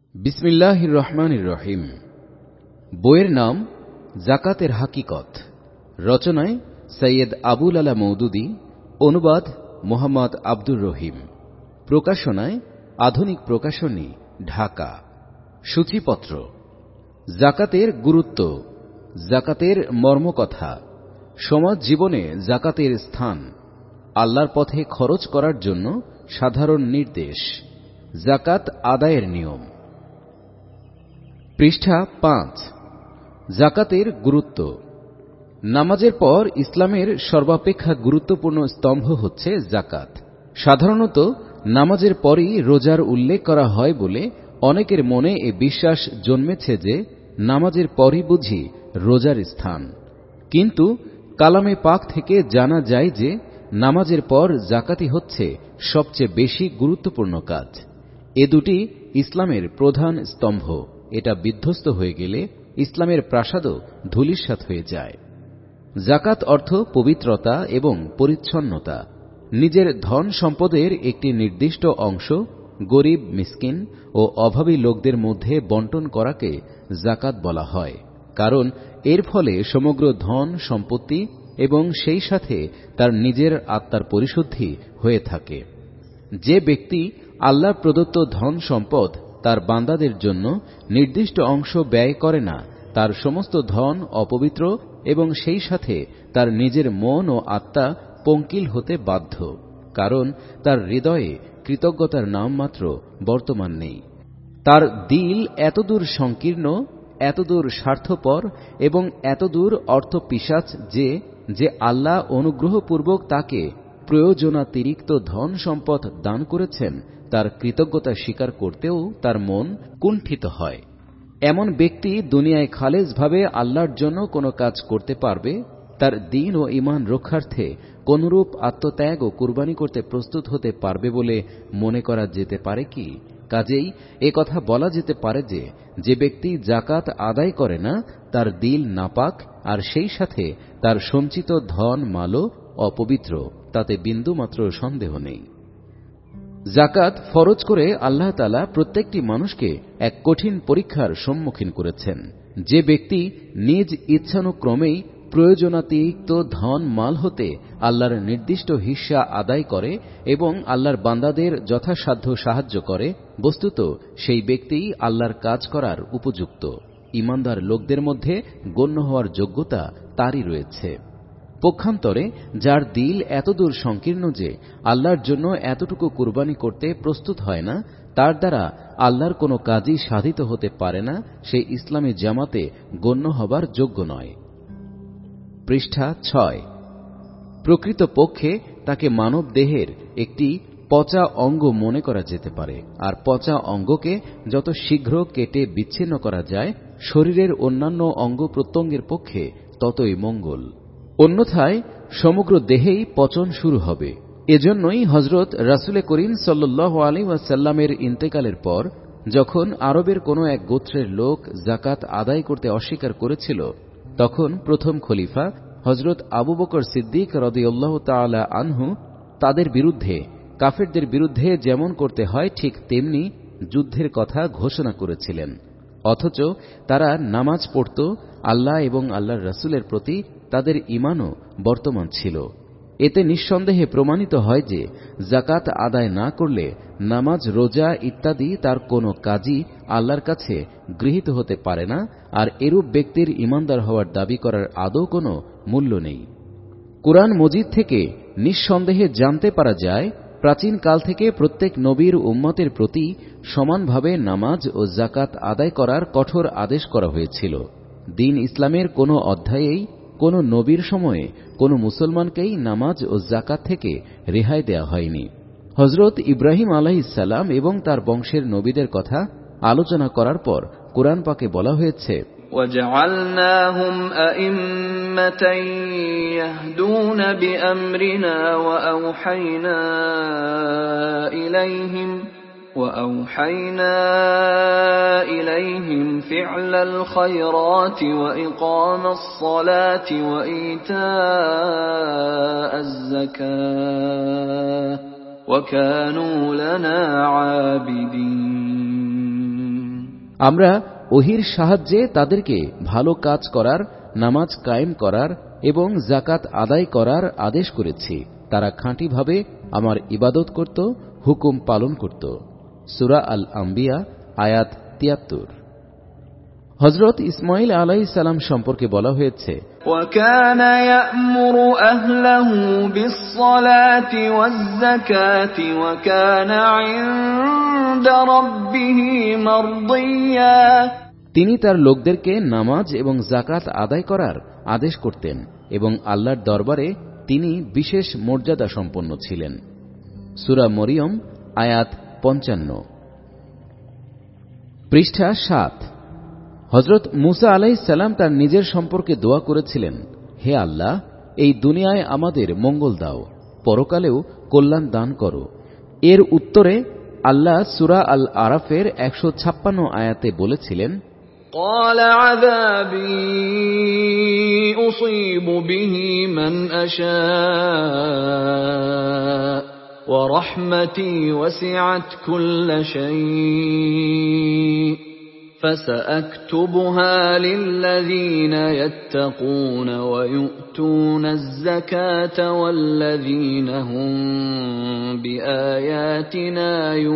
বিসমিল্লাহির রহমানির রহিম। বইয়ের নাম জাকাতের হাকিকত। রচনায় সৈয়দ আবুল আলা মওদুদী, অনুবাদ মোহাম্মদ আব্দুর রহিম, প্রকাশনায় আধুনিক প্রকাশনী, ঢাকা। সূচিপত্র: জাকাতের গুরুত্ব, জাকাতের মর্মকথা, সমাজ জীবনে জাকাতের স্থান, আল্লাহর পথে খরচ করার জন্য সাধারণ নির্দেশ, জাকাত আদায়ের নিয়ম। পৃষ্ঠা 5। জাকাতের গুরুত্ব। নামাজের পর ইসলামের সর্বাপেক্ষা গুরুত্বপূর্ণ স্তম্ভ হচ্ছে জাকাত। সাধারণত নামাজের পরই রোজার উল্লেখ করা হয় বলে অনেকের মনে এ বিশ্বাস জন্মেছে যে নামাজের পরই বুঝি রোজার স্থান। কিন্তু কালামে পাক থেকে জানা যায় যে নামাজের পর জাকাতই হচ্ছে সবচেয়ে বেশি গুরুত্বপূর্ণ কাজ। এ দুটি ইসলামের প্রধান স্তম্ভ। এটা বিধ্বস্ত হয়ে গেলে ইসলামের প্রাসাদও ধূলিসাৎ হয়ে যায়। জাকাত অর্থ পবিত্রতা এবং পরিচ্ছন্নতা। নিজের ধন সম্পদের একটি নির্দিষ্ট অংশ গরিব, মিসকিন ও অভাবী লোকদের মধ্যে বন্টন করাকে জাকাত বলা হয়, কারণ এর ফলে সমগ্র ধন সম্পত্তি এবং সেই সাথে তার নিজের আত্মার পরিশুদ্ধি হয়ে থাকে। যে ব্যক্তি আল্লাহ প্রদত্ত ধন সম্পদ তার বান্দাদের জন্য নির্দিষ্ট অংশ ব্যয় করে না, তার সমস্ত ধন অপবিত্র এবং সেই সাথে তার নিজের মন ও আত্মা পঙ্কিল হতে বাধ্য, কারণ তার হৃদয়ে কৃতজ্ঞতার নামমাত্র বর্তমান নেই। তার দিল এতদূর সংকীর্ণ, এতদূর স্বার্থপর এবং এতদূর অর্থপিশাচ যে আল্লাহ অনুগ্রহপূর্বক তাকে প্রয়োজনাতিরিক্ত ধন সম্পদ দান করেছেন, তার কৃতজ্ঞতা স্বীকার করতেও তার মন কুণ্ঠিত হয়। এমন ব্যক্তি দুনিয়ায় খালেজভাবে আল্লাহর জন্য কোনো কাজ করতে পারবে, তার দ্বীন ও ঈমান রক্ষার্থে কোনরূপ আত্মত্যাগ ও কুরবানি করতে প্রস্তুত হতে পারবে বলে মনে করা যেতে পারে কি? কাজেই এ কথা বলা যেতে পারে যে ব্যক্তি জাকাত আদায় করে না, তার দিল নাপাক, আর সেই সাথে তার সঞ্চিত ধন মালও অপবিত্র, তাতে বিন্দুমাত্র সন্দেহ নেই। জাকাত ফরজ করে আল্লাহ তাআলা প্রত্যেকটি মানুষকে এক কঠিন পরীক্ষার সম্মুখীন করেছেন। যে ব্যক্তি নিজ ইচ্ছানুক্রমেই প্রয়োজনাতিরিক্ত ধন মাল হতে আল্লাহর নির্দিষ্ট হিস্সা আদায় করে এবং আল্লাহর বান্দাদের যথাসাধ্য সাহায্য করে, বস্তুত সেই ব্যক্তিই আল্লাহর কাজ করার উপযুক্ত। ঈমানদার লোকদের মধ্যে গণ্য হওয়ার যোগ্যতা তারই রয়েছে। পক্ষান্তরে যার দিল এতদূর সংকীর্ণ যে আল্লাহর জন্য এতটুকু কুরবানি করতে প্রস্তুত হয় না, তার দ্বারা আল্লাহর কোনো কাজই সাধিত হতে পারে না, সে ইসলামী জামাতে গণ্য হবার যোগ্য নয়। পৃষ্ঠা 6। প্রকৃতপক্ষে তাকে মানব দেহের একটি পচা অঙ্গ মনে করা যেতে পারে, আর পচা অঙ্গকে যত শীঘ্র কেটে বিচ্ছিন্ন করা যায় শরীরের অন্যান্য অঙ্গ প্রত্যঙ্গের পক্ষে ততই মঙ্গল। অন্যথায় সমগ্র দেহেই পচন শুরু হবে। এজন্যই হযরত রাসূল করিম সাল্লাল্লাহু আলাইহি ওয়াসাল্লামের ইন্তেকালের পর যখন আরবের কোনো এক গোত্রের লোক জাকাত আদায় করতে অস্বীকার করেছিল, তখন প্রথম খলিফা হযরত আবু বকর সিদ্দিক রাদিয়াল্লাহু তাআলা আনহু তাদের বিরুদ্ধে, কাফেরদের বিরুদ্ধে যেমন করতে হয় ঠিক তেমনি যুদ্ধের কথা ঘোষণা করেছিলেন। অথচ তারা নামাজ পড়ত, আল্লাহ এবং আল্লাহর রাসূলের প্রতি তাদের ঈমানও বর্তমান ছিল। এতে নিঃসন্দেহে প্রমাণিত হয় যে জাকাত আদায় না করলে নামাজ, রোজা ইত্যাদি তার কোনো কাজই আল্লাহর কাছে গৃহীত হতে পারে না, আর এরূপ ব্যক্তির ঈমানদার হওয়ার দাবি করার আদৌ কোনো মূল্য নেই। কুরআন মজিদ থেকে নিঃসন্দেহে জানতে পারা যায়, প্রাচীন কাল থেকে প্রত্যেক নবীর উম্মতের প্রতি সমানভাবে নামাজ ও জাকাত আদায় করার কঠোর আদেশ করা হয়েছিল। দ্বীন ইসলামের কোনো অধ্যায়েই কোনো নবীর সময়ে কোনো মুসলমানকেই নামাজ ও জাকাত থেকে রেহাই দেয়া হয়নি। হযরত ইব্রাহিম আলাইহিস সালাম এবং তার বংশের নবীদের কথা আলোচনা করার পর কুরআন পাকে বলা হয়েছে, وَجَعَلْنَاهُمْ أَئِمَّةً يَهْدُونَ بِأَمْرِنَا وَأَوْحَيْنَا إِلَيْهِمْ فِعْلَ الْخَيْرَاتِ وَإِقَامَ الصَّلَاةِ وَإِيتَاءَ الزَّكَاةِ وَكَانُوا لَنَا عَابِدِينَ। আমরা ওহীর সাহায্যে তাদেরকে ভালো কাজ করার, নামাজ কায়েম করার এবং যাকাত আদায় করার আদেশ করেছি। তারা খাঁটিভাবে আমার ইবাদত করত, হুকুম পালন করত। সূরা আল আম্বিয়া আয়াত ৭৩। হযরত ইসমাঈল আলাইহিস সালাম সম্পর্কে বলা হয়েছে, وَكَانَ يَأْمُرُ أَهْلَهُ بِالصَّلَاةِ وَالزَّكَاةِ وَكَانَ عِندَ رَبِّهِ مَرْضِيًّا। তিনি তার লোকদেরকে নামাজ এবং যাকাত আদায় করার আদেশ করতেন এবং আল্লাহর দরবারে তিনি বিশেষ মর্যাদা সম্পন্ন ছিলেন। সূরা মরিয়ম আয়াত ৫৫। পৃষ্ঠা ৭। হযরত মূসা আলাইহিস সালাম তার নিজের সম্পর্কে দোয়া করেছিলেন, হে আল্লাহ, এই দুনিয়ায় আমাদের মঙ্গল দাও, পরকালেও কল্যাণ দান করো। এর উত্তরে আল্লাহ সূরা আল আরাফের ১৫৬ আয়াতে বলেছিলেন, قال عذابي أصيب به من أشاء ورحمتي وسعت كل شيء فسأكتبها للذين يتقون ويؤتون الزكاة والذين هم بآياتنا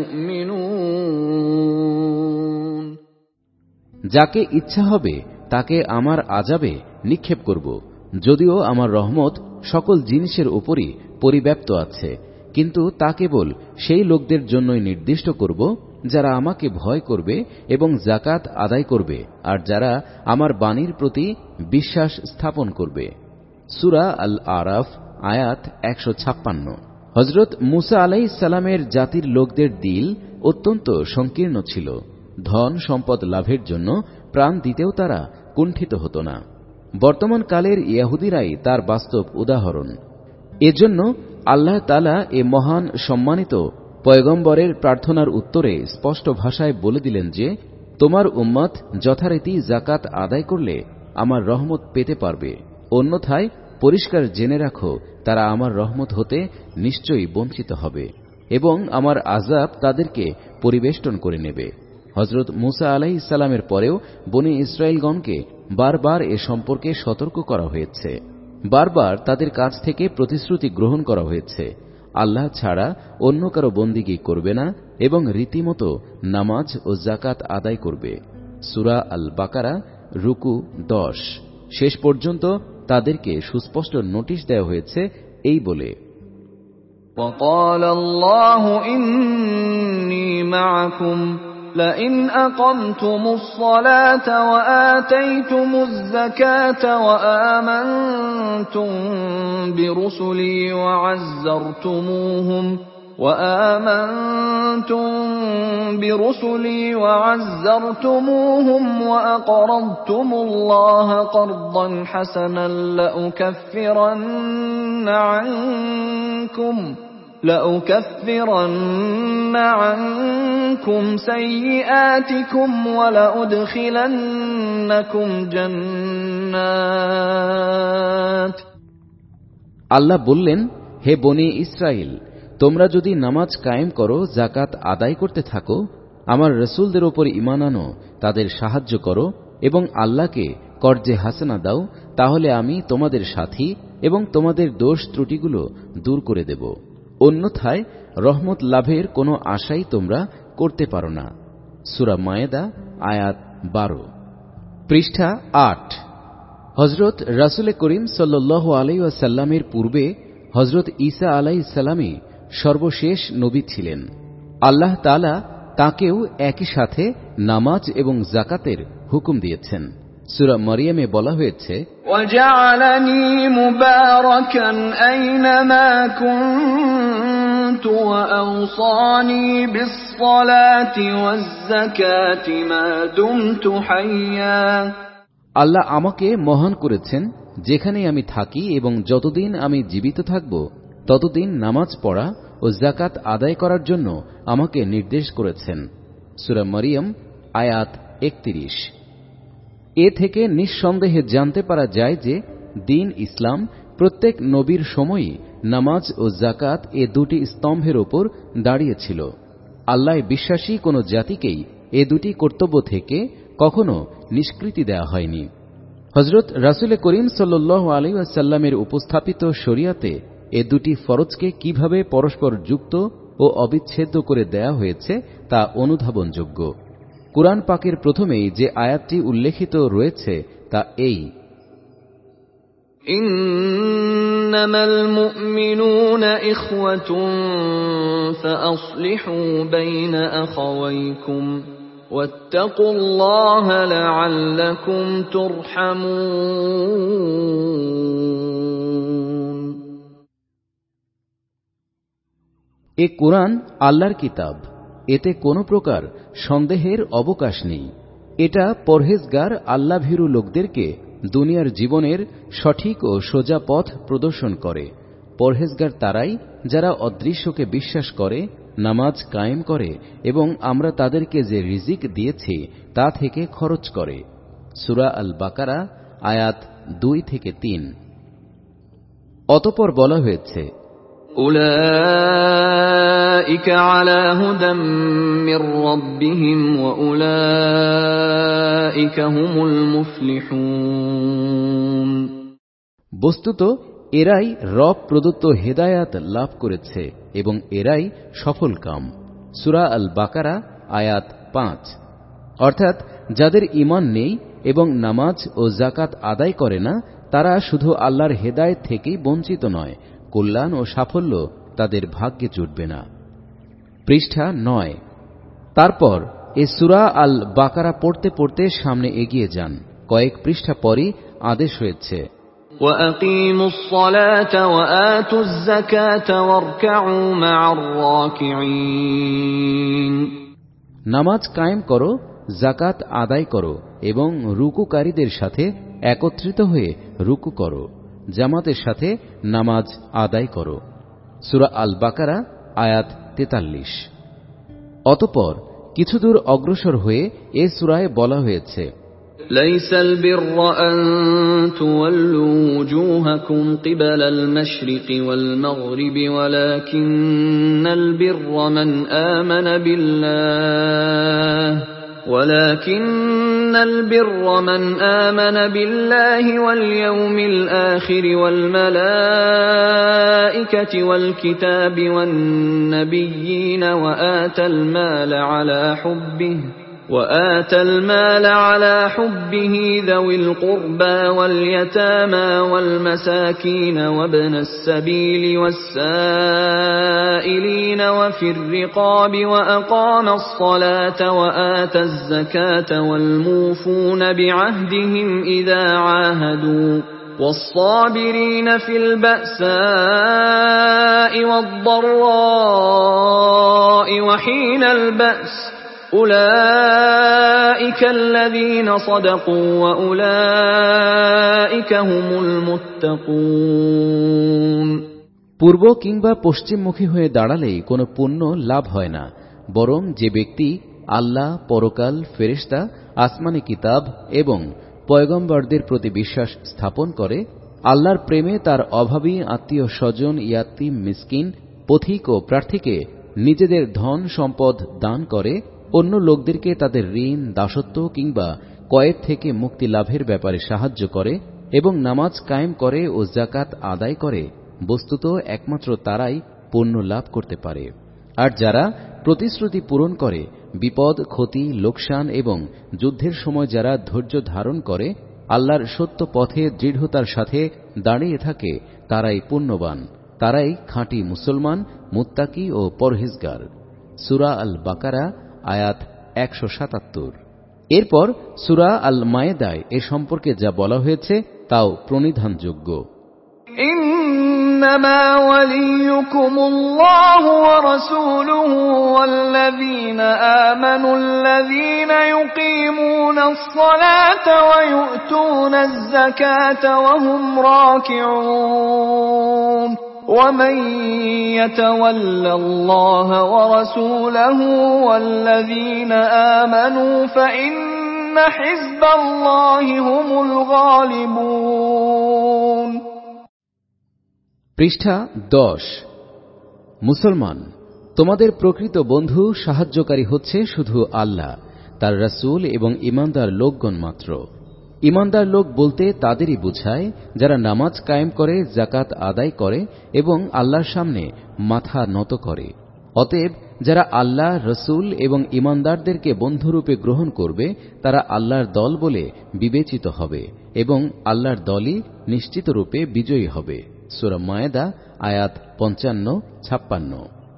يؤمنون। যাকে ইচ্ছা হবে তাকে আমার আযাবে নিক্ষেপ করব, যদিও আমার রহমত সকল জিনিসের উপরই পরিব্যাপ্ত আছে, কিন্তু তা কেবল সেই লোকদের জন্যই নির্দিষ্ট করব যারা আমাকে ভয় করবে এবং যাকাত আদায় করবে, আর যারা আমার বাণীর প্রতি বিশ্বাস স্থাপন করবে। সূরা আল আরাফ আয়াত ১৫৬। হযরত মূসা আলাইহিস সালামের জাতির লোকদের দিল অত্যন্ত সংকীর্ণ ছিল। ধন সম্পদ লাভের জন্য প্রাণ দিতেও তারা কুণ্ঠিত হতো না। বর্তমান কালের ইহুদিরাই তার বাস্তব উদাহরণ। এজন্য আল্লাহ তাআলা এ মহান সম্মানিত পয়গম্বরের প্রার্থনার উত্তরে স্পষ্ট ভাষায় বলে দিলেন যে, তোমার উম্মত যথারীতি যাকাত আদায় করলে আমার রহমত পেতে পারবে, অন্যথায় পরিষ্কার জেনে রাখো তারা আমার রহমত হতে নিশ্চয়ই বঞ্চিত হবে এবং আমার আযাব তাদেরকে পরিবেষ্টন করে নেবে। হযরত মূসা আলাইহিস সালামের পরেও বনী ইসরাঈলগণকে বারবার এ সম্পর্কে সতর্ক করা হয়েছে, বারবার তাদের কাছ থেকে প্রতিশ্রুতি গ্রহণ করা হয়েছে আল্লাহ ছাড়া অন্য কারো বন্দিগি করবে না এবং রীতিমতো নামাজ ও যাকাত আদায় করবে। সূরা আল বাকারা রুকু ১০। শেষ পর্যন্ত তাদেরকে সুস্পষ্ট নোটিশ দেওয়া হয়েছে এই বলে, وَقَالَ اللَّهُ إِنِّي مَعَكُمْ لَئِنْ أَقَمْتُمُ الصَّلَاةَ وَآتَيْتُمُ الزَّكَاةَ وَآمَنْتُمْ بِرُسُلِي وَعَزَّرْتُمُوهُمْ وَأَقْرَضْتُمُ اللَّهَ قَرْضًا حَسَنًا لَأُكَفِّرَنَّ عَنكُمْ سَيِّئَاتِكُمْ وَلَأُدْخِلَنَّكُمْ جَنَّاتٍ। আল্লাহ বললেন, হে বনী ইসরাইল, তোমরা যদি নামাজ কায়েম করো, যাকাত আদায় করতে থাকো, আমার রাসূলদের উপর ঈমান আনো, তাদের সাহায্য করো এবং আল্লাহকে কর্জে হাসানা দাও, তাহলে আমি তোমাদের সাথী এবং তোমাদের দোষ ত্রুটিগুলো দূর করে দেব। অন্যথায় রহমত লাভের কোনো আশাই তোমরা করতে পারো না। সূরা মায়েদা আয়াত ১২। পৃষ্ঠা ৮। হযরত রাসূল করিম সাল্লাল্লাহু আলাইহি ওয়াসাল্লামের পূর্বে হযরত ঈসা আলাইহিস সালামই সর্বশেষ নবী ছিলেন। আল্লাহ তাআলা তাঁকেও একই সাথে নামাজ এবং যাকাতের হুকুম দিয়েছেন। সূরা মরিয়মে বলা হয়েছে, وَجَعَلَنِي مُبَارَكًا أَيْنَمَا كُنتُ وَأَوْصَانِي بِالصَّلَاةِ وَالزَّكَاةِ مَا دُمْتُ حَيًّا। আল্লাহ আমাকে মহান করেছেন যেখানেই আমি থাকি এবং যতদিন আমি জীবিত থাকব ততদিন নামাজ পড়া ও যাকাত আদায় করার জন্য আমাকে নির্দেশ করেছেন। সূরা মরিয়ম আয়াত ৩১। এ থেকে নিঃসন্দেহে জানতে পারা যায় যে দ্বীন ইসলাম প্রত্যেক নবীর সময়ই নামাজ ও যাকাত এ দুটি স্তম্ভের ওপর দাঁড়িয়েছিল। আল্লাহ বিশ্বাসী কোন জাতিকেই এ দুটি কর্তব্য থেকে কখনো নিষ্কৃতি দেয়া হয়নি। হযরত রাসূল করিম সাল্লাল্লাহু আলাইহি ওয়াসাল্লামের উপস্থাপিত শরিয়াতে এ দুটি ফরজকে কিভাবে পরস্পর যুক্ত ও অবিচ্ছেদ্য করে দেয়া হয়েছে তা অনুধাবনযোগ্য। কুরআন পাকের প্রথমেই যে আয়াতটি উল্লেখিত রয়েছে তা এই: ইন্নামাল মুমিনুনা ইখওয়াতুন ফাআসলিহু বাইনা আখাওয়াইকুম ওয়াত্তাকুল্লাহা লাআল্লাকুম তুরহামুন। এ কুরআন আল্লাহর কিতাব, এতে কোনো প্রকার সন্দেহের অবকাশ নেই। এটা পরহেজগার আল্লাহভীরু লোকদেরকে দুনিয়ার জীবনের সঠিক ও সোজা পথ প্রদর্শন করে। পরহেজগার তারাই যারা অদৃশ্যকে বিশ্বাস করে, নামাজ কায়েম করে এবং আমরা তাদেরকে যে রিজিক দিয়েছি তা থেকে খরচ করে। সূরা আল বাকারা আয়াত 2-3। অতঃপর বলা হয়েছে, উলাইকা আলা হুদাম মির রাব্বিহিম ওয়া উলাইকা হুমুল মুফলিহুন। বস্তুত এরাই রব প্রদত্ত হেদায়াত লাভ করেছে এবং এরাই সফলকাম। সূরা আল বাকারা আয়াত 5। অর্থাৎ যাদের ঈমান নেই এবং নামাজ ও যাকাত আদায় করে না, তারা শুধু আল্লাহর হেদায়েত থেকেই বঞ্চিত নয়, কল্যাণ ও সাফল্য তাদের ভাগ্যে জুটবে না। পৃষ্ঠা 9। তারপর এ সূরা আল বাকারা পড়তে পড়তে সামনে এগিয়ে যান। কয়েক পৃষ্ঠা পরই আদেশ হয়েছে, ওয়াকিমুস সালাতা ওয়া আতুজ যাকাতা ওয়ারকাউ মা'আর রাকিঈন। নামাজ কায়েম করো, যাকাত আদায় করো এবং রুকুকারীদের সাথে একত্রিত হয়ে রুকু করো, জামাতের সাথে নামাজ আদায় করো। সূরা আল বাকারা আয়াত 43। অতঃপর কিছুদূর অগ্রসর হয়ে এ সূরায় বলা হয়েছে, লাইসাল বিররা আন তুওয়াল্লু ওয়ুজুহাকুম কিবালাল মাশরিকি ওয়াল মাগরিবি ওয়ালাকিন্নাল বিররা মান আমানা বিল্লাহ ولكن البر من آمن بالله واليوم الآخر والملائكة والكتاب والنبيين وآتى المال على حبه ذوي القربى واليتامى والمساكين وابن السبيل والسائلين وفي الرقاب وأقام الصلاة وآتى الزكاة والموفون بعهدهم إذا عاهدوا والصابرين في البأساء والضراء وحين البأس أولئك الذين صدقوا وأولئك هم المتقون। পূর্ব কিংবা পশ্চিমমুখী হয়ে দাঁড়ালেই কোনো পুণ্য লাভ হয় না, বরং যে ব্যক্তি আল্লাহ, পরকাল, ফেরেশতা, আসমানি কিতাব এবং পয়গম্বরদের প্রতি বিশ্বাস স্থাপন করে, আল্লাহর প্রেমে তার অভাবী আত্মীয় স্বজন, ইয়াতীম, মিসকিন, পথিক ও প্রার্থীকে নিজেদের ধন সম্পদ দান করে, অন্য লোকদেরকে তাদের ঋণ, দাসত্ব কিংবা কয়েদ থেকে মুক্তি লাভের ব্যাপারে সাহায্য করে এবং নামাজ কায়েম করে ও যাকাত আদায় করে, বস্তুত একমাত্র তারাই পুণ্য লাভ করতে পারে। আর যারা প্রতিশ্রুতি পূরণ করে, বিপদ, ক্ষতি, লোকসান এবং যুদ্ধের সময় যারা ধৈর্য ধারণ করে, আল্লাহর সত্য পথে দৃঢ়তার সাথে দাঁড়িয়ে থাকে, তারাই পুণ্যবান, তারাই খাঁটি মুসলমান, মুত্তাকি ও পরহেজগার। সূরা আল বাকারা আয়াত 177। এরপর সূরা আল মায়েদায় এ সম্পর্কে যা বলা হয়েছে তাও প্রণিধানযোগ্য। ইন্নামা ওয়ালিয়ুকুমুল্লাহু ওয়া রাসূলুহু ওয়াল্লাযীনা আমানুল্লাযীনা ইউকিমুনাস সালাতা ওয়া ইউতুনাজ যাকাতা ওয়া হুম রাকিউন ومن يتول الله ورسوله والذين آمنوا فإن حزب الله هم الغالبون। পৃষ্ঠা 10। মুসলমান, তোমাদের প্রকৃত বন্ধু সাহায্যকারী হচ্ছে শুধু আল্লাহ, তার রাসূল এবং ঈমানদার লোকগণ মাত্র। ঈমানদার লোক বলতে তাদেরই বুঝায় যারা নামাজ কায়েম করে, যাকাত আদায় করে এবং আল্লাহর সামনে মাথা নত করে। অতএব যারা আল্লাহ, রাসূল এবং ঈমানদারদেরকে বন্ধুরূপে গ্রহণ করবে তারা আল্লাহর দল বলে বিবেচিত হবে এবং আল্লাহর দলই নিশ্চিতরূপে বিজয়ী হবে। সূরা মায়েদা আয়াত 55-56।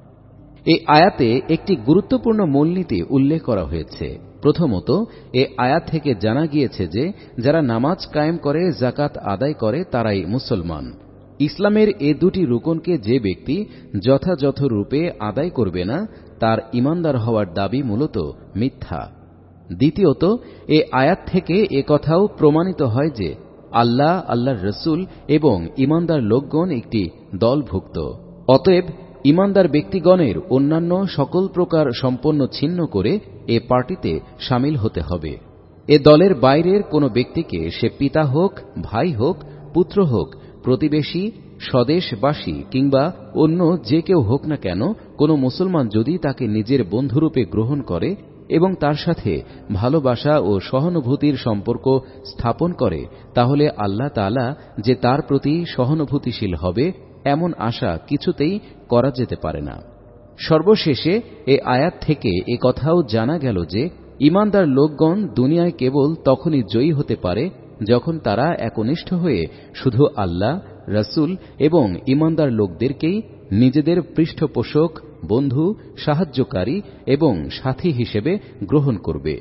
এই আয়াতে একটি গুরুত্বপূর্ণ মূলনীতি উল্লেখ করা হয়েছে। প্রথমত, এই আয়াত থেকে জানা গিয়েছে যে যারা নামাজ কায়েম করে, যাকাত আদায় করে তারাই মুসলমান। ইসলামের এ দুটি রুকনকে যে ব্যক্তি যথাযথ রূপে আদায় করবে না তার ঈমানদার হওয়ার দাবি মূলত মিথ্যা। দ্বিতীয়ত, এ আয়াত থেকে এ কথাও প্রমাণিত হয় যে আল্লাহ, আল্লাহর রাসূল এবং ঈমানদার লোকগণ একটি দলভুক্ত। অতএব ঈমানদার ব্যক্তিগণের অন্যান্য সকল প্রকার সম্পন্ন ছিন্ন করে এ পার্টিতে শামিল হতে হবে। এ দলের বাইরের কোনো ব্যক্তিকে, সে পিতা হোক, ভাই হোক, পুত্র হোক, প্রতিবেশী, স্বদেশবাসী কিংবা অন্য যে কেউ হোক না কেন, কোনো মুসলমান যদি তাকে নিজের বন্ধুরূপে গ্রহণ করে এবং তার সাথে ভালোবাসা ও সহানুভূতির সম্পর্ক স্থাপন করে, তাহলে আল্লাহ তাআলা যে তার প্রতি সহানুভূতিশীল হবে এমন আশা কিছুতেই করা যেতে পারে না। সর্বশেষে এ আয়াত থেকে এ কথাও জানা গেল যে ঈমানদার লোকগণ দুনিয়ায় কেবল তখনই জয়ী হতে পারে যখন তারা একনিষ্ঠ হয়ে শুধু আল্লাহ, রাসূল এবং ঈমানদার লোকদেরকেই নিজেদের পৃষ্ঠপোষক, বন্ধু, সাহায্যকারী এবং সাথী হিসেবে গ্রহণ করবে।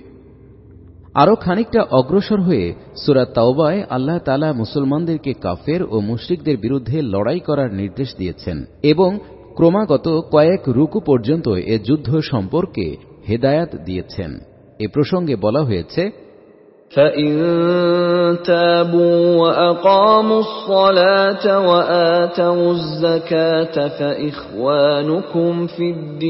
আরও খানিকটা অগ্রসর হয়ে সূরা তাওবায় আল্লাহ তাআলা মুসলমানদেরকে কাফের ও মুশরিকদের বিরুদ্ধে লড়াই করার নির্দেশ দিয়েছেন এবং ক্রমাগত কয়েক রুকু পর্যন্ত এ যুদ্ধ সম্পর্কে হেদায়াত দিয়েছেন। এ প্রসঙ্গে বলা হয়েছে, فَإِن تَابُوا وَأَقَامُوا الصَّلَاةَ وَآتَوُا الزَّكَاةَ فَإِخْوَانُكُمْ فِي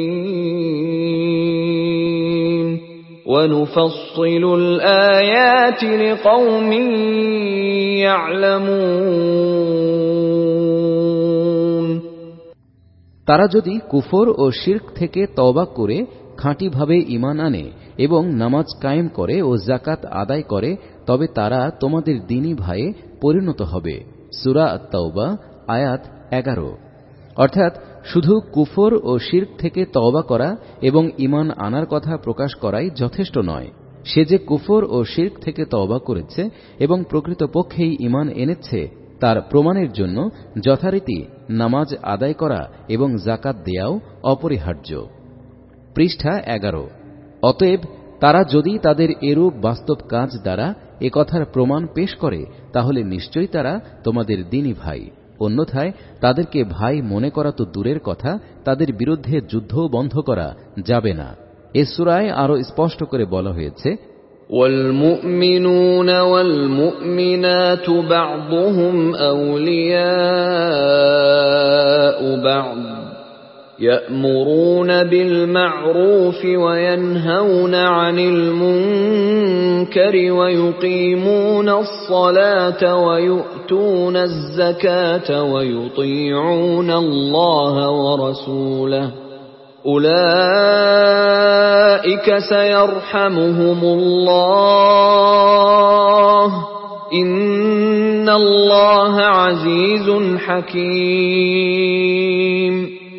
الدِّينِ وَنُفَصِّلُ الْآيَاتِ لِقَوْمٍ يَعْلَمُونَ। তারা যদি কুফর ও শিরক থেকে তওবা করে খাঁটিভাবে ঈমান আনে এবং নামাজ কায়েম করে ও যাকাত আদায় করে তবে তারা তোমাদের দ্বীনী ভাইয়ে পরিণত হবে। সূরা আত-তাওবা আয়াত 11। অর্থাৎ শুধু কুফর ও শিরক থেকে তওবা করা এবং ঈমান আনার কথা প্রকাশ করাই যথেষ্ট নয়। সে যে কুফর ও শিরক থেকে তওবা করেছে এবং প্রকৃতপক্ষেই ঈমান এনেছে তার প্রমাণের জন্য যথারীতি নামাজ আদায় করা এবং যাকাত দেয়াও অপরিহার্য। পৃষ্ঠা 11। অতএব তারা যদি তাদের এরূপ বাস্তব কাজ দ্বারা এ কথার প্রমাণ পেশ করে তাহলে নিশ্চয়ই তারা তোমাদের দ্বীনী ভাই। অন্যথায় তাদেরকে ভাই মনে করা তো দূরের কথা, তাদের বিরুদ্ধে যুদ্ধও বন্ধ করা যাবে না। এ সূরায় আরও স্পষ্ট করে বলা হয়েছে, وَالْمُؤْمِنُونَ وَالْمُؤْمِنَاتُ بَعْضُهُمْ أَوْلِيَاءُ بَعْضٍ يَأْمُرُونَ بِالْمَعْرُوفِ وَيَنْهَوْنَ عَنِ الْمُنكَرِ وَيُقِيمُونَ الصَّلَاةَ وَيُؤْتُونَ الزَّكَاةَ وَيُطِيعُونَ اللَّهَ وَرَسُولَهُ أُولَئِكَ سَيَرْحَمُهُمُ اللَّهُ إِنَّ اللَّهَ عَزِيزٌ حَكِيمٌ।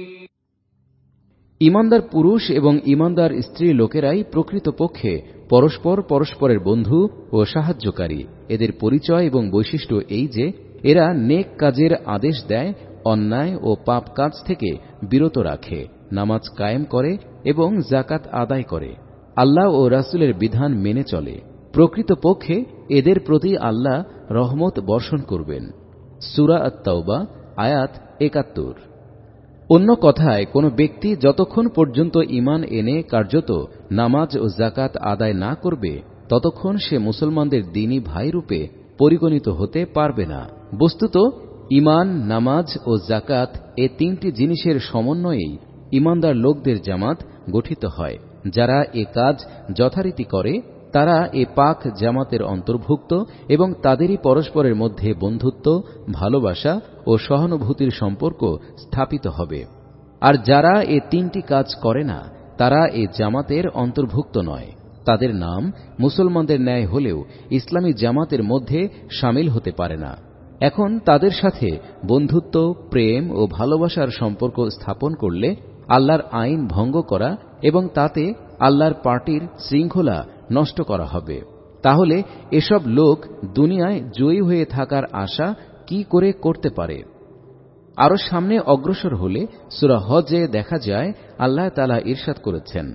ঈমানদার পুরুষ এবং ঈমানদার স্ত্রী লোকেরাই প্রকৃতপক্ষে পরস্পরের বন্ধু ও সাহায্যকারী। এদের পরিচয় এবং বৈশিষ্ট্য এই যে এরা নেক কাজের আদেশ দেয়, অন্যায় ও পাপ কাজ থেকে বিরত রাখে, নামাজ কায়েম করে এবং যাকাত আদায় করে, আল্লাহ ও রাসূলের বিধান মেনে চলে। প্রকৃতপক্ষে এদের প্রতি আল্লাহ রহমত বর্ষণ করবেন। সূরা আত-তাওবা আয়াত 71। অন্য কথায় কোনো ব্যক্তি যতক্ষণ পর্যন্ত ঈমান এনে কার্যত নামাজ ও যাকাত আদায় না করবে ততক্ষণ সে মুসলমানদের দ্বীনী ভাই রূপে পরিগণিত হতে পারবে না। বস্তুত ঈমান, নামাজ ও যাকাত এ তিনটি জিনিসের সমন্বয়েই ঈমানদার লোকদের জামাত গঠিত হয়। যারা এ কাজ যথারীতি করে তারা এ পাক জামাতের অন্তর্ভুক্ত এবং তাদেরই পরস্পরের মধ্যে বন্ধুত্ব, ভালোবাসা ও সহানুভূতির সম্পর্ক স্থাপিত হবে। আর যারা এ তিনটি কাজ করে না তারা এ জামাতের অন্তর্ভুক্ত নয়। তাদের নাম মুসলমানদের ন্যায় হলেও ইসলামী জামাতের মধ্যে শামিল হতে পারে না। এখন তাদের সাথে বন্ধুত্ব, প্রেম ও ভালোবাসার সম্পর্ক স্থাপন করলে আল্লাহর আইন ভঙ্গ করা এবং তাতে আল্লাহর পার্টির শৃঙ্খলা নষ্ট করা হবে। তাহলে এসব লোক দুনিয়ায় জয়ী হয়ে থাকার আশা কি করে করতে পারে? আরো সামনে অগ্রসর হলে সূরা হজে দেখা যায় আল্লাহ তাআলা ইরশাদ করেছেন,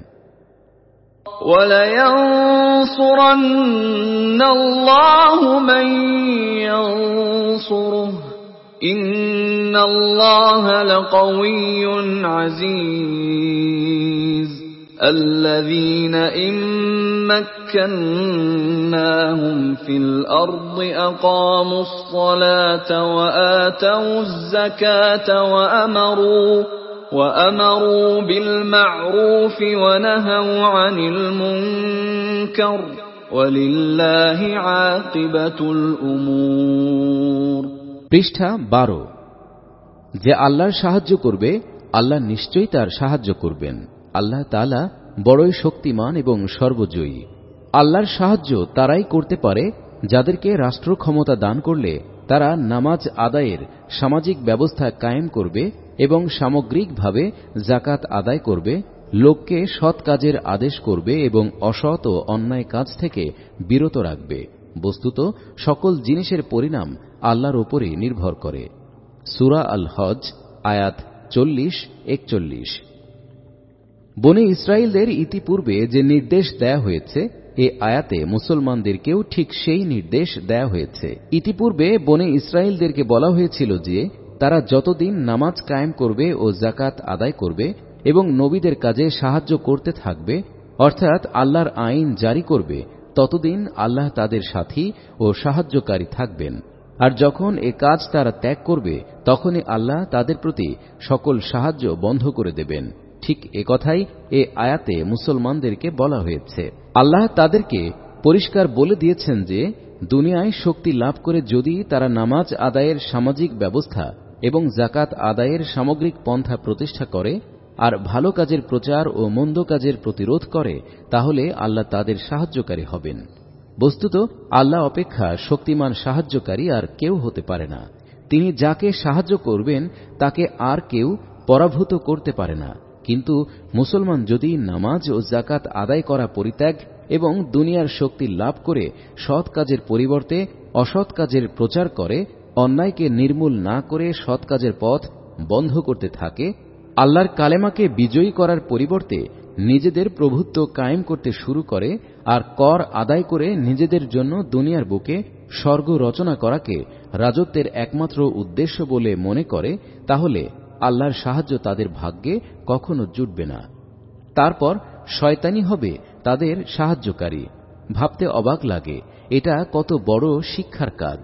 ওয়ালায়ানসুরান্নাল্লাহু মান ইয়ানসুরুহু ইন্নাল্লাহা লাকাওয়িয়্যুন আজিজ আল্লাযীনা ইম্মাক্কান্নাহুম ফিল আরদি আকামুস সালাতা ওয়া আতাউয যাকাতা ওয়া আমারু বিল মা'রুফি ওয়া নাহাউ আনিল মুনকার ওয়ালিল্লাহি আকিবাতুল উমুর। পৃষ্ঠা 12। যে আল্লাহর সাহায্য করবে, আল্লাহ নিশ্চয়ই তার সাহায্য করবেন। আল্লাহ তাআলা বড়ই শক্তিমান এবং সর্বজয়ী। আল্লাহর সাহায্য তারাই করতে পারে যাদেরকে রাষ্ট্র ক্ষমতা দান করলে তারা নামাজ আদায়ের সামাজিক ব্যবস্থা কায়েম করবে এবং সামগ্রিকভাবে যাকাত আদায় করবে, লোককে সৎ কাজের আদেশ করবে এবং অসৎ ও অন্যায় কাজ থেকে বিরত রাখবে। বস্তুত সকল জিনিসের পরিণাম আল্লাহর উপরই নির্ভর করে। সূরা আল হজ আয়াত 40-41। বনী ইসরাইলদের ইতিপূর্বে যে নির্দেশ দেয়া হয়েছে, এ আয়াতে মুসলমানদেরকেও ঠিক সেই নির্দেশ দেয়া হয়েছে। ইতিপূর্বে বনী ইসরাইলদেরকে বলা হয়েছিল যে তারা যতদিন নামাজ কায়েম করবে ও যাকাত আদায় করবে এবং নবীদের কাজে সাহায্য করতে থাকবে, অর্থাৎ আল্লাহর আইন জারি করবে, ততদিন আল্লাহ তাদের সাথী ও সাহায্যকারী থাকবেন। আর যখন এ কাজ তারা ত্যাগ করবে, তখনই আল্লাহ তাদের প্রতি সকল সাহায্য বন্ধ করে দেবেন। ঠিক একথাই এ আয়াতে মুসলমানদেরকে বলা হয়েছে। আল্লাহ তাদেরকে পরিষ্কার বলে দিয়েছেন যে দুনিয়ায় শক্তি লাভ করে যদি তারা নামাজ আদায়ের সামাজিক ব্যবস্থা এবং যাকাত আদায়ের সামগ্রিক পন্থা প্রতিষ্ঠা করে আর ভালো কাজের প্রচার ও মন্দ কাজের প্রতিরোধ করে, তাহলে আল্লাহ তাদের সাহায্যকারী হবেন। বস্তুত আল্লাহ অপেক্ষা শক্তিমান সাহায্যকারী আর কেউ হতে পারে না। তিনি যাকে সাহায্য করবেন তাকে আর কেউ পরাভূত করতে পারে না। কিন্তু মুসলমান যদি নামাজ ও যাকাত আদায় করা পরিত্যাগ এবং দুনিয়ার শক্তি লাভ করে সৎ কাজের পরিবর্তে অসৎ কাজের প্রচার করে, অন্যায়কে নির্মূল না করে সৎ কাজের পথ বন্ধ করতে থাকে, আল্লাহর কালেমাকে বিজয়ী করার পরিবর্তে নিজেদের প্রভুত্ব কায়েম করতে শুরু করে আর কর আদায় করে নিজেদের জন্য দুনিয়ার বুকে স্বর্গ রচনা করাকে রাজত্বের একমাত্র উদ্দেশ্য বলে মনে করে, তাহলে আল্লাহর সাহায্য তাদের ভাগ্যে কখনো জুটবে না। তারপর শয়তানি হবে তাদের সাহায্যকারী। ভাবতে অবাক লাগে, এটা কত বড় শিক্ষার কাজ।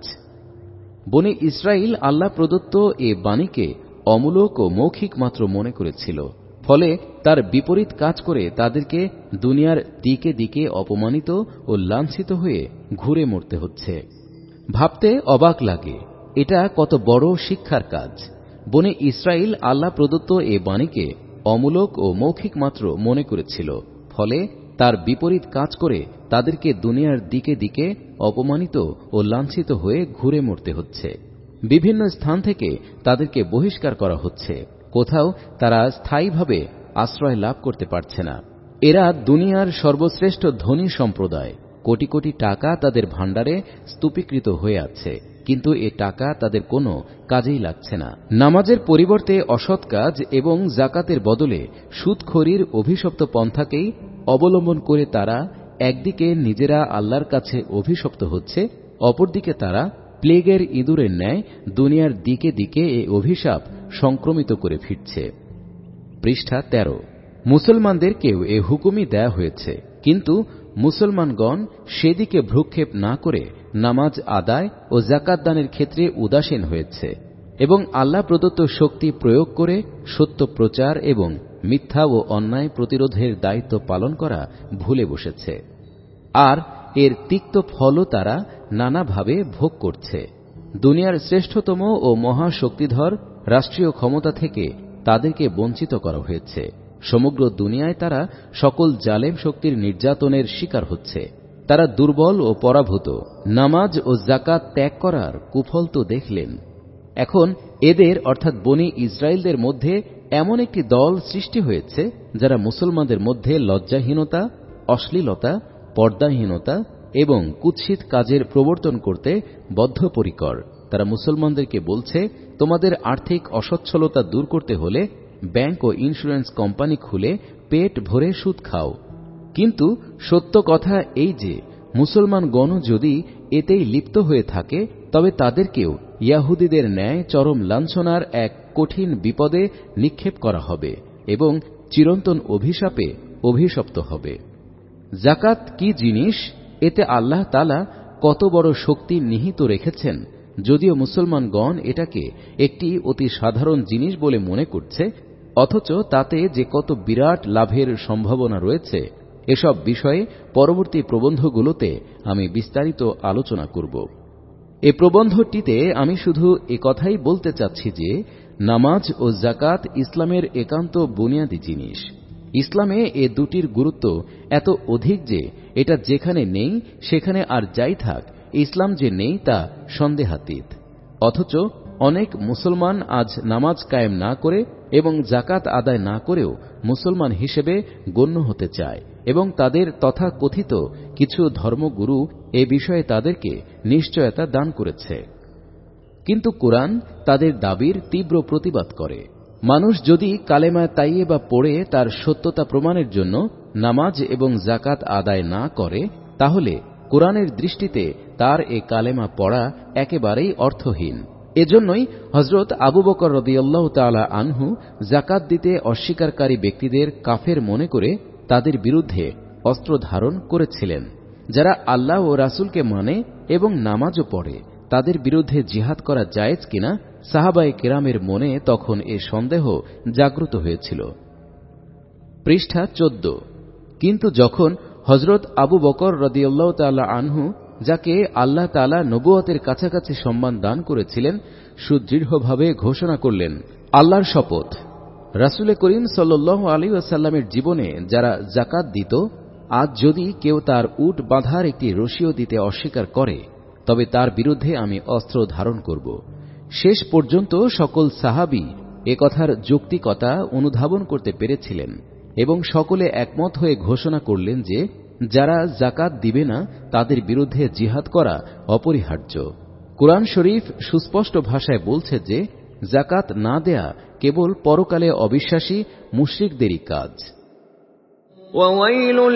বনী ইসরাইল আল্লাহ প্রদত্ত এ বাণীকে অমূলক ও মৌখিক মাত্র মনে করেছিল, ফলে তার বিপরীত কাজ করে তাদেরকে দুনিয়ার দিকে দিকে অপমানিত ও লাঞ্ছিত হয়ে ঘুরে মরতে হচ্ছে। ভাবতে অবাক লাগে, এটা কত বড় শিক্ষার কাজ। বনী ইসরাইল আল্লাহ প্রদত্ত এ বাণীকে অমূলক ও মৌখিক মাত্র মনে করেছিল, ফলে তার বিপরীত কাজ করে তাদেরকে দুনিয়ার দিকে দিকে অপমানিত ও লাঞ্ছিত হয়ে ঘুরে মরতে হচ্ছে। বিভিন্ন স্থান থেকে তাদেরকে বহিষ্কার করা হচ্ছে। কোথাও তারা স্থায়ীভাবে আশ্রয় লাভ করতে পারছে না। এরা দুনিয়ার সর্বশ্রেষ্ঠ ধনী সম্প্রদায়। কোটি কোটি টাকা তাদের ভাণ্ডারে স্তূপীকৃত হয়ে আছে, কিন্তু এ টাকা তাদের কোনো কাজেই লাগছে না। নামাজের পরিবর্তে অসৎ কাজ এবং যাকাতের বদলে সুদখোরির অভিশপ্ত পন্থাকেই অবলম্বন করে তারা একদিকে নিজেরা আল্লাহর কাছে অভিশপ্ত হচ্ছে, অপরদিকে তারা প্লেগের ইঁদুরের ন্যায় দুনিয়ার দিকে দিকে এ অভিশাপ সংক্রমিত করে ফিরছে। পৃষ্ঠা 13। মুসলমানদেরকেও এ হুকুমই দেয়া হয়েছে, কিন্তু মুসলমানগণ সেদিকে ভ্রুক্ষেপ না করে নামাজ আদায় ও যাকাত দানের ক্ষেত্রে উদাসীন হয়েছে এবং আল্লাহ প্রদত্ত শক্তি প্রয়োগ করে সত্য প্রচার এবং মিথ্যা ও অন্যায় প্রতিরোধের দায়িত্ব পালন করা ভুলে বসেছে। আর এর তিক্ত ফলও তারা নানাভাবে ভোগ করছে। দুনিয়ার শ্রেষ্ঠতম ও মহাশক্তিধর রাষ্ট্রীয় ক্ষমতা থেকে তাদেরকে বঞ্চিত করা হয়েছে। সমগ্র দুনিয়ায় তারা সকল জালেম শক্তির নির্যাতনের শিকার হচ্ছে। তারা দুর্বল ও পরাভূত। নামাজ ও যাকাত ত্যাগ করার কুফল তো দেখলেন। এখন এদের অর্থাৎ বনি ইসরায়েলদের মধ্যে এমন একটি দল সৃষ্টি হয়েছে যারা মুসলমানদের মধ্যে লজ্জাহীনতা, অশ্লীলতা, পর্দাহীনতা এবং কুৎসিত কাজের প্রবর্তন করতে বদ্ধপরিকর। তারা মুসলমানদেরকে বলছে, তোমাদের আর্থিক অসচ্ছলতা দূর করতে হলে ব্যাংক ও ইন্স্যুরেন্স কোম্পানি খুলে পেট ভরে সুদ খাও। কিন্তু সত্য কথা এই যে মুসলমানগণ যদি এতেই লিপ্ত হয়ে থাকে তবে তাদেরকেও ইয়াহুদীদের ন্যায় চরম লাঞ্ছনার এক কঠিন বিপদে নিক্ষেপ করা হবে এবং চিরন্তন অভিশাপে অভিশপ্ত হবে। যাকাত কি জিনিস, এতে আল্লাহ তাআলা কত বড় শক্তি নিহিত রেখেছেন। যদিও মুসলমানগণ এটাকে একটি অতি সাধারণ জিনিস বলে মনে করছে, অথচ তাতে যে কত বিরাট লাভের সম্ভাবনা রয়েছে এসব বিষয়ে পরবর্তী প্রবন্ধগুলোতে আমি বিস্তারিত আলোচনা করব। এ প্রবন্ধটিতে আমি শুধু কথাই বলতে চাচ্ছি যে নামাজ ও যাকাত ইসলামের একান্ত বুনিয়াদী জিনিস। ইসলামে এ দুটির গুরুত্ব এত অধিক যে এটা যেখানে নেই সেখানে আর যাই থাক, ইসলাম যে নেই তা সন্দেহাতীত। অথচ অনেক মুসলমান আজ নামাজ কায়েম না করে এবং যাকাত আদায় না করেও মুসলমান হিসেবে গণ্য হতে চায় এবং তাদের তথাকথিত কিছু ধর্মগুরু এ বিষয়ে তাদেরকে নিশ্চয়তা দান করেছে। কিন্তু কুরআন তাদের দাবির তীব্র প্রতিবাদ করে। মানুষ যদি কালেমা তাইয়্যিবা পড়ে তার সত্যতা প্রমাণের জন্য নামাজ এবং যাকাত আদায় না করে, তাহলে কুরআনের দৃষ্টিতে তার এ কালেমা পড়া একেবারেই অর্থহীন। এজন্যই হযরত আবু বকর রাদিয়াল্লাহু তাআলা আনহু যাকাত দিতে অস্বীকারী ব্যক্তিদের কাফের মনে করে তাদের বিরুদ্ধে অস্ত্র ধারণ করেছিলেন। যারা আল্লাহ ও রাসূলকে মানে এবং নামাজও পড়ে তাদের বিরুদ্ধে জিহাদ করা জায়েজ কিনা সাহাবায়ে কেরামের মনে তখন এ সন্দেহ জাগ্রত হয়েছিল। পৃষ্ঠা 14। কিন্তু যখন হযরত আবু বকর রাদিয়াল্লাহু তাআলা আনহু, যাকে আল্লাহ তাআলা নবুয়তের কাছাকাছি সম্মান দান করেছিলেন, সুদৃঢ়ভাবে ঘোষণা করলেন, আল্লাহর শপথ, রাসূল করিম সাল্লাল্লাহু আলাইহি ওয়াসাল্লামের জীবনে যারা যাকাত দিত, আজ যদি কেউ তার উট বাঁধার একটি রশিও দিতে অস্বীকার করে তবে তার বিরুদ্ধে আমি অস্ত্র ধারণ করব। শেষ পর্যন্ত সকল সাহাবী এ কথার যৌক্তিকতা অনুধাবন করতে পেরেছিলেন এবং সকলে একমত হয়ে ঘোষণা করলেন যে যারা যাকাত দিবে না তাদের বিরুদ্ধে জিহাদ করা অপরিহার্য। কুরআন শরীফ সুস্পষ্ট ভাষায় বলছে যে যাকাত না দেয়া কেবল পরকালে অবিশ্বাসী মুশরিকদেরই কাজ। وَوَيْلٌ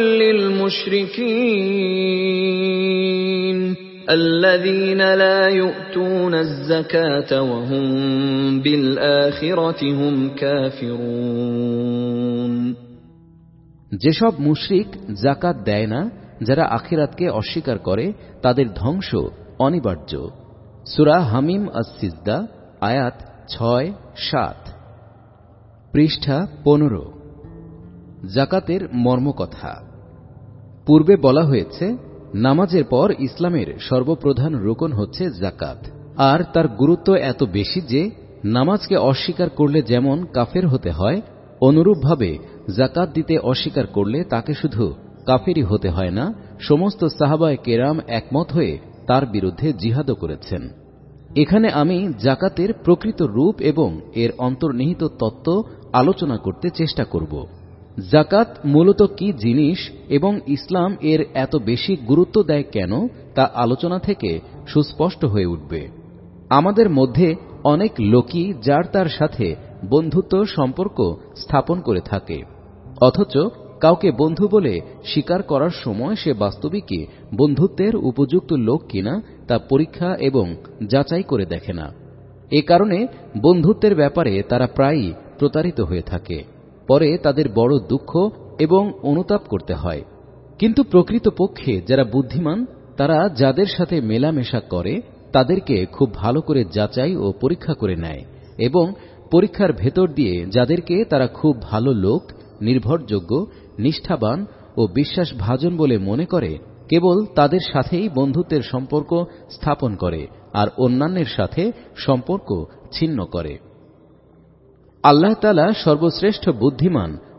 لِّلْمُشْرِكِينَ الَّذِينَ لَا يُؤْتُونَ الزَّكَاةَ وَهُمْ بِالْآخِرَةِ هُمْ كَافِرُونَ। যেসব মুশরিক যাকাত দেয় না, যারা আখিরাতকে অস্বীকার করে, তাদের ধ্বংস অনিবার্য। সূরা হামিম আস-সিজদা আয়াত 6-7। পৃষ্ঠা 15। যাকাতের মর্মকথা। পূর্বে বলা হয়েছে নামাজের পর ইসলামের সর্বপ্রধান রুকন হচ্ছে যাকাত, আর তার গুরুত্ব এত বেশি যে নামাজকে অস্বীকার করলে যেমন কাফের হতে হয়, অনুরূপভাবে যাকাত দিতে অস্বীকার করলে তাকে শুধু কাফেরই হতে হয় না, সমস্ত সাহাবায়ে কেরাম একমত হয়ে তার বিরুদ্ধে জিহাদও করেছেন। এখানে আমি যাকাতের প্রকৃত রূপ এবং এর অন্তর্নিহিত তত্ত্ব আলোচনা করতে চেষ্টা করব। যাকাত মূলত কি জিনিস এবং ইসলাম এর এত বেশি গুরুত্ব দেয় কেন তা আলোচনা থেকে সুস্পষ্ট হয়ে উঠবে। আমাদের মধ্যে অনেক লোকই যার তার সাথে বন্ধুত্ব সম্পর্ক স্থাপন করে থাকে, অথচ কাউকে বন্ধু বলে স্বীকার করার সময় সে বাস্তবিকই বন্ধুত্বের উপযুক্ত লোক কিনা তা পরীক্ষা এবং যাচাই করে দেখে না। এ কারণে বন্ধুত্বের ব্যাপারে তারা প্রায়ই প্রতারিত হয়ে থাকে। পরে তাদের বড় দুঃখ এবং অনুতাপ করতে হয়। কিন্তু প্রকৃতপক্ষে যারা বুদ্ধিমান তারা যাদের সাথে মেলামেশা করে তাদেরকে খুব ভালো করে যাচাই ও পরীক্ষা করে নেয় এবং পরীক্ষার ভেতর দিয়ে যাদেরকে তারা খুব ভালো লোক, নির্ভরযোগ্য, নিষ্ঠাবান ও বিশ্বাসভাজন বলে মনে করে, কেবল তাদের সাথেই বন্ধুত্বের সম্পর্ক স্থাপন করে আর অন্যান্যের সাথে সম্পর্ক ছিন্ন করে। আল্লাহ তাআলা সর্বশ্রেষ্ঠ বুদ্ধিমান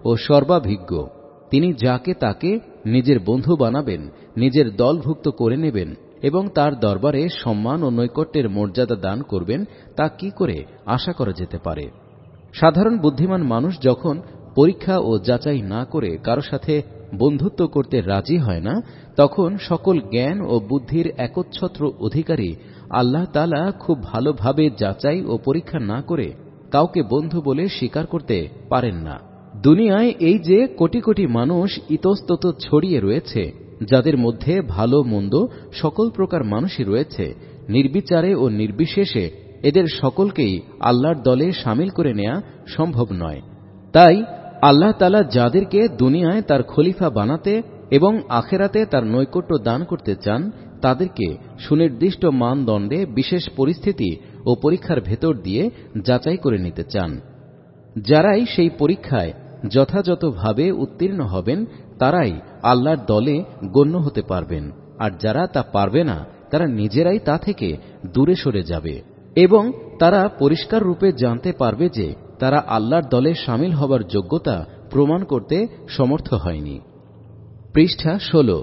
ও সর্বাভিজ্ঞ। তিনি যাকে তাকে নিজের বন্ধু বানাবেন, নিজের দলভুক্ত করে নেবেন এবং তার দরবারে সম্মান ও নৈকট্যের মর্যাদা দান করবেন, তা কি করে আশা করা যেতে পারে? সাধারণ বুদ্ধিমান মানুষ যখন পরীক্ষা ও যাচাই না করে কারো সাথে বন্ধুত্ব করতে রাজি হয় না, তখন সকল জ্ঞান ও বুদ্ধির একচ্ছত্র অধিকারী আল্লাহ তাআলা খুব ভালোভাবে যাচাই ও পরীক্ষা না করে কাউকে বন্ধু বলে স্বীকার করতে পারেন না। দুনিয়ায় এই যে কোটি কোটি মানুষ ইতস্তত ছড়িয়ে রয়েছে, যাদের মধ্যে ভালো মন্দ সকল প্রকার মানুষই রয়েছে, নির্বিচারে ও নির্বিশেষে এদের সকলকেই আল্লাহর দলে শামিল করে নেওয়া সম্ভব নয়। তাই আল্লাহ তাআলা যাদেরকে দুনিয়ায় তার খলিফা বানাতে এবং আখেরাতে তার নৈকট্য দান করতে চান, তাদেরকে সুনির্দিষ্ট মানদণ্ডে বিশেষ পরিস্থিতি ও পরীক্ষার ভেতর দিয়ে যাচাই করে নিতে চান। যারাই সেই পরীক্ষায় যথাযথভাবে উত্তীর্ণ হবেন, তারাই আল্লাহর দলে গণ্য হতে পারবেন, আর যারা তা পারবে না, তারা নিজেরাই তা থেকে দূরে সরে যাবে এবং তারা পরিষ্কার রূপে জানতে পারবে যে তারা আল্লাহর দলে শামিল হবার যোগ্যতা প্রমাণ করতে সমর্থ হয়নি। পৃষ্ঠা 16।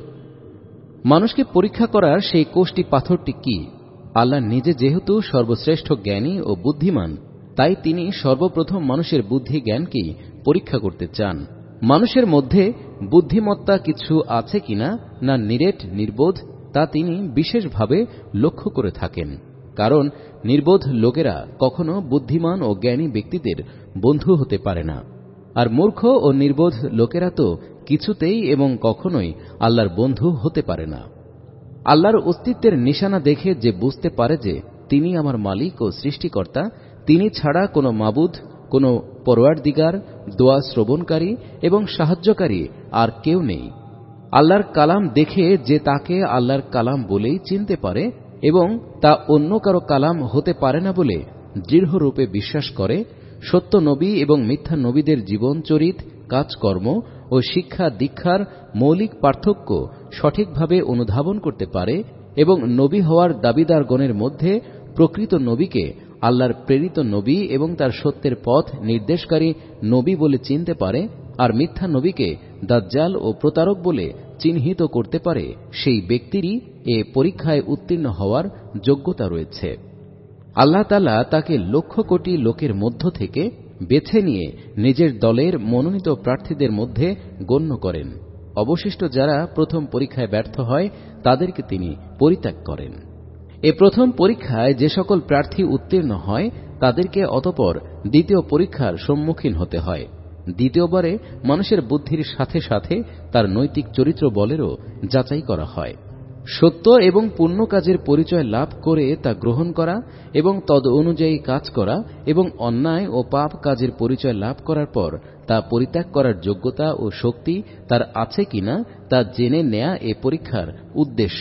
মানুষকে পরীক্ষা করার সেই কোষ্টি পাথরটি কি? আল্লাহ নিজে যেহেতু সর্বশ্রেষ্ঠ জ্ঞানী ও বুদ্ধিমান, তাই তিনি সর্বপ্রথম মানুষের বুদ্ধি জ্ঞানকেই পরীক্ষা করতে চান। মানুষের মধ্যে বুদ্ধিমত্তা কিছু আছে কিনা, না নিরেট নির্বোধ, তা তিনি বিশেষভাবে লক্ষ্য করে থাকেন। কারণ নির্বোধ লোকেরা কখনো বুদ্ধিমান ও জ্ঞানী ব্যক্তিদের বন্ধু হতে পারে না, আর মূর্খ ও নির্বোধ লোকেরা তো কিছুতেই এবং কখনোই আল্লাহর বন্ধু হতে পারে না। আল্লাহর অস্তিত্বের নিশানা দেখে যে বুঝতে পারে যে তিনি আমার মালিক ও সৃষ্টিকর্তা, তিনি ছাড়া কোনো মাবুদ, কোনো পরওয়ারদিগার, দোয়া শ্রবণকারী এবং সাহায্যকারী আর কেউ নেই। আল্লাহর কালাম দেখে যে তাকে আল্লাহর কালাম বলেই চিনতে পারে এবং তা অন্য কারো কালাম হতে পারে না বলে দৃঢ়রূপে বিশ্বাস করে, সত্য নবী এবং মিথ্যা নবীদের জীবনচরিত, কাজকর্ম ও শিক্ষা দীক্ষার মৌলিক পার্থক্য সঠিকভাবে অনুধাবন করতে পারে এবং নবী হওয়ার দাবিদারগণের মধ্যে প্রকৃত নবীকে আল্লাহর প্রেরিত নবী এবং তার সত্যের পথ নির্দেশকারী নবী বলে চিনতে পারে, আর মিথ্যা নবীকে দাজ্জাল ও প্রতারক বলে চিহ্নিত করতে পারে, সেই ব্যক্তিরই এ পরীক্ষায় উত্তীর্ণ হওয়ার যোগ্যতা রয়েছে। আল্লাহ তাআলা তাকে লক্ষ কোটি লোকের মধ্য থেকে বেছে নিয়ে নিজের দলের মনোনীত প্রার্থীদের মধ্যে গণ্য করেন। অবশিষ্ট যারা প্রথম পরীক্ষায় ব্যর্থ হয়, তাদেরকে তিনি পরিত্যাগ করেন। এ প্রথম পরীক্ষায় যে সকল প্রার্থী উত্তীর্ণ হয়, তাদেরকে অতঃপর দ্বিতীয় পরীক্ষার সম্মুখীন হতে হয়। দ্বিতীয়বারে মানুষের বুদ্ধির সাথে সাথে তার নৈতিক চরিত্র বলেরও যাচাই করা হয়। সত্য এবং পুণ্য কাজের পরিচয় লাভ করে তা গ্রহণ করা এবং তদ অনুযায়ী কাজ করা এবং অন্যায় ও পাপ কাজের পরিচয় লাভ করার পর তা পরিত্যাগ করার যোগ্যতা ও শক্তি তার আছে কিনা তা জেনে নেয়া এ পরীক্ষার উদ্দেশ্য।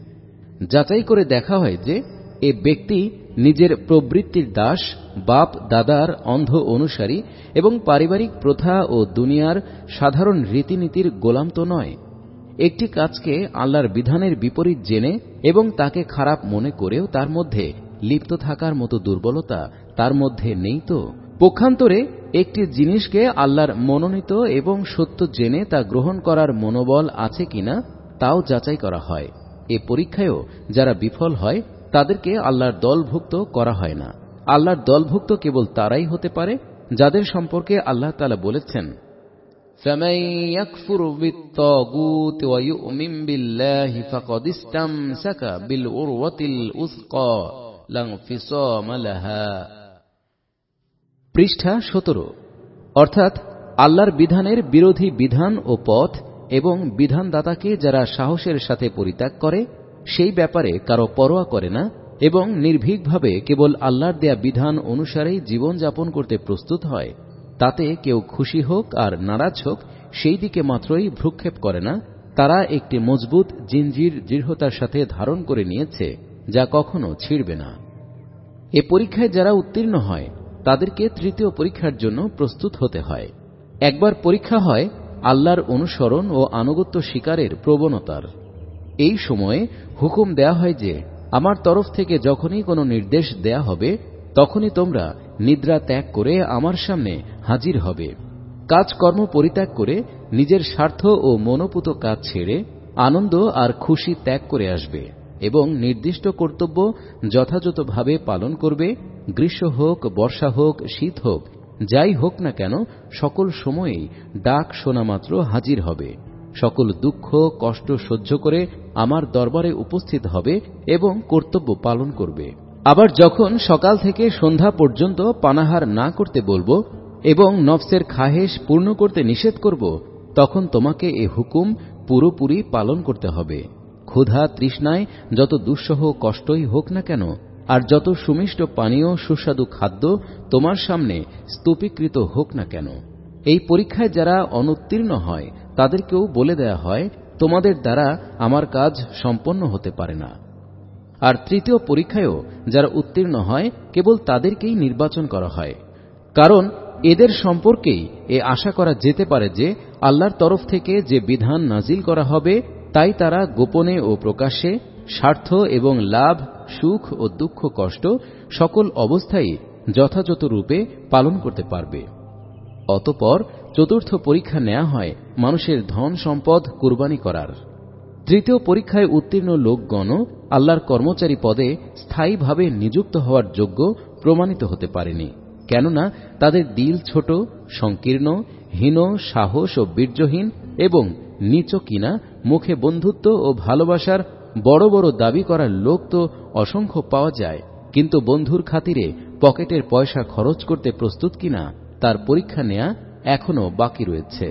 যাচাই করে দেখা হয় যে এ ব্যক্তি নিজের প্রবৃত্তির দাস, বাপ দাদার অন্ধ অনুসারী এবং পারিবারিক প্রথা ও দুনিয়ার সাধারণ রীতিনীতির গোলাম তো নয়। একটি কাজকে আল্লাহর বিধানের বিপরীত জেনে এবং তাকে খারাপ মনে করেও তার মধ্যে লিপ্ত থাকার মতো দুর্বলতা তার মধ্যে নেই তো? পক্ষান্তরে একটি জিনিসকে আল্লাহর মনোনীত এবং সত্য জেনে তা গ্রহণ করার মনোবল আছে কিনা তাও যাচাই করা হয়। এ পরীক্ষায়ও যারা বিফল হয়, তাদেরকে আল্লাহর দলভুক্ত করা হয় না। আল্লাহর দলভুক্ত কেবল তারাই হতে পারে যাদের সম্পর্কে আল্লাহ তাআলা বলেছেন, فَمَن يَكْفُرْ بِالطَّاغُوتِ وَيُؤْمِن بِاللَّهِ فَقَدِ اسْتَمْسَكَ بِالْعُرْوَةِ الْوُثْقَى لَا انفِصَامَ لَهَا। পৃষ্ঠা 17। অর্থাৎ আল্লাহর বিধানের বিরোধী বিধান ও পথ এবং বিধানদাতাকে যারা সাহসের সাথে পরিত্যাগ করে, সেই ব্যাপারে কারো পরোয়া করে না এবং নির্ভীকভাবে কেবল আল্লাহর দেয়া বিধান অনুসারেই জীবনযাপন করতে প্রস্তুত হয়, তাতে কেউ খুশি হোক আর নারাজ হোক সেই দিকে মাত্রই ভ্রুক্ষেপ করে না, তারা একটি মজবুত জিঞ্জির দৃঢ়তার সাথে ধারণ করে নিয়েছে, যা কখনো ছিঁড়বে না। এ পরীক্ষায় যারা উত্তীর্ণ হয়, তাদেরকে তৃতীয় পরীক্ষার জন্য প্রস্তুত হতে হয়। একবার পরীক্ষা হয় আল্লাহর অনুসরণ ও আনুগত্য স্বীকারের প্রবণতার। এই সময়ে হুকুম দেয়া হয় যে আমার তরফ থেকে যখনই কোনো নির্দেশ দেয়া হবে, তখনই তোমরা নিদ্রা ত্যাগ করে আমার সামনে হাজির হবে। কাজকর্ম পরিত্যাগ করে নিজের স্বার্থ ও মনোপুত কাজ ছেড়ে আনন্দ আর খুশি ত্যাগ করে আসবে এবং নির্দিষ্ট কর্তব্য যথাযথভাবে পালন করবে। গ্রীষ্ম হোক, বর্ষা হোক, শীত হোক, যাই হোক না কেন সকল সময়েই ডাক শোনা মাত্র হাজির হবে। সকল দুঃখ কষ্ট সহ্য করে আমার দরবারে উপস্থিত হবে এবং কর্তব্য পালন করবে। আবার যখন সকাল থেকে সন্ধ্যা পর্যন্ত পানাহার না করতে বলবো এবং নফসের খাহেশ পূর্ণ করতে নিষেধ করব, তখন তোমাকে এ হুকুম পুরোপুরি পালন করতে হবে। ক্ষুধা তৃষ্ণায় যত দুঃসহ কষ্টই হোক না কেন আর যত সুমিষ্ট পানীয় সুস্বাদু খাদ্য তোমার সামনে স্তূপীকৃত হোক না কেন, এই পরীক্ষায় যারা অনুত্তীর্ণ হয় তাদেরকেও বলে দেয়া হয়, তোমাদের দ্বারা আমার কাজ সম্পন্ন হতে পারে না। আর তৃতীয় পরীক্ষায়ও যারা উত্তীর্ণ হয় কেবল তাদেরকেই নির্বাচন করা হয়, কারণ এদের সম্পর্কেই এ আশা করা যেতে পারে যে আল্লাহর তরফ থেকে যে বিধান নাজিল করা হবে তাই তারা গোপনে ও প্রকাশ্যে, স্বার্থ এবং লাভ, সুখ ও দুঃখ কষ্ট সকল অবস্থায় যথাযথ রূপে পালন করতে পারবে। অতঃপর চতুর্থ পরীক্ষা নেওয়া হয় মানুষের ধন সম্পদ কুরবানি করার। তৃতীয় পরীক্ষায় উত্তীর্ণ লোকগণও আল্লাহর কর্মচারী পদে স্থায়ীভাবে নিযুক্ত হওয়ার যোগ্য প্রমাণিত হতে পারেনি, কেননা তাদের দিল ছোট, সংকীর্ণ, হীন, সাহস ও বীর্যহীন এবং নীচ কিনা। মুখে বন্ধুত্ব ও ভালোবাসার বড় বড় দাবি করার লোক তো অসংখ্য পাওয়া যায়, কিন্তু বন্ধুর খাতিরে পকেটের পয়সা খরচ করতে প্রস্তুত কিনা তার পরীক্ষা নেয়া এখনো বাকি রয়েছে।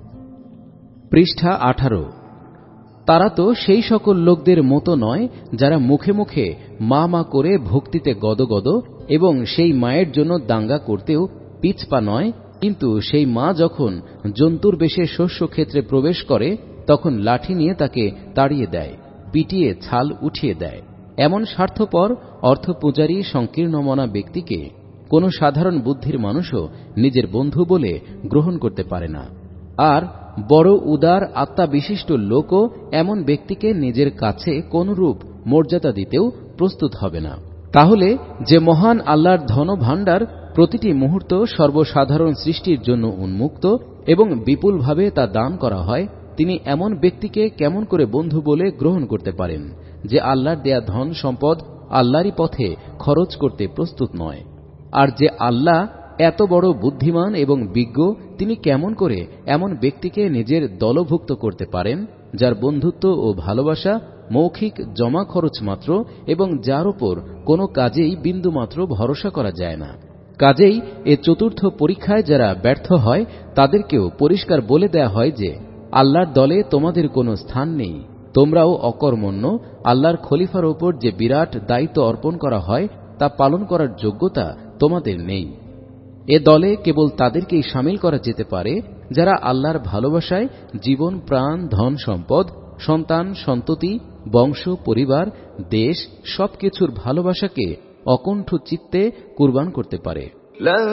পৃষ্ঠা 18। তারা তো সেই সকল লোকদের মতো নয় যারা মুখে মুখে মা মা করে ভক্তিতে গদগদ এবং সেই মায়ের জন্য দাঙ্গা করতেও পিছপা নয়, কিন্তু সেই মা যখন জন্তুর বেশে শস্য ক্ষেত্রে প্রবেশ করে তখন লাঠি নিয়ে তাকে তাড়িয়ে দেয়, পিটিয়ে ছাল উঠিয়ে দেয়। এমন স্বার্থপর অর্থপূজারী সংকীর্ণমনা ব্যক্তিকে কোনো সাধারণ বুদ্ধির মানুষও নিজের বন্ধু বলে গ্রহণ করতে পারে না। আর বড় উদার আত্মাবিশিষ্ট লোকও এমন ব্যক্তিকে নিজের কাছে কোনরূপ মর্যাদা দিতেও প্রস্তুত হবে না। তাহলে যে মহান আল্লাহর ধনভাণ্ডার প্রতিটি মুহূর্ত সর্বসাধারণ সৃষ্টির জন্য উন্মুক্ত এবং বিপুলভাবে তা দান করা হয়, তিনি এমন ব্যক্তিকে কেমন করে বন্ধু বলে গ্রহণ করতে পারেন যে আল্লাহর দেয়া ধন সম্পদ আল্লাহরই পথে খরচ করতে প্রস্তুত নয়? আর যে আল্লাহ এত বড় বুদ্ধিমান এবং বিজ্ঞ, তিনি কেমন করে এমন ব্যক্তিকে নিজের দলভুক্ত করতে পারেন যার বন্ধুত্ব ও ভালোবাসা মৌখিক জমা খরচ মাত্র এবং যার উপর কোনো কাজেই বিন্দুমাত্র ভরসা করা যায় না? কাজেই এ চতুর্থ পরীক্ষায় যারা ব্যর্থ হয় তাদেরকেও পরিষ্কার বলে দেয়া হয় যে আল্লাহর দলে তোমাদের কোনো স্থান নেই, তোমরাও অকর্মণ্য। আল্লাহর খলিফার ওপর যে বিরাট দায়িত্ব অর্পণ করা হয় তা পালন করার যোগ্যতা তোমাদের নেই। এ দলে কেবল তাদেরকেই সামিল করা যেতে পারে যারা আল্লাহর ভালোবাসায় জীবন, প্রাণ, ধন সম্পদ, সন্তান সন্ততি, বংশ পরিবার, দেশ সবকিছুর ভালোবাসাকে অকুণ্ঠ চিত্তে কুরবান করতে পারে। لن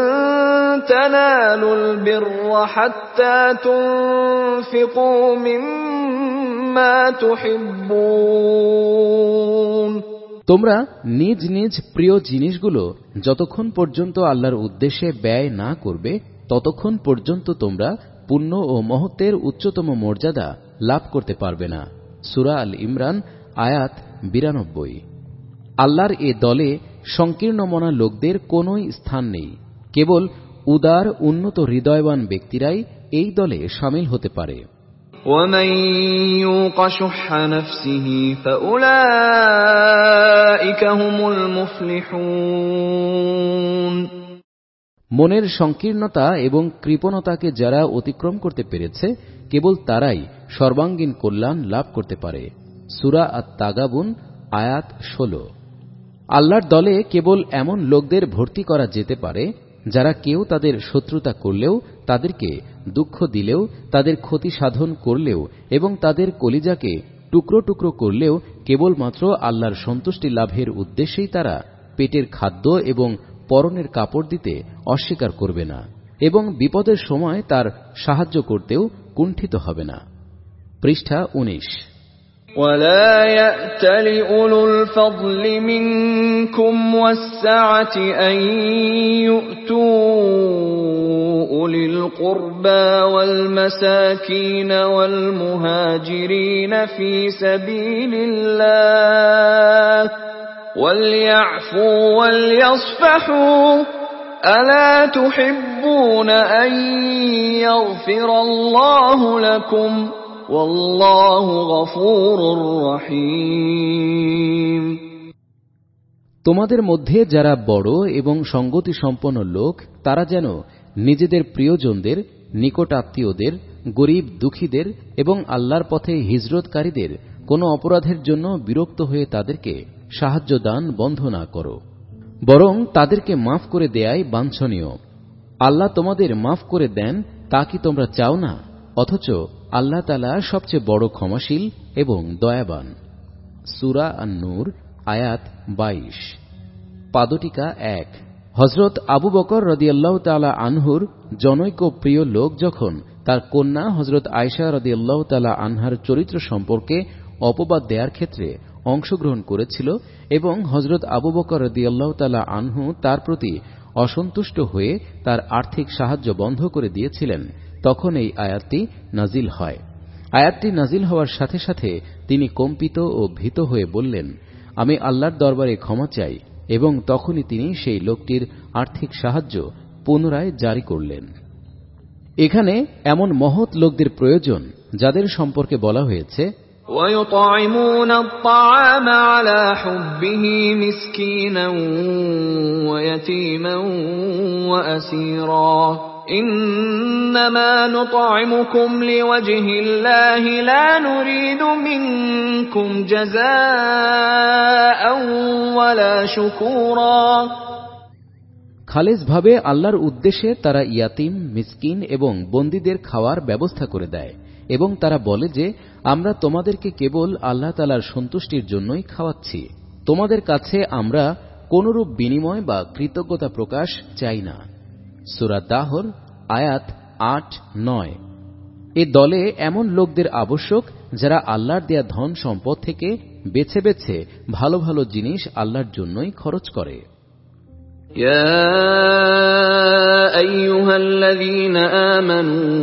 تنالوا البر حتى تنفقوا مما تحبون। তোমরা নিজ নিজ প্রিয় জিনিসগুলো যতক্ষণ পর্যন্ত আল্লাহর উদ্দেশ্যে ব্যয় না করবে ততক্ষণ পর্যন্ত তোমরা পুণ্য ও মহত্বের উচ্চতম মর্যাদা লাভ করতে পারবে না। সূরা আল ইমরান আয়াত 92। আল্লাহর এ দলে সংকীর্ণমনা লোকদের কোনোই স্থান নেই। কেবল উদার উন্নত হৃদয়বান ব্যক্তিরাই এই দলে সামিল হতে পারে। وَمَن يُوقَ شُحَّ نَفْسِهِ فَأُولَئِكَ هُمُ الْمُفْلِحُونَ। মনের সংকীর্ণতা এবং কৃপণতাকে যারা অতিক্রম করতে পেরেছে কেবল তারাই সর্বাঙ্গীন কল্যাণ লাভ করতে পারে। সূরা আত-তাগাবুন আয়াত 16। আল্লাহর দলে কেবল এমন লোকদের ভর্তি করা যেতে পারে যারা কেউ তাদের শত্রুতা করলেও, তাদেরকে দুঃখ দিলেও, তাদের ক্ষতি সাধন করলেও এবং তাদের কলিজাকে টুকরো টুকরো করলেও কেবলমাত্র আল্লাহর সন্তুষ্টি লাভের উদ্দেশ্যেই তারা পেটের খাদ্য এবং পরনের কাপড় দিতে অস্বীকার করবে না এবং বিপদের সময় তার সাহায্য করতেও কুণ্ঠিত হবে না। পৃষ্ঠা 19। وَلَا يَأْتَلِ أُولُو الْفَضْلِ مِنكُمْ وَالسَّعَةِ أَن يُؤْتُوا أولي القربى والمساكين والمهاجرين في سبيل الله وليعفوا وليصفحوا ألا تحبون أن يغفر الله لكم والله غفور رحيم। তোমাদের মধ্যে যারা বড় এবং সঙ্গতি সম্পন্ন লোক তারা যেন নিজেদের প্রিয়জনদের, নিকট আত্মীয়দের, গরিব দুঃখীদের এবং আল্লাহর পথে হিজরতকারীদের কোনো অপরাধের জন্য বিরক্ত হয়ে তাদেরকে সাহায্য দান বন্ধ না করো, বরং তাদেরকে মাফ করে দেয়াই বাঞ্ছনীয়। আল্লাহ তোমাদের মাফ করে দেন তা কি তোমরা চাও না? অথচ আল্লাহ তাআলা সবচেয়ে বড় ক্ষমাশীল এবং দয়াবান। সূরা আন-নূর আয়াত 22। পাদটিকা 1। হযরত আবু বকর রাদিয়াল্লাহু তাআলা আনহুর জনৈক প্রিয় লোক যখন তার কন্যা হযরত আয়েশা রাদিয়াল্লাহু তাআলা আনহার চরিত্র সম্পর্কে অপবাদ দেওয়ার ক্ষেত্রে অংশগ্রহণ করেছিল এবং হযরত আবু বকর রাদিয়াল্লাহু তাআলা আনহু তার প্রতি অসন্তুষ্ট হয়ে তার আর্থিক সাহায্য বন্ধ করে দিয়েছিলেন, তখন এই আয়াতটি নাজিল হয়। আয়াতটি নাজিল হওয়ার সাথে সাথে তিনি কম্পিত ও ভীত হয়ে বললেন, আমি আল্লাহর দরবারে ক্ষমা চাই, এবং তখনই তিনি সেই লোকটির আর্থিক সাহায্য পুনরায় জারি করলেন। এখানে এমন মহৎ লোকদের প্রয়োজন যাদের সম্পর্কে বলা হয়েছে, وَيُطْعِمُونَ الطَّعَامَ عَلَى حُبِّهِ مِسْكِينًا وَيَتِيمًا وَأَسِيرًا إِنَّمَا نُطْعِمُكُمْ لِوَجْهِ اللَّهِ لَا نُرِيدُ مِنكُمْ جَزَاءً وَلَا شُكُورًا। খালেসভাবে আল্লাহর উদ্দেশ্যে তারা ইয়াতিম, মিসকিন এবং বন্দীদের খাওয়ার ব্যবস্থা করে দেয় এবং তারা বলে যে আমরা তোমাদেরকে কেবল আল্লাহ তাআলার সন্তুষ্টির জন্যই খাওয়াচ্ছি, তোমাদের কাছে আমরা কোনরূপ বিনিময় বা কৃতজ্ঞতা প্রকাশ চাই না। সূরা দাহর আয়াত ৮-৯। এ দলে এমন লোকদের আবশ্যক যারা আল্লাহর দেয়া ধন সম্পদ থেকে বেছে বেছে ভালো ভালো জিনিস আল্লাহর জন্যই খরচ করে। يا أيها الذين آمنوا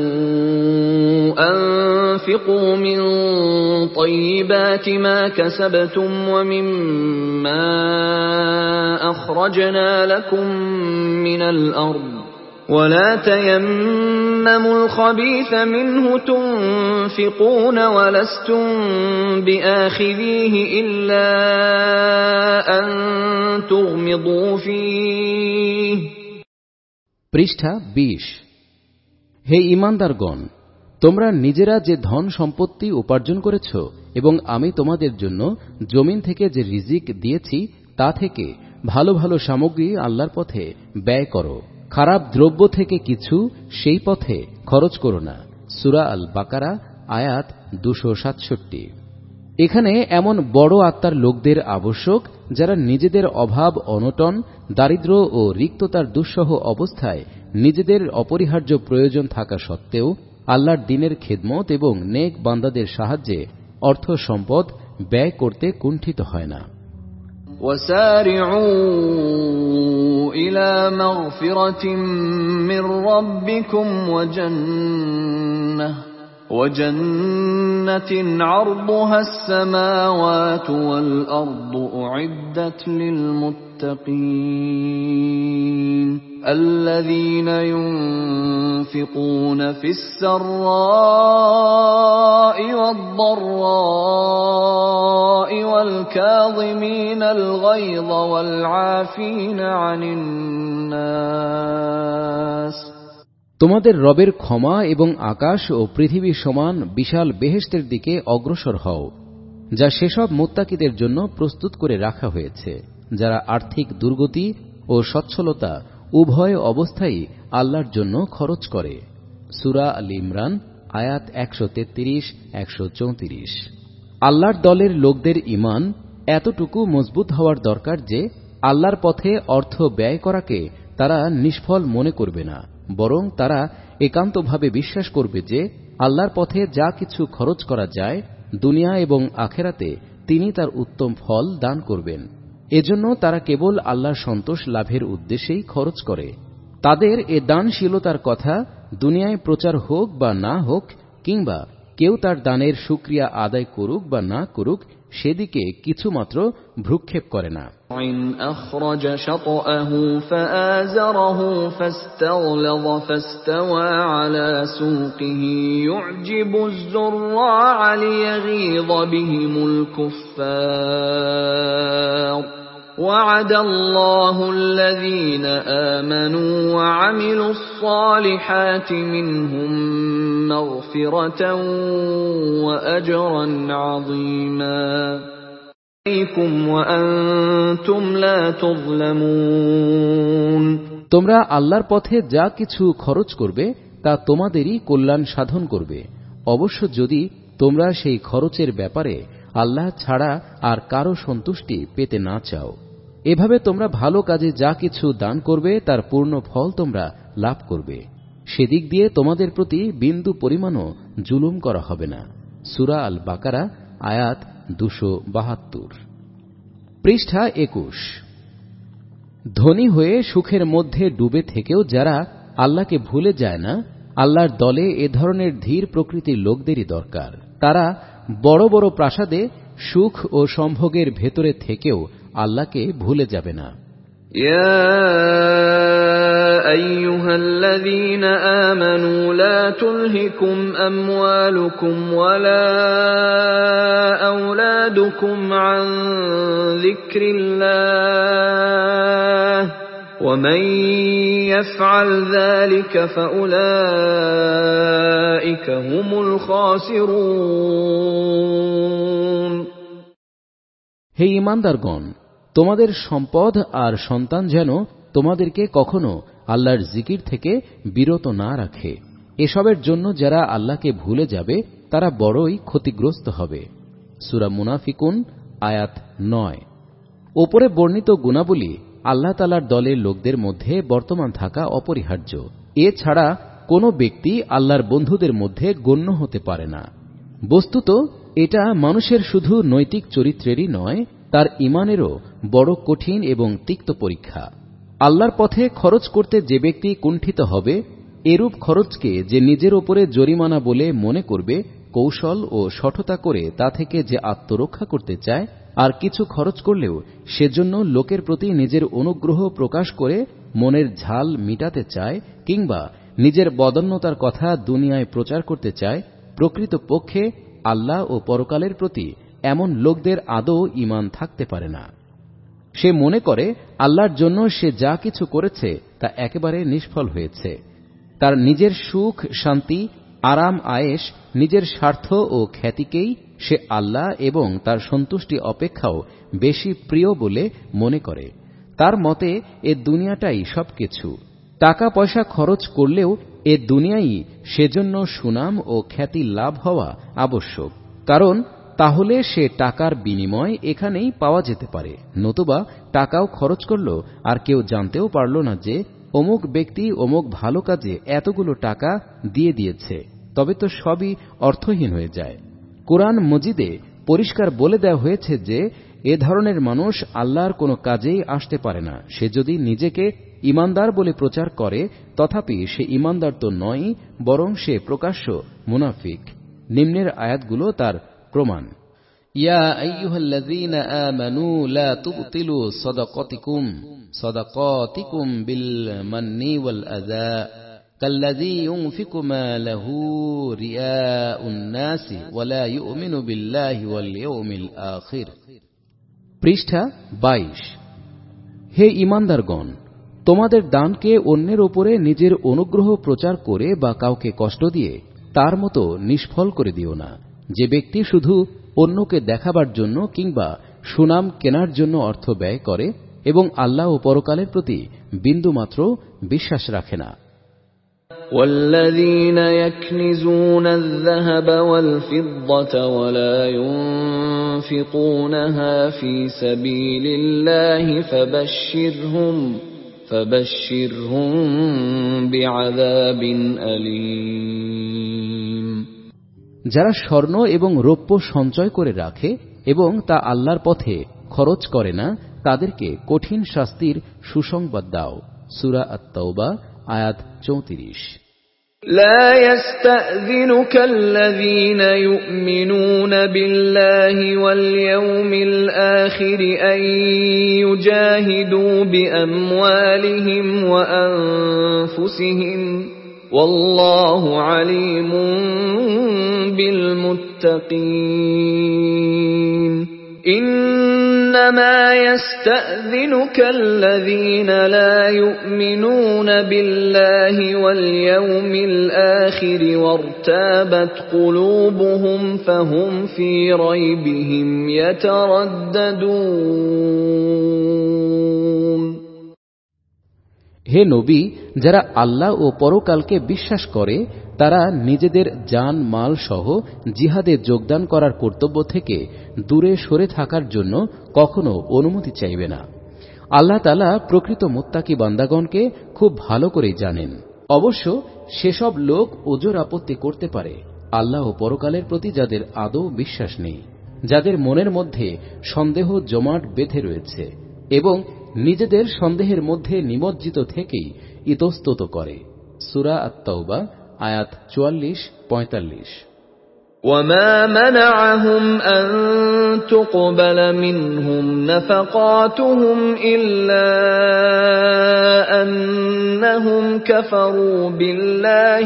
أنفقوا من طيبات ما كسبتم ومما أخرجنا لكم من الأرض ولا تيمموا الخبيث منه تنفقون ولستم بآخذيه إلا أن تغمضوا فيه। পৃষ্ঠা 20। হে ঈমানদারগণ, তোমরা নিজেরা যে ধন সম্পত্তি উপার্জন করেছ এবং আমি তোমাদের জন্য জমিন থেকে যে রিজিক দিয়েছি তা থেকে ভালো ভালো সামগ্রী আল্লাহর পথে ব্যয় করো, খারাপ দ্রব্য থেকে কিছু সেই পথে খরচ করো না। সূরা আল বাকারা আয়াত 267। এখানে এমন বড় আত্মার লোকদের আবশ্যক যারা নিজেদের অভাব অনটন, দারিদ্র ও রিক্ততার দুঃসহ অবস্থায় নিজেদের অপরিহার্য প্রয়োজন থাকা সত্ত্বেও আল্লাহর দ্বীনের খেদমত এবং নেক বান্দাদের সাহায্যে অর্থ সম্পদ ব্যয় করতে কুণ্ঠিত হয় না। وَسَارِعُوا إِلَى مَغْفِرَةٍ مِّن رَّبِّكُمْ وَجَنَّةٍ عَرْضُهَا السَّمَاوَاتُ وَالْأَرْضُ أُعِدَّتْ لِلْمُتَّقِينَ الَّذِينَ يُنفِقُونَ فِي السَّرَّاءِ وَالضَّرَّاءِ وَالْكَاظِمِينَ الْغَيْظَ وَالْعَافِينَ عَنِ النَّاسِ। তোমাদের রবের ক্ষমা এবং আকাশ ও পৃথিবী সমান বিশাল বেহেশতের দিকে অগ্রসর হও, যা সেসব মুত্তাকিদের জন্য প্রস্তুত করে রাখা হয়েছে যারা আর্থিক দুর্গতি ও সচ্ছলতা উভয় অবস্থায় আল্লাহর জন্য খরচ করে। সূরা আল ইমরান আয়াত 133-134। আল্লাহর দলের লোকদের ঈমান এতটুকু মজবুত হওয়ার দরকার যে আল্লাহর পথে অর্থ ব্যয় করাকে তারা নিষ্ফল মনে করবে না, বরং তারা একান্তভাবে বিশ্বাস করবে যে আল্লাহর পথে যা কিছু খরচ করা যায় দুনিয়া এবং আখেরাতে তিনি তার উত্তম ফল দান করবেন। এজন্য তারা কেবল আল্লাহর সন্তোষ লাভের উদ্দেশ্যেই খরচ করে। তাদের এ দানশীলতার কথা দুনিয়ায় প্রচার হোক বা না হোক, কিংবা কেউ তার দানের শুকরিয়া আদায় করুক বা না করুক, সেদিকে কিছুমাত্র ভ্রুক্ষেপ করে না। إن أخرج شطأه فآزره فاستغلظ فاستوى على سوقه يعجب الزراع ليغيظ بهم الكفار وعد الله الذين آمنوا وعملوا الصالحات منهم مغفرة وأجرا عظيما তোমরা আল্লাহর পথে যা কিছু খরচ করবে তা তোমাদেরই কল্যাণ সাধন করবে, অবশ্য যদি তোমরা সেই খরচের ব্যাপারে আল্লাহ ছাড়া আর কারো সন্তুষ্টি পেতে না চাও। এভাবে তোমরা ভালো কাজে যা কিছু দান করবে তার পূর্ণ ফল তোমরা লাভ করবে। সেদিক দিয়ে তোমাদের প্রতি বিন্দু পরিমাণও জুলুম করা হবে না। সূরা আল বাকারা, আয়াত 272। পৃষ্ঠা 21। ধনী হয়ে সুখের মধ্যে ডুবে থেকেও যারা আল্লাহকে ভুলে যায় না, আল্লাহর দলে এ ধরনের ধীর প্রকৃতির লোকদেরই দরকার। তারা বড় বড় প্রাসাদে সুখ ও সম্ভোগের ভেতরে থেকেও আল্লাহকে ভুলে যাবে না। يا أيها الذين آمنوا لا تلهكم أموالكم ولا أولادكم عن ذكر الله ومن يفعل ذلك فأولئك هم الخاسرون। হে ঈমানদারগণ, তোমাদের সম্পদ আর সন্তান যেন তোমাদেরকে কখনো আল্লাহর জিকির থেকে বিরত না রাখে। এসবের জন্য যারা আল্লাহকে ভুলে যাবে তারা বড়ই ক্ষতিগ্রস্ত হবে। সূরা মুনাফিকুন, আয়াত 9। ওপরে বর্ণিত গুণাবলী আল্লাহ তাআলার দলের লোকদের মধ্যে বর্তমান থাকা অপরিহার্য। এছাড়া কোনো ব্যক্তি আল্লাহর বন্ধুদের মধ্যে গণ্য হতে পারে না। বস্তুত এটা মানুষের শুধু নৈতিক চরিত্রেরই নয়, তার ঈমানেরও বড় কঠিন এবং তিক্ত পরীক্ষা। আল্লাহর পথে খরচ করতে যে ব্যক্তি কুণ্ঠিত হবে, এরূপ খরচকে যে নিজের ওপরে জরিমানা বলে মনে করবে, কৌশল ও সঠতা করে তা থেকে যে আত্মরক্ষা করতে চায়, আর কিছু খরচ করলেও সেজন্য লোকের প্রতি নিজের অনুগ্রহ প্রকাশ করে মনের ঝাল মিটাতে চায়, কিংবা নিজের বদান্যতার কথা দুনিয়ায় প্রচার করতে চায়, প্রকৃতপক্ষে আল্লাহ ও পরকালের প্রতি এমন লোকদের আদৌ ঈমান থাকতে পারে না। সে মনে করে আল্লাহর জন্য সে যা কিছু করেছে তা একেবারে নিষ্ফল হয়েছে। তার নিজের সুখ, শান্তি, আরাম আয়েশ, নিজের স্বার্থ ও খ্যাতিকেই সে আল্লাহ এবং তার সন্তুষ্টি অপেক্ষাও বেশি প্রিয় বলে মনে করে। তার মতে এ দুনিয়াটাই সবকিছু। টাকা পয়সা খরচ করলেও এ দুনিয়াই সেজন্য সুনাম ও খ্যাতি লাভ হওয়া আবশ্যক, কারণ তাহলে সে টাকার বিনিময় এখানেই পাওয়া যেতে পারে। নতুবা টাকাও খরচ করল আর কেউ জানতেও পারল না যে অমুক ব্যক্তি অমুক ভালো কাজে এতগুলো টাকা দিয়ে দিয়েছে, তবে তো সবই অর্থহীন হয়ে যায়। কোরআন মজিদে পরিষ্কার বলে দেওয়া হয়েছে যে এ ধরনের মানুষ আল্লাহর কোনো কাজেই আসতে পারে না। সে যদি নিজেকে ঈমানদার বলে প্রচার করে, তথাপি সে ঈমানদার তো নয়, বরং সে প্রকাশ্য মুনাফিক। নিম্নের আয়াতগুলো তার প্রমাণ। ইয়া আইয়ুহাল্লাযীনা আমানু লা তুবতিলু সাদাকাতিকুম বিল মান্নি ওয়াল আযা কাল্লাযী ইউনফিকু মালাহু রিয়াউন নাসি ওয়া লা ইউমিনু বিল্লাহি ওয়াল ইয়াউমিল আখির। পৃষ্ঠা 22। হে ঈমানদারগণ, তোমাদের দানকে অন্যের উপরে নিজের অনুগ্রহ প্রচার করে বা কাউকে কষ্ট দিয়ে তার মতো নিষ্ফল করে দিও না। যে ব্যক্তি শুধু অন্যকে দেখাবার জন্য কিংবা সুনাম কেনার জন্য অর্থ ব্যয় করে এবং আল্লাহ ও পরকালের প্রতি বিন্দুমাত্র বিশ্বাস রাখে না। والذين يكنزون الذهب والفضة ولا ينفقونها في سبيل الله فبشرهم بعذاب أليم। যারা স্বর্ণ এবং রৌপ্য সঞ্চয় করে রাখে এবং তা আল্লাহর পথে খরচ করে না, তাদেরকে কঠিন শাস্তির সুসংবাদ দাও। সূরা আত-তাওবা, আয়াত 34। لا يستأذنك الذين يؤمنون بالله واليوم الآخر أن يجاهدوا بأموالهم وأنفسهم والله عليم بالمتقين إنما يستأذنك الذين لا يؤمنون بالله واليوم الآخر وارتابت قلوبهم فهم في ريبهم يترددون হে নবী, যারা আল্লাহ ও পরকালকে বিশ্বাস করে তারা নিজেদের জান মাল সহ জিহাদে যোগদান করার কর্তব্য থেকে দূরে সরে থাকার জন্য কখনো অনুমতি চাইবে না। আল্লাহ তাআলা প্রকৃত মুত্তাকি বান্দাগণকে খুব ভালো করে জানেন। অবশ্য সেসব লোক ওজর আপত্তি করতে পারে আল্লাহ ও পরকালের প্রতি যাদের আদৌ বিশ্বাস নেই, যাদের মনের মধ্যে সন্দেহ জমাট বেঁধে রয়েছে এবং নিজেদের সন্দেহের মধ্যে নিমজ্জিত থেকেই ইতস্তত করে। সূরা আত-তাওবা আয়াত 44-45। وما منعهم أن تقبل منهم نفقاتهم إلا أنهم كفروا بالله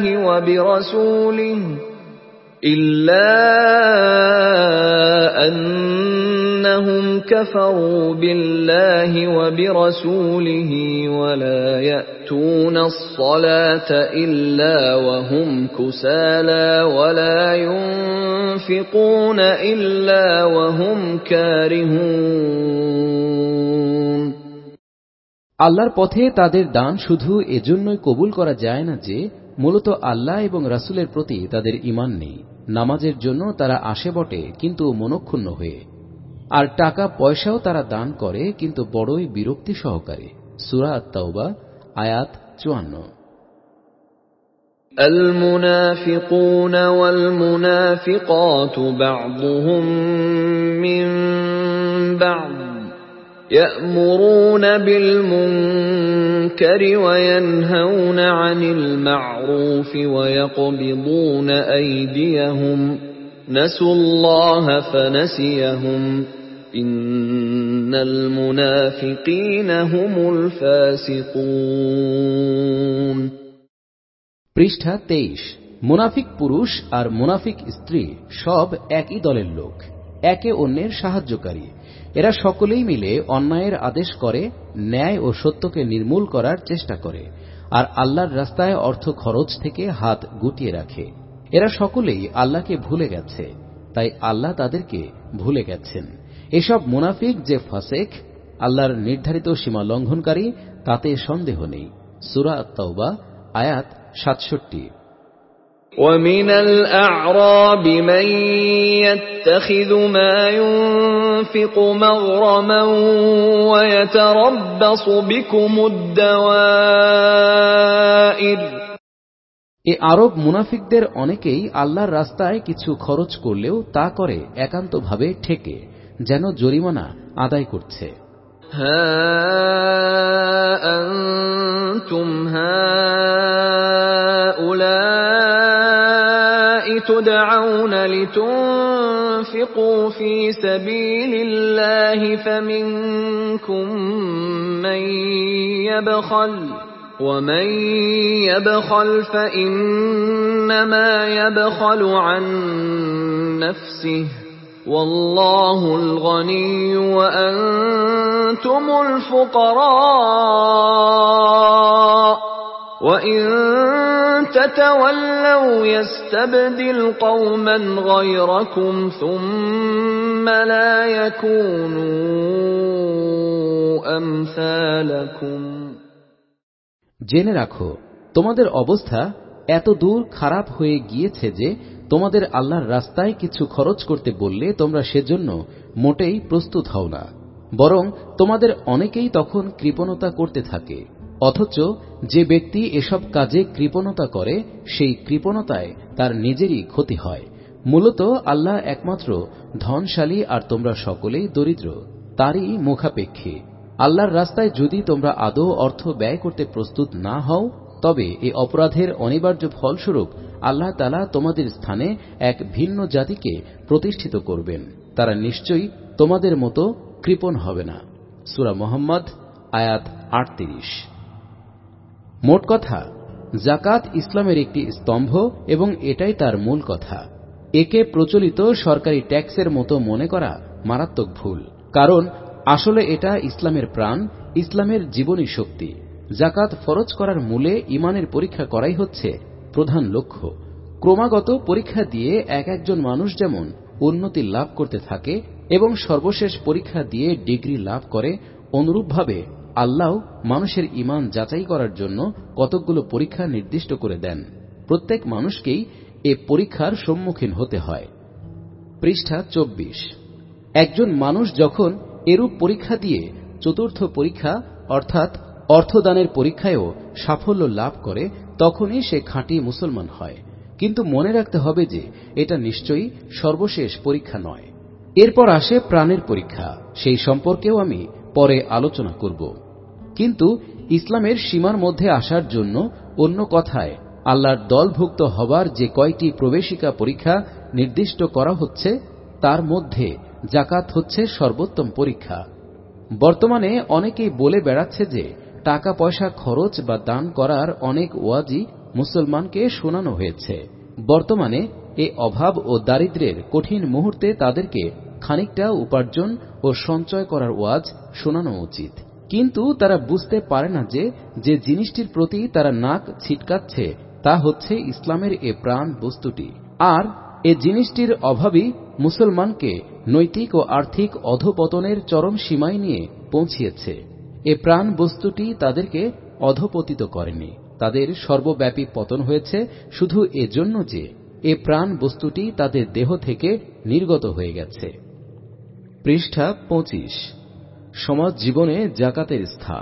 وبرسوله ولا يأتون الصلاة إلا وهم كسالى ولا ينفقون إلا وهم كارهون আল্লাহর পথে তাদের দান শুধু এজন্যই কবুল করা যায় না যে মূলত আল্লাহ এবং রাসূলের প্রতি তাদের ঈমান নেই। নামাজের জন্য তারা আসে বটে কিন্তু মনক্ষুণ্ণ হয়ে, আর টাকা পয়সাও তারা দান করে কিন্তু বড়ই বিরক্তি সহকারে। সূরা আত-তাওবা আয়াত 54। المنافقون والمنافقات بعضهم من بعض يأمرون بالمنكر وينهون عن المعروف ويقبضون أيديهم نسوا الله فنسيهم إن المنافقين هم الفاسقون পৃষ্ঠা 23। মুনাফিক পুরুষ আর মুনাফিক স্ত্রী সব একই দলের লোক, একে অন্যের সাহায্যকারী। এরা সকলেই মিলে অন্যায়ের আদেশ করে, ন্যায় ও সত্যকে নির্মূল করার চেষ্টা করে, আর আল্লাহর রাস্তায় অর্থ খরচ থেকে হাত গুটিয়ে রাখে। এরা সকলেই আল্লাহকে ভুলে গেছে, তাই আল্লাহ তাদেরকে ভুলে গেছেন। এসব মুনাফিক যে ফাসেক, আল্লাহর নির্ধারিত সীমা লঙ্ঘনকারী, তাতে সন্দেহ নেই। সূরা আত-তাওবা আয়াত 67। ومن الأعراب من يتخذ ما ينفق مغرما ويتربص بكم الدوائر এ আরব মুনাফিকদের অনেকেই আল্লাহর রাস্তায় কিছু খরচ করলেও তা করে একান্তভাবে ঠেকে, যেন জরিমানা আদায় করছে। ها أنتم هؤلاء تدعون لتنفقوا في سبيل الله فمنكم من يبخل ومن يبخل فإنما يبخل عن نفسه والله الغني وأنتم الفقراء وإن تتولوا يستبدل قوما غيركم ثم لا يكونوا أمثالكم জেনে রাখো, তোমাদের অবস্থা এত দূর খারাপ হয়ে গিয়েছে যে তোমাদের আল্লাহর রাস্তায় কিছু খরচ করতে বললে তোমরা সেজন্য মোটেই প্রস্তুত হও না, বরং তোমাদের অনেকেই তখন কৃপণতা করতে থাকে। অথচ যে ব্যক্তি এসব কাজে কৃপণতা করে সেই কৃপণতায় তার নিজেরই ক্ষতি হয়। মূলত আল্লাহ একমাত্র ধনশালী আর তোমরা সকলেই দরিদ্র, তারই মুখাপেক্ষী। আল্লাহর রাস্তায় যদি তোমরা আদৌ অর্থ ব্যয় করতে প্রস্তুত না হও তবে এই অপরাধের অনিবার্য ফলস্বরূপ আল্লাহ তাআলা তোমাদের স্থানে এক ভিন্ন জাতিকে প্রতিষ্ঠিত করবেন। তারা নিশ্চয়ই তোমাদের মতো কৃপণ হবে না। সূরা মুহাম্মদ আয়াত 38। মোট কথা, যাকাত ইসলামের একটি স্তম্ভ এবং এটাই তার মূল কথা। একে প্রচলিত সরকারি ট্যাক্সের মতো মনে করা মারাত্মক ভুল, কারণ আসলে এটা ইসলামের প্রাণ, ইসলামের জীবনী শক্তি। যাকাত ফরজ করার মূলে ঈমানের পরীক্ষা করাই হচ্ছে প্রধান লক্ষ্য। ক্রমাগত পরীক্ষা দিয়ে একজন মানুষ যেমন উন্নতি লাভ করতে থাকে এবং সর্বশেষ পরীক্ষা দিয়ে ডিগ্রি লাভ করে, অনুরূপভাবে আল্লাহ মানুষের ঈমান যাচাই করার জন্য কতকগুলো পরীক্ষা নির্দিষ্ট করে দেন। প্রত্যেক মানুষকেই এ পরীক্ষার সম্মুখীন হতে হয়। পৃষ্ঠা 24। একজন মানুষ যখন এরূপ পরীক্ষা দিয়ে চতুর্থ পরীক্ষা অর্থাৎ অর্থদানের পরীক্ষায়ও সাফল্য লাভ করে, তখনই সে খাঁটি মুসলমান হয়। কিন্তু মনে রাখতে হবে যে এটা নিশ্চয়ই সর্বশেষ পরীক্ষা নয়। এরপর আসে প্রাণের পরীক্ষা, সেই সম্পর্কেও আমি পরে আলোচনা করব। কিন্তু ইসলামের সীমার মধ্যে আসার জন্য, অন্য কথায় আল্লাহর দলভুক্ত হবার যে কয়টি প্রবেশিকা পরীক্ষা নির্দিষ্ট করা হচ্ছে, তার মধ্যে যাকাত হচ্ছে সর্বোত্তম পরীক্ষা। বর্তমানে অনেকেই বলে বেড়াচ্ছে যে টাকা পয়সা খরচ বা দান করার অনেক ওয়াজই মুসলমানকে শোনানো হয়েছে। বর্তমানে এ অভাব ও দারিদ্র্যের কঠিন মুহূর্তে তাদেরকে খানিকটা উপার্জন ও সঞ্চয় করার ওয়াজ শোনানো উচিত। কিন্তু তারা বুঝতে পারে না যে যে জিনিসটির প্রতি তারা নাক ছিটকাচ্ছে তা হচ্ছে ইসলামের এ প্রাণ বস্তুটি। আর এ জিনিসটির অভাবই মুসলমানকে নৈতিক ও আর্থিক অধঃপতনের চরম সীমায় নিয়ে পৌঁছিয়েছে। এ প্রাণ বস্তুটি তাদেরকে অধঃপতিত করেনি, তাদের সর্বব্যাপী পতন হয়েছে শুধু এজন্য যে এ প্রাণ বস্তুটি তাদের দেহ থেকে নির্গত হয়ে গেছে। পৃষ্ঠা 25। সমাজ জীবনে যাকাতের স্থান।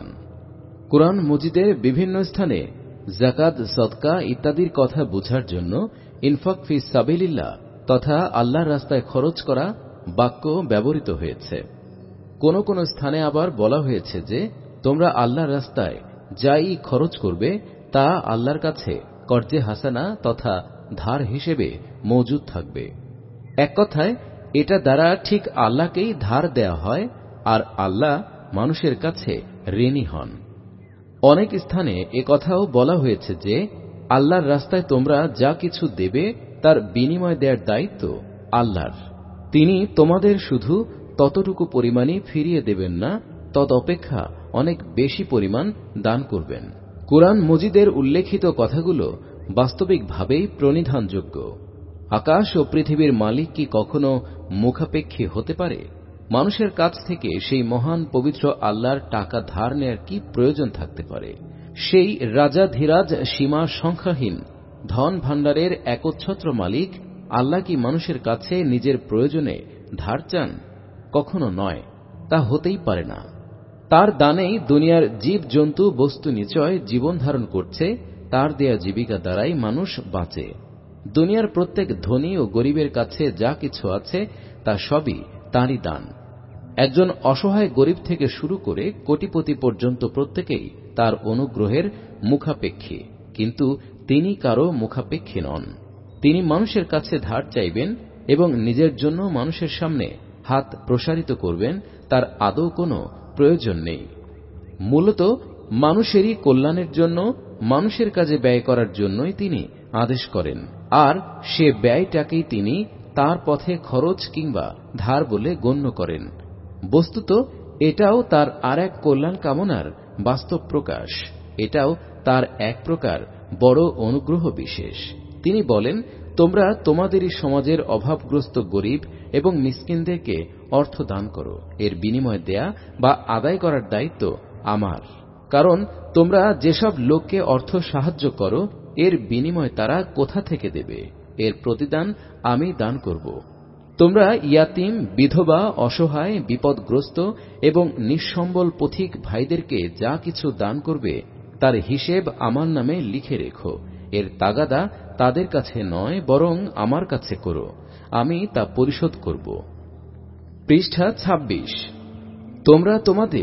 কুরআন মজিদের বিভিন্ন স্থানে যাকাত, সদকা ইত্যাদির কথা বোঝার জন্য ইনফাক ফি সাবিলিল্লাহ তথা আল্লাহর রাস্তায় খরচ করা বাক্য ব্যবহৃত হয়েছে। কোন কোন স্থানে আবার বলা হয়েছে যে তোমরা আল্লাহর রাস্তায় যাই খরচ করবে তা আল্লাহর কাছে কর্জে হাসানা তথা ধার হিসেবে মজুদ থাকবে। এক কথায় এটা দ্বারা ঠিক আল্লাহকেই ধার দেয়া হয়, আর আল্লাহ মানুষের কাছে ঋণী হন। অনেক স্থানে এ কথাও বলা হয়েছে যে আল্লাহর রাস্তায় তোমরা যা কিছু দেবে তার বিনিময় দেওয়ার দায়িত্ব আল্লাহর। তিনি তোমাদের শুধু ততটুকু পরিমাণই ফিরিয়ে দেবেন না, তদপেক্ষা অনেক বেশি পরিমাণ দান করবেন। কুরআন মজিদের উল্লেখিত কথাগুলো বাস্তবিকভাবেই প্রণিধানযোগ্য। আকাশ ও পৃথিবীর মালিক কি কখনো মুখাপেক্ষী হতে পারে? মানুষের কাছ থেকে সেই মহান পবিত্র আল্লাহর টাকা ধার নেয়ার কি প্রয়োজন থাকতে পারে? সেই রাজাধিরাজ সীমা সংখ্যাহীন ধন ভাণ্ডারের একচ্ছত্র মালিক আল্লাহ কি মানুষের কাছে নিজের প্রয়োজনে ধার চান? কখনো নয়, তা হতেই পারে না। তার দানেই দুনিয়ার জীব জন্তু বস্তু নিচয় জীবন ধারণ করছে, তার দেয়া জীবিকা দ্বারাই মানুষ বাঁচে। দুনিয়ার প্রত্যেক ধনী ও গরিবের কাছে যা কিছু আছে তা সবই তাঁরই দান। একজন অসহায় গরিব থেকে শুরু করে কোটিপতি পর্যন্ত প্রত্যেকেই তার অনুগ্রহের মুখাপেক্ষী, কিন্তু তিনি কারো মুখাপেক্ষী নন। তিনি মানুষের কাছে ধার চাইবেন এবং নিজের জন্য মানুষের সামনে হাত প্রসারিত করবেন, তার আদৌ কোনো প্রয়োজন নেই। মূলত মানুষেরই কল্যাণের জন্য, মানুষের কাজে ব্যয় করার জন্যই তিনি আদেশ করেন, আর সে ব্যয়টাকেই তিনি তার পথে খরচ কিংবা ধার বলে গণ্য করেন। বস্তুত এটাও তার আর এক কল্যাণ কামনার বাস্তব প্রকাশ। এটাও তার এক প্রকার বড় অনুগ্রহ বিশেষ। তিনি বলেন, তোমরা তোমাদেরই সমাজের অভাবগ্রস্ত গরিব এবং মিসকিনদেরকে অর্থ দান করো, এর বিনিময় দেয়া বা আদায় করার দায়িত্ব আমার। কারণ তোমরা যেসব লোককে অর্থ সাহায্য করো এর বিনিময় তারা কোথা থেকে দেবে? এর প্রতিদান আমি দান করব। তোমরা ইয়াতিম, বিধবা, অসহায়, বিপদগ্রস্ত এবং নিঃসম্বল পথিক ভাইদেরকে যা কিছু দান করবে তার হিসেব আমার নামে লিখে রেখো। এর তাগাদা তাদের কাছে নয়, বরং আমার কাছে করো, আমি তা পরিশোধ করব। পৃষ্ঠা 26। তোমরা তোমাদের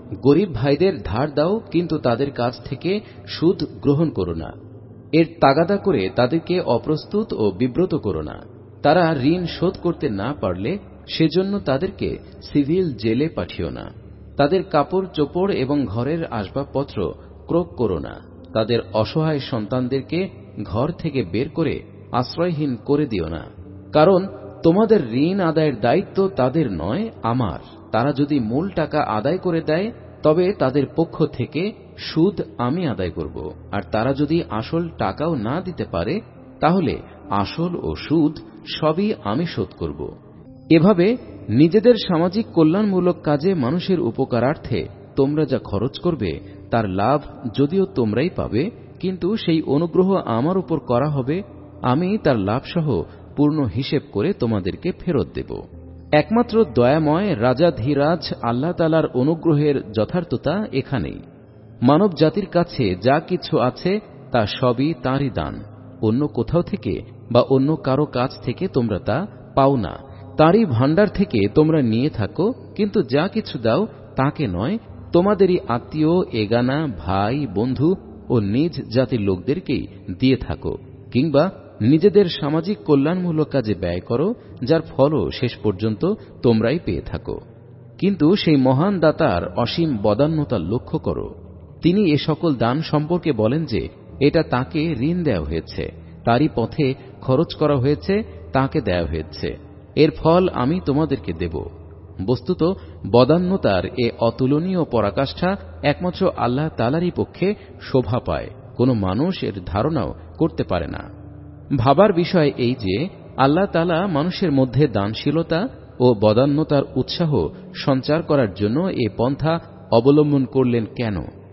গরিব ভাইদের ধার দাও, কিন্তু তাদের কাছ থেকে সুদ গ্রহণ করো না। এর তাগাদা করে তাদেরকে অপ্রস্তুত ও বিব্রত করো না। তারা ঋণ শোধ করতে না পারলে সেজন্য তাদেরকে সিভিল জেলে পাঠিও না। তাদের কাপড় চোপড় এবং ঘরের আসবাবপত্র ক্রোক করো না। তাদের অসহায় সন্তানদেরকে ঘর থেকে বের করে আশ্রয়হীন করে দিও না। কারণ তোমাদের ঋণ আদায়ের দায়িত্ব তাদের নয়, আমার। তারা যদি মূল টাকা আদায় করে দেয়, তবে তাদের পক্ষ থেকে সুদ আমি আদায় করব। আর তারা যদি আসল টাকাও না দিতে পারে, তাহলে আসল ও সুদ সবই আমি শোধ করব। এভাবে নিজেদের সামাজিক কল্যাণমূলক কাজে মানুষের উপকারার্থে তোমরা যা খরচ করবে, তার লাভ যদিও তোমরাই পাবে, কিন্তু সেই অনুগ্রহ আমার উপর করা হবে, আমি তার লাভসহ পূর্ণ হিসেব করে তোমাদেরকে ফেরত দেব। একমাত্র দয়াময় রাজাধীরাজ আল্লাহ তাআলার অনুগ্রহের যথার্থতা এখানেই। মানব জাতির কাছে যা কিছু আছে তা সবই তাঁরই দান। অন্য কোথাও থেকে বা অন্য কারো কাছ থেকে তোমরা তা পাও না। তাঁরই ভাণ্ডার থেকে তোমরা নিয়ে থাকো, কিন্তু যা কিছু দাও তাকে নয়, তোমাদেরই আত্মীয়, এগানা, ভাই, বন্ধু ও নিজ জাতির লোকদেরকেই দিয়ে থাকো, কিংবা নিজেদের সামাজিক কল্যাণমূলক কাজে ব্যয় করো, যার ফলও শেষ পর্যন্ত তোমরাই পেয়ে থাকো। কিন্তু সেই মহান দাতার অসীম বদান্যতা লক্ষ্য করো। তিনি এ সকল দান সম্পর্কে বলেন যে এটা তাকে ঋণ দেওয়া হয়েছে, তারই পথে খরচ করা হয়েছে, তাকে দেওয়া হয়েছে, এর ফল আমি তোমাদেরকে দেব। বস্তুত বদান্যতার এ অতুলনীয় পরাকাষ্ঠা একমাত্র আল্লাহ তাআলারই পক্ষে শোভা পায়, কোনো মানুষ এর ধারণাও করতে পারে না। ভাবার বিষয় এই যে আল্লাহ তাআলা মানুষের মধ্যে দানশীলতা ও বদান্যতার উৎসাহ সঞ্চার করার জন্য এ পন্থা অবলম্বন করলেন কেন?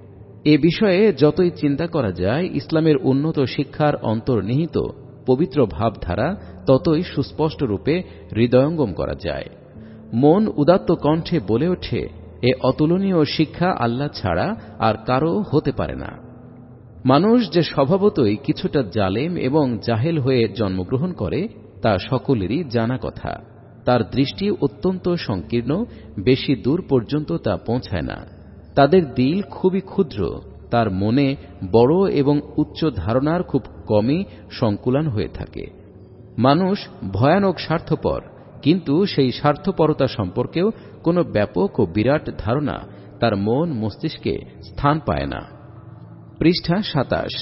এ বিষয়ে যতই চিন্তা করা যায়, ইসলামের উন্নত শিক্ষার অন্তর্নিহিত পবিত্র ভাবধারা ততই সুস্পষ্ট রূপে হৃদয়ঙ্গম করা যায়। মন উদাত্ত কণ্ঠে বলে ওঠে, এ অতুলনীয় শিক্ষা আল্লাহ ছাড়া আর কারো হতে পারে না। মানুষ যে স্বভাবতই কিছুটা জালেম এবং জাহেল হয়ে জন্মগ্রহণ করে, তা সকলেরই জানা কথা। তার দৃষ্টি অত্যন্ত সংকীর্ণ, বেশি দূর পর্যন্ত তা পৌঁছায় না। তাদের দিল খুবই ক্ষুদ্র, তার মনে বড় এবং উচ্চ ধারণার খুব কমই সংকুলান হয়ে থাকে। মানুষ ভয়ানক স্বার্থপর, কিন্তু সেই স্বার্থপরতা সম্পর্কেও কোনো ব্যাপক ও বিরাট ধারণা তার মন মস্তিষ্কে স্থান পায় না। পৃষ্ঠা ২৭।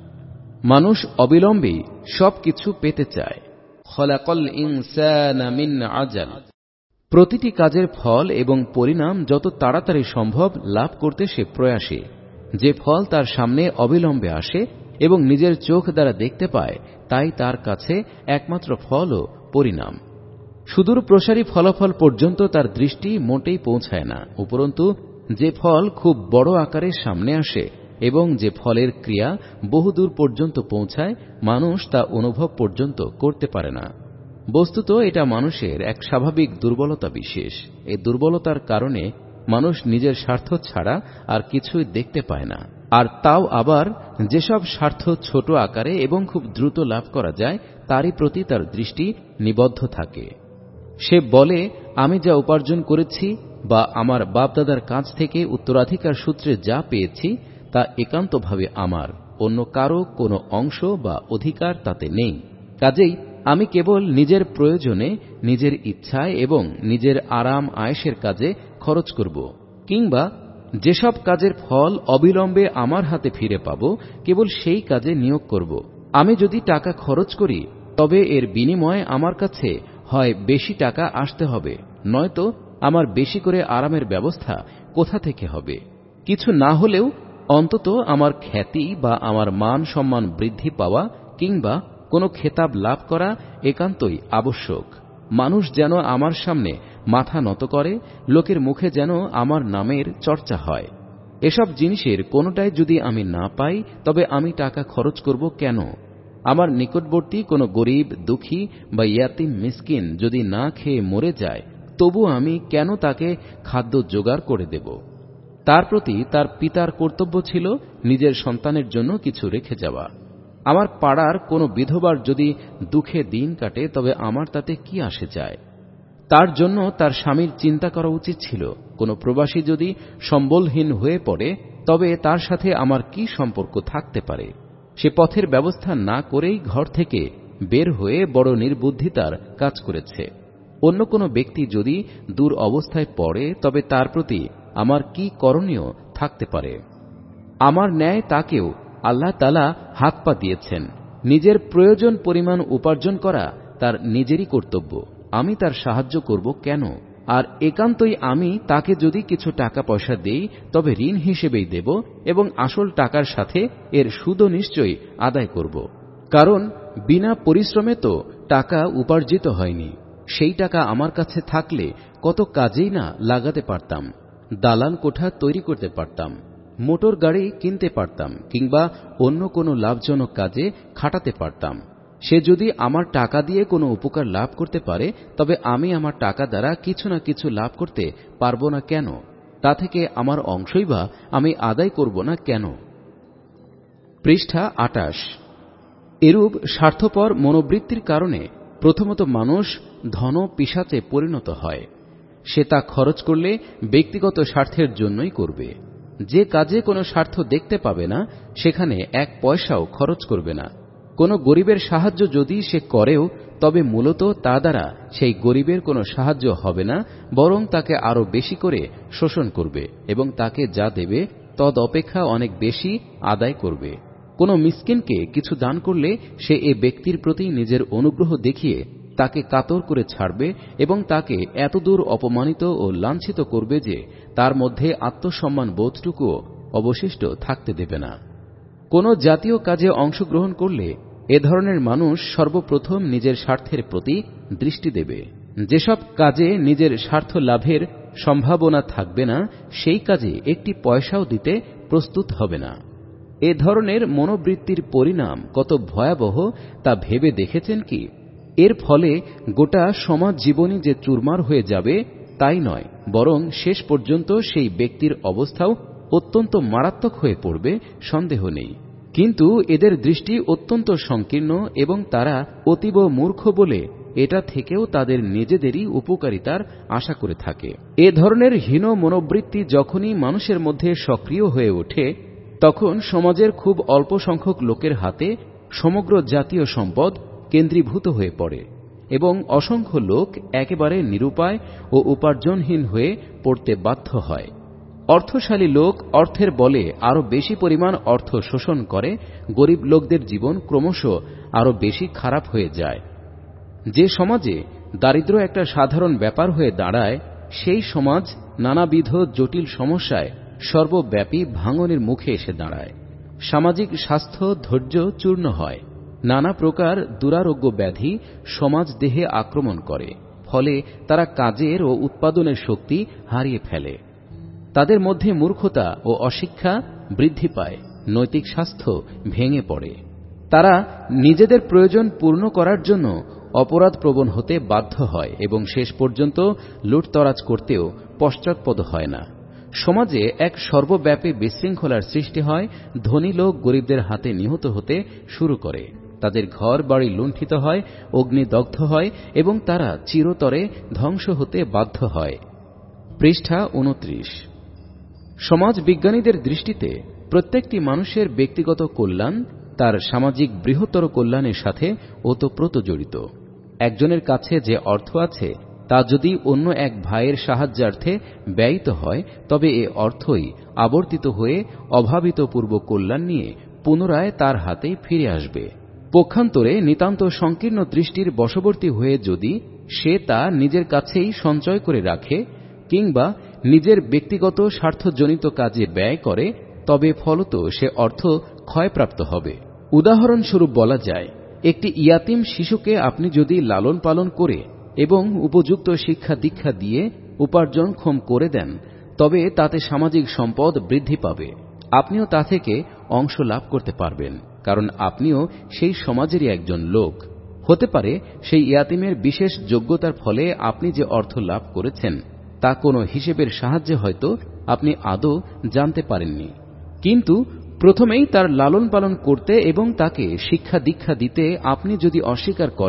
মানুষ অবিলম্বেই সবকিছু পেতে চায়। খলাকাল ইনসানা মিন আজাল। প্রতিটি কাজের ফল এবং পরিণাম যত তাড়াতাড়ি সম্ভব লাভ করতে সে প্রয়াসী। যে ফল তার সামনে অবিলম্বে আসে এবং নিজের চোখ দ্বারা দেখতে পায়, তাই তার কাছে একমাত্র ফল ও পরিণাম। সুদূর প্রসারী ফলাফল পর্যন্ত তার দৃষ্টি মোটেই পৌঁছায় না। উপরন্তু যে ফল খুব বড় আকারে সামনে আসে এবং যে ফলের ক্রিয়া বহুদূর পর্যন্ত পৌঁছায়, মানুষ তা অনুভব পর্যন্ত করতে পারে না। বস্তুত এটা মানুষের এক স্বাভাবিক দুর্বলতা বিশেষ। এই দুর্বলতার কারণে মানুষ নিজের স্বার্থ ছাড়া আর কিছুই দেখতে পায় না। আর তাও আবার যেসব স্বার্থ ছোট আকারে এবং খুব দ্রুত লাভ করা যায়, তারই প্রতি তার দৃষ্টি নিবদ্ধ থাকে। সে বলে, আমি যা উপার্জন করেছি বা আমার বাপদাদার কাছ থেকে উত্তরাধিকার সূত্রে যা পেয়েছি তা একান্তভাবে আমার, অন্য কারো কোনো অংশ বা অধিকার তাতে নেই। কাজেই আমি কেবল নিজের প্রয়োজনে, নিজের ইচ্ছায় এবং নিজের আরাম আয়েশের কাজে খরচ করব, কিংবা যেসব কাজের ফল অবিলম্বে আমার হাতে ফিরে পাব, কেবল সেই কাজে নিয়োগ করব। আমি যদি টাকা খরচ করি, তবে এর বিনিময়ে আমার কাছে হয় বেশি টাকা আসতে হবে, নয়তো আমার বেশি করে আরামের ব্যবস্থা কোথা থেকে হবে। কিছু না হলেও অন্তত আমার খ্যাতি বা আমার মান সম্মান বৃদ্ধি পাওয়া কিংবা কোনো খেতাব লাভ করা একান্তই আবশ্যক। মানুষ যেন আমার সামনে মাথা নত করে, লোকের মুখে যেন আমার নামের চর্চা হয়। এসব জিনিসের কোনোটাই যদি আমি না পাই, তবে আমি টাকা খরচ করব কেন? আমার নিকটবর্তী কোনো গরিব, দুঃখী বা ইয়াতিম মিসকিন যদি না খেয়ে মরে যায়, তবু আমি কেন তাকে খাদ্য জোগাড় করে দেব? তার প্রতি তার পিতার কর্তব্য ছিল নিজের সন্তানের জন্য কিছু রেখে যাওয়া। আমার পাড়ার কোনো বিধবার যদি দুঃখে দিন কাটে, তবে আমার তাতে কি আসে যায়? তার জন্য তার স্বামীর চিন্তা করা উচিত ছিল, কোনো প্রবাসী যদি সম্বলহীন হয়ে পড়ে তবে তার সাথে আমার কি সম্পর্ক থাকতে পারে। সে পথের ব্যবস্থা না করেই ঘর থেকে বের হয়ে বড় নির্বুদ্ধিতার কাজ করেছে। অন্য কোনো ব্যক্তি যদি দূর অবস্থায় পড়ে তবে তার প্রতি আমার কি করণীয় থাকতে পারে। আমার ন্যায় তাকেও আল্লাহ তাআলা হাত পা দিয়েছেন। নিজের প্রয়োজন পরিমাণ উপার্জন করা তার নিজেরই কর্তব্য। আমি তার সাহায্য করব কেন? আর একান্তই আমি তাকে যদি কিছু টাকা পয়সা দেই তবে ঋণ হিসেবেই দেব এবং আসল টাকার সাথে এর সুদও নিশ্চয়ই আদায় করব। কারণ বিনা পরিশ্রমে তো টাকা উপার্জিত হয়নি। সেই টাকা আমার কাছে থাকলে কত কাজেই না লাগাতে পারতাম। দালান কোঠা তৈরি করতে পারতাম, মোটর গাড়ি কিনতে পারতাম, কিংবা অন্য কোনো লাভজনক কাজে খাটাতে পারতাম। সে যদি আমার টাকা দিয়ে কোনো উপকার লাভ করতে পারে তবে আমি আমার টাকা দ্বারা কিছু না কিছু লাভ করতে পারব না কেন? তা থেকে আমার অংশই বা আমি আদায় করব না কেন? পৃষ্ঠা ২৮। এরূপ স্বার্থপর মনোবৃত্তির কারণে প্রথমত মানুষ ধন পিশাচে পরিণত হয়। সে তা খরচ করলে ব্যক্তিগত স্বার্থের জন্যই করবে। যে কাজে কোনো স্বার্থ দেখতে পাবে না সেখানে এক পয়সাও খরচ করবে না। কোনো গরিবের সাহায্য যদি সে করেও তবে মূলত তা দ্বারা সেই গরিবের কোনো সাহায্য হবে না, বরং তাকে আরো বেশি করে শোষণ করবে এবং তাকে যা দেবে তদ অপেক্ষা অনেক বেশি আদায় করবে। কোনো মিসকিনকে কিছু দান করলে সে এ ব্যক্তির প্রতি নিজের অনুগ্রহ দেখিয়ে তাকে কাতর করে ছাড়বে এবং তাকে এতদূর অপমানিত ও লাঞ্ছিত করবে যে তার মধ্যে আত্মসম্মান বোধটুকুও অবশিষ্ট থাকতে দেবে না। কোনো জাতীয় কাজে অংশগ্রহণ করলে এ ধরনের মানুষ সর্বপ্রথম নিজের স্বার্থের প্রতি দৃষ্টি দেবে। যেসব কাজে নিজের স্বার্থ লাভের সম্ভাবনা থাকবে না সেই কাজে একটি পয়সাও দিতে প্রস্তুত হবে না। এ ধরনের মনোবৃত্তির পরিণাম কত ভয়াবহ তা ভেবে দেখেছেন কি? এর ফলে গোটা সমাজ জীবনী যে চুরমার হয়ে যাবে তাই নয়, বরং শেষ পর্যন্ত সেই ব্যক্তির অবস্থাও অত্যন্ত মারাত্মক হয়ে পড়বে, সন্দেহ নেই। কিন্তু এদের দৃষ্টি অত্যন্ত সংকীর্ণ এবং তারা অতীব মূর্খ বলে এটা থেকেও তাদের নিজেদেরই উপকারিতার আশা করে থাকে। এ ধরনের হীন মনোবৃত্তি যখনই মানুষের মধ্যে সক্রিয় হয়ে ওঠে তখন সমাজের খুব অল্প সংখ্যক লোকের হাতে সমগ্র জাতীয় সম্পদ কেন্দ্রীভূত হয়ে পড়ে এবং অসংখ্য লোক একেবারে নিরুপায় ও উপার্জনহীন হয়ে পড়তে বাধ্য হয়। অর্থশালী লোক অর্থের বলে আরো বেশি পরিমাণ অর্থ শোষণ করে, গরিব লোকদের জীবন ক্রমশ আরো বেশি খারাপ হয়ে যায়। যে সমাজে দারিদ্র্য একটা সাধারণ ব্যাপার হয়ে দাঁড়ায় সেই সমাজ নানাবিধ জটিল সমস্যায় সর্বব্যাপী ভাঙনের মুখে এসে দাঁড়ায়। সামাজিক স্বাস্থ্য ধৈর্য চূর্ণ হয়। নানা প্রকার দুরারোগ্য ব্যাধি সমাজ দেহে আক্রমণ করে, ফলে তারা কাজের ও উৎপাদনের শক্তি হারিয়ে ফেলে। তাদের মধ্যে মূর্খতা ও অশিক্ষা বৃদ্ধি পায়, নৈতিক স্বাস্থ্য ভেঙে পড়ে। তারা নিজেদের প্রয়োজন পূর্ণ করার জন্য অপরাধপ্রবণ হতে বাধ্য হয় এবং শেষ পর্যন্ত লুটতরাজ করতেও পশ্চাৎপদ হয় না। সমাজে এক সর্বব্যাপী বিশৃঙ্খলার সৃষ্টি হয়। ধনী লোক গরিবদের হাতে নিহত হতে শুরু করে, তাদের ঘর বাড়ি লুণ্ঠিত হয়, অগ্নিদগ্ধ হয় এবং তারা চিরতরে ধ্বংস হতে বাধ্য হয়। পৃষ্ঠা ২৯। সমাজ বিজ্ঞানীদের দৃষ্টিতে প্রত্যেকটি মানুষের ব্যক্তিগত কল্যাণ তার সামাজিক বৃহত্তর কল্যাণের সাথে ওতপ্রোত জড়িত। একজনের কাছে যে অর্থ আছে তা যদি অন্য এক ভাইয়ের সাহায্যার্থে ব্যয়িত হয় তবে এ অর্থই আবর্তিত হয়ে অভাবিত পূর্ব কল্যাণ নিয়ে পুনরায় তার হাতেই ফিরে আসবে। পক্ষান্তরে নিতান্ত সংকীর্ণ দৃষ্টির বশবর্তী হয়ে যদি সে তা নিজের কাছেই সঞ্চয় করে রাখে কিংবা নিজের ব্যক্তিগত স্বার্থজনিত কাজে ব্যয় করে তবে ফলত সে অর্থ ক্ষয়প্রাপ্ত হবে। উদাহরণস্বরূপ বলা যায়, একটি ইয়াতিম শিশুকে আপনি যদি লালন পালন করে এবং উপযুক্ত শিক্ষা দীক্ষা দিয়ে উপার্জনক্ষম করে দেন তবে তাতে সামাজিক সম্পদ বৃদ্ধি পাবে। আপনিও তা থেকে অংশ লাভ করতে পারবেন, কারণ আপনিও সেই সমাজেরই একজন লোক। হতে পারে সেই ইয়াতিমের বিশেষ যোগ্যতার ফলে আপনি যে অর্থ লাভ করেছেন তা কোনো হিসেবের সাহায্যে হয়তো আপনি আদৌ জানতে পারেননি, কিন্তু প্রথমেই তার লালন পালন করতে এবং তাকে শিক্ষা দীক্ষা দিতে আপনি যদি অস্বীকার করেন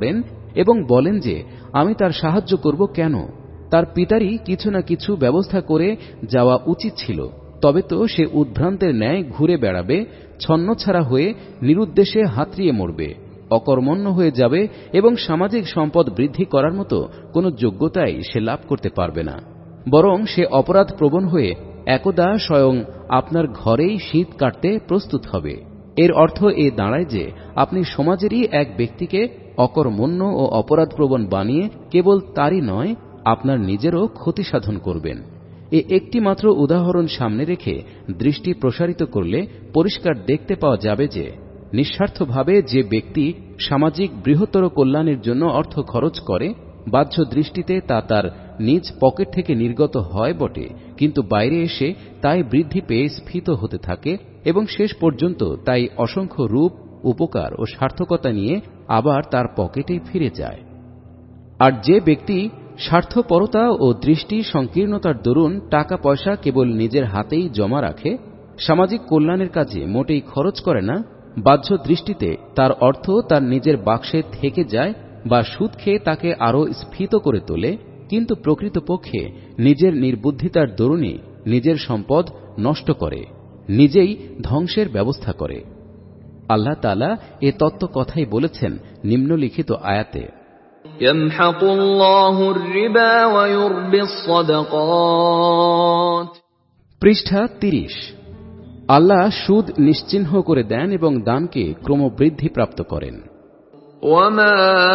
এবং বলেন যে আমি তার সাহায্য করব কেন? তার পিতারই কিছু না কিছু ব্যবস্থা করে যাওয়া উচিত ছিল, তবে তো সে উদ্ভ্রান্তের ন্যায় ঘুরে বেড়াবে, ছন্নছাড়া হয়ে নিরুদ্দেশে হাতড়িয়ে মরবে, অকর্মণ্য হয়ে যাবে এবং সামাজিক সম্পদ বৃদ্ধি করার মতো কোনো যোগ্যতাই সে লাভ করতে পারবে না। বরং সে অপরাধ প্রবণ হয়ে একদা স্বয়ং আপনার ঘরেই শীত কাটতে প্রস্তুত হবে। এর অর্থ এ দাঁড়ায় যে আপনি সমাজেরই এক ব্যক্তিকে অকর্মণ্য ও অপরাধপ্রবণ বানিয়ে কেবল তারই নয়, আপনার নিজেরও ক্ষতি সাধন করবেন। একটি মাত্র উদাহরণ সামনে রেখে দৃষ্টি প্রসারিত করলে পরিষ্কার দেখতে পাওয়া যাবে যে নিঃস্বার্থভাবে যে ব্যক্তি সামাজিক বৃহত্তর কল্যাণের জন্য অর্থ খরচ করে, বাহ্য দৃষ্টিতে তা তার নিজ পকেট থেকে নির্গত হয় বটে, কিন্তু বাইরে এসে তাই বৃদ্ধি পেয়ে স্ফীত হতে থাকে এবং শেষ পর্যন্ত তাই অসংখ্য রূপ, উপকার ও সার্থকতা নিয়ে আবার তার পকেটেই ফিরে যায়। আর যে ব্যক্তি স্বার্থপরতা ও দৃষ্টি সংকীর্ণতার দরুন টাকা পয়সা কেবল নিজের হাতেই জমা রাখে, সামাজিক কল্যাণের কাজে মোটেই খরচ করে না, বাহ্য দৃষ্টিতে তার অর্থ তার নিজের বাক্সে থেকে যায় বা সুদ খেয়ে তাকে আরও স্ফীত করে তোলে, কিন্তু প্রকৃতপক্ষে নিজের নির্বুদ্ধিতার দরুনই নিজের সম্পদ নষ্ট করে, নিজেই ধ্বংসের ব্যবস্থা করে। আল্লাহ তাআলা এ তত্ত্ব কথাই বলেছেন নিম্নলিখিত আয়াতে, ইয়ামহাকুল্লাহুর রিবা ওয়া ইউরবিস সাদাকাত। পৃষ্ঠা 30। আল্লাহ সুদ নিশ্চিহ্ন করে দেন এবং দানকে ক্রমবৃদ্ধি প্রাপ্ত করেন। ওয়ামা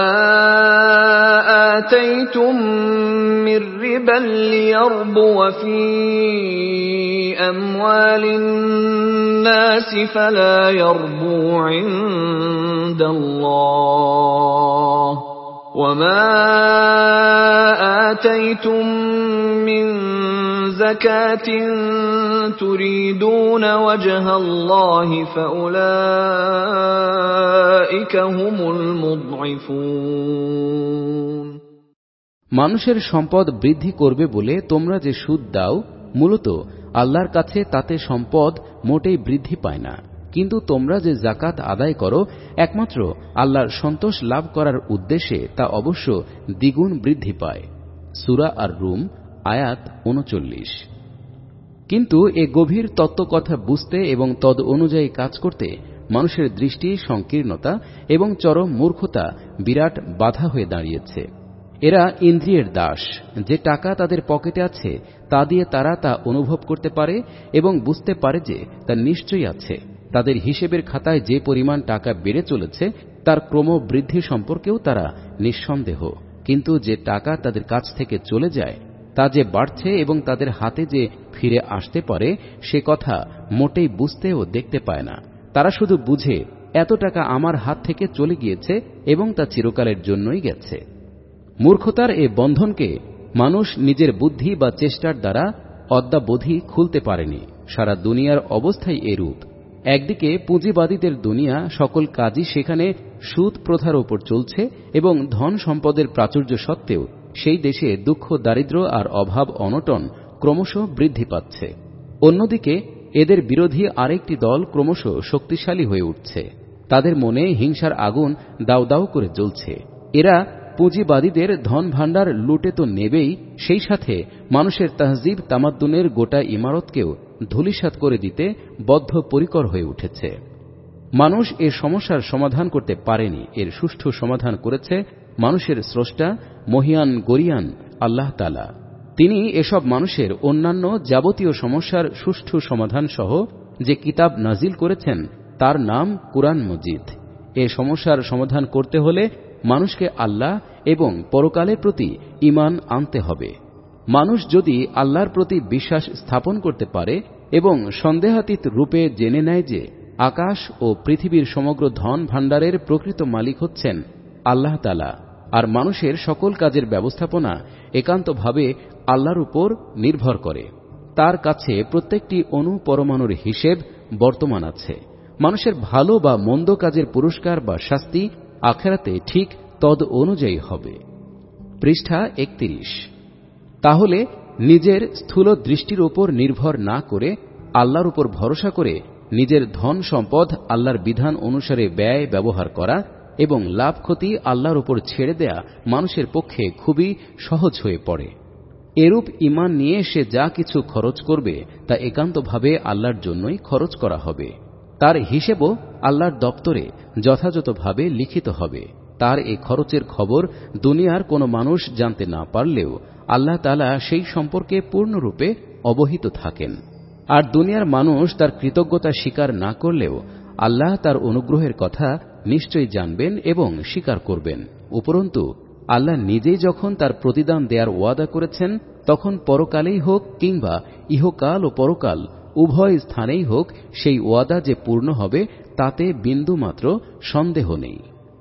আতাইতুম মির রিবাল লিয়ারবুয়া ফি আমওয়ালিন নাসি ফালা ইয়ারবু ইনদাল্লাহ وما آتيتم من زكاة تريدون وجه الله فأولئك هم المضعفون। মানুষের সম্পদ বৃদ্ধি করবে বলে তোমরা যে সুদ দাও, মূলত আল্লাহর কাছে তাতে সম্পদ মোটেই বৃদ্ধি পায় না, কিন্তু তোমরা যে যাকাত আদায় করো একমাত্র আল্লাহর সন্তোষ লাভ করার উদ্দেশ্যে তা অবশ্য দ্বিগুণ বৃদ্ধি পায়। সূরা আর-রুম আয়াত ৩৯। কিন্তু এ গভীর তত্ত্বকথা বুঝতে এবং তদ অনুযায়ী কাজ করতে মানুষের দৃষ্টি সংকীর্ণতা এবং চরম মূর্খতা বিরাট বাধা হয়ে দাঁড়িয়েছে। এরা ইন্দ্রিয়ের দাস। যে টাকা তাদের পকেটে আছে তা দিয়ে তারা তা অনুভব করতে পারে এবং বুঝতে পারে যে তা নিশ্চয়ই আছে। তাদের হিসেবের খাতায় যে পরিমাণ টাকা বেড়ে চলেছে তার ক্রমবৃদ্ধি সম্পর্কেও তারা নিঃসন্দেহ, কিন্তু যে টাকা তাদের কাছ থেকে চলে যায় তা যে বাড়ছে এবং তাদের হাতে যে ফিরে আসতে পারে সে কথা মোটেই বুঝতে ও দেখতে পায় না। তারা শুধু বুঝে এত টাকা আমার হাত থেকে চলে গিয়েছে এবং তা চিরকালের জন্যই গেছে। মূর্খতার এ বন্ধনকে মানুষ নিজের বুদ্ধি বা চেষ্টার দ্বারা অদ্যাবধি খুলতে পারেনি। সারা দুনিয়ার অবস্থাই এরূপ। একদিকে পুঁজিবাদীদের দুনিয়া, সকল কাজই সেখানে সুদ প্রথার ওপর চলছে এবং ধন সম্পদের প্রাচুর্য সত্ত্বেও সেই দেশে দুঃখ, দারিদ্র্য আর অভাব অনটন ক্রমশ বৃদ্ধি পাচ্ছে। অন্যদিকে এদের বিরোধী আরেকটি দল ক্রমশ শক্তিশালী হয়ে উঠছে। তাদের মনে হিংসার আগুন দাউ দাউ করে জ্বলছে। এরা পুঁজিবাদীদের ধন ভাণ্ডার লুটে তো নেবেই, সেই সাথে মানুষের তাহজিব তামাদ্দুনের গোটা ইমারতকেও ধূলিসাৎ করে দিতে বদ্ধপরিকর হয়ে উঠেছে। মানুষ এর সমস্যার সমাধান করতে পারেনি। এর সুষ্ঠু সমাধান করেছে মানুষের স্রষ্টা মহিয়ান গরিয়ান আল্লাহ তাআলা। তিনি এসব মানুষের অন্যান্য যাবতীয় সমস্যার সুষ্ঠু সমাধান সহ যে কিতাব নাজিল করেছেন তার নাম কুরআন মজিদ। এ সমস্যার সমাধান করতে হলে মানুষকে আল্লাহ এবং পরকালের প্রতি ঈমান আনতে হবে। মানুষ যদি আল্লাহর প্রতি বিশ্বাস স্থাপন করতে পারে এবং সন্দেহাতীত রূপে জেনে নেয় যে আকাশ ও পৃথিবীর সমগ্র ধন ভাণ্ডারের প্রকৃত মালিক হচ্ছেন আল্লাহ তাআলা, আর মানুষের সকল কাজের ব্যবস্থাপনা একান্তভাবে আল্লাহর উপর নির্ভর করে, তার কাছে প্রত্যেকটি অণু পরমাণুর হিসেব বর্তমান আছে। মানুষের ভালো বা মন্দ কাজের পুরস্কার বা শাস্তি আখিরাতে ঠিক তদ অনুযায়ী হবে। পৃষ্ঠা 31। তাহলে নিজের স্থূল দৃষ্টির উপর নির্ভর না করে আল্লাহর উপর ভরসা করে নিজের ধন সম্পদ আল্লাহর বিধান অনুসারে ব্যয় ব্যবহার করা এবং লাভ ক্ষতি আল্লাহর উপর ছেড়ে দেয়া মানুষের পক্ষে খুবই সহজ হয়ে পড়ে। এরূপ ঈমান নিয়ে সে যা কিছু খরচ করবে তা একান্তভাবে আল্লাহর জন্যই খরচ করা হবে। তার হিসেবও আল্লাহর দপ্তরে যথাযথভাবে লিখিত হবে। তার এ খরচের খবর দুনিয়ার কোনো মানুষ জানতে না পারলেও আল্লাহ তাআলা সেই সম্পর্কে পূর্ণরূপে অবহিত থাকেন। আর দুনিয়ার মানুষ তার কৃতজ্ঞতা স্বীকার না করলেও আল্লাহ তার অনুগ্রহের কথা নিশ্চয়ই জানবেন এবং স্বীকার করবেন। উপরন্তু আল্লাহ নিজেই যখন তার প্রতিদান দেওয়ার ওয়াদা করেছেন, তখন পরকালেই হোক কিংবা ইহকাল ও পরকাল উভয় স্থানেই হোক, সেই ওয়াদা যে পূর্ণ হবে তাতে বিন্দুমাত্র সন্দেহ নেই।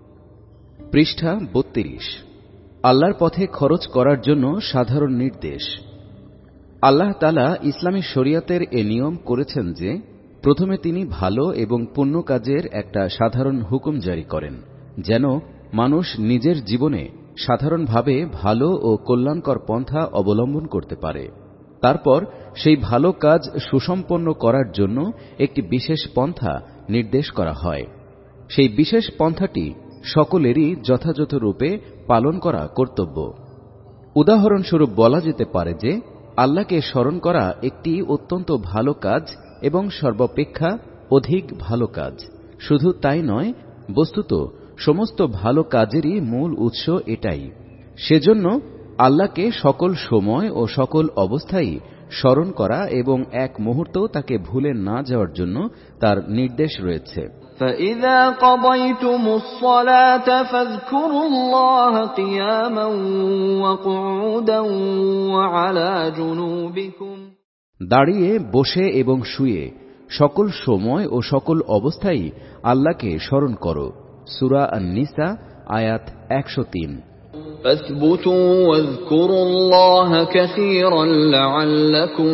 পৃষ্ঠা ৩২। আল্লাহর পথে খরচ করার জন্য সাধারণ নির্দেশ। আল্লাহ তাআলা ইসলামী শরিয়তের এ নিয়ম করেছেন যে প্রথমে তিনি ভালো এবং পুণ্য কাজের একটা সাধারণ হুকুম জারি করেন, যেন মানুষ নিজের জীবনে সাধারণভাবে ভালো ও কল্যাণকর পন্থা অবলম্বন করতে পারে। তারপর সেই ভালো কাজ সুসম্পন্ন করার জন্য একটি বিশেষ পন্থা নির্দেশ করা হয়। সেই বিশেষ পন্থাটি সকলেরই যথাযথ রূপে পালন করা কর্তব্য। উদাহরণস্বরূপ বলা যেতে পারে যে আল্লাহকে স্মরণ করা একটি অত্যন্ত ভালো কাজ এবং সর্বাপেক্ষা অধিক ভালো কাজ। শুধু তাই নয়, বস্তুত সমস্ত ভালো কাজেরই মূল উৎস এটাই। সেজন্য আল্লাহকে সকল সময় ও সকল অবস্থায় স্মরণ করা এবং এক মুহূর্তও তাকে ভুলে না যাওয়ার জন্য তার নির্দেশ রয়েছে। فَإِذَا قَضَيْتُمُ الصَّلَاةَ فَاذْكُرُوا اللَّهَ قِيَامًا وَقُعُودًا وَعَلَى جُنُوبِكُمْ। দাঁড়িয়ে, বসে এবং শুয়ে সকল সময় ও সকল অবস্থায় আল্লাহকে স্মরণ করো। সূরা আন-নিসা আয়াত 103। فَاثْبُتُوا وَاذْكُرُوا اللَّهَ كَثِيرًا لَعَلَّكُمْ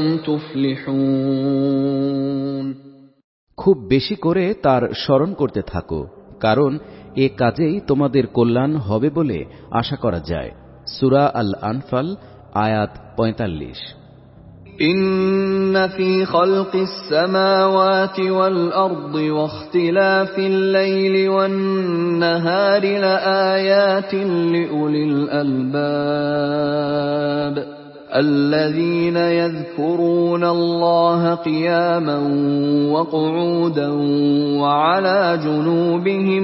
تُفْلِحُونَ। খুব বেশি করে তার স্মরণ করতে থাকো, কারণ এ কাজেই তোমাদের কল্যাণ হবে বলে আশা করা যায়। সূরা আল-আনফাল আয়াত 45। إِنَّ فِي خَلْقِ السَّمَاوَاتِ وَالْأَرْضِ وَاخْتِلَافِ اللَّيْلِ وَالنَّهَارِ لَآيَاتٍ لِأُولِي الْأَلْبَابِ الَّذِينَ يَذْكُرُونَ اللَّهَ قِيَامًا وَقُعُودًا وَعَلَى جُنُوبِهِمْ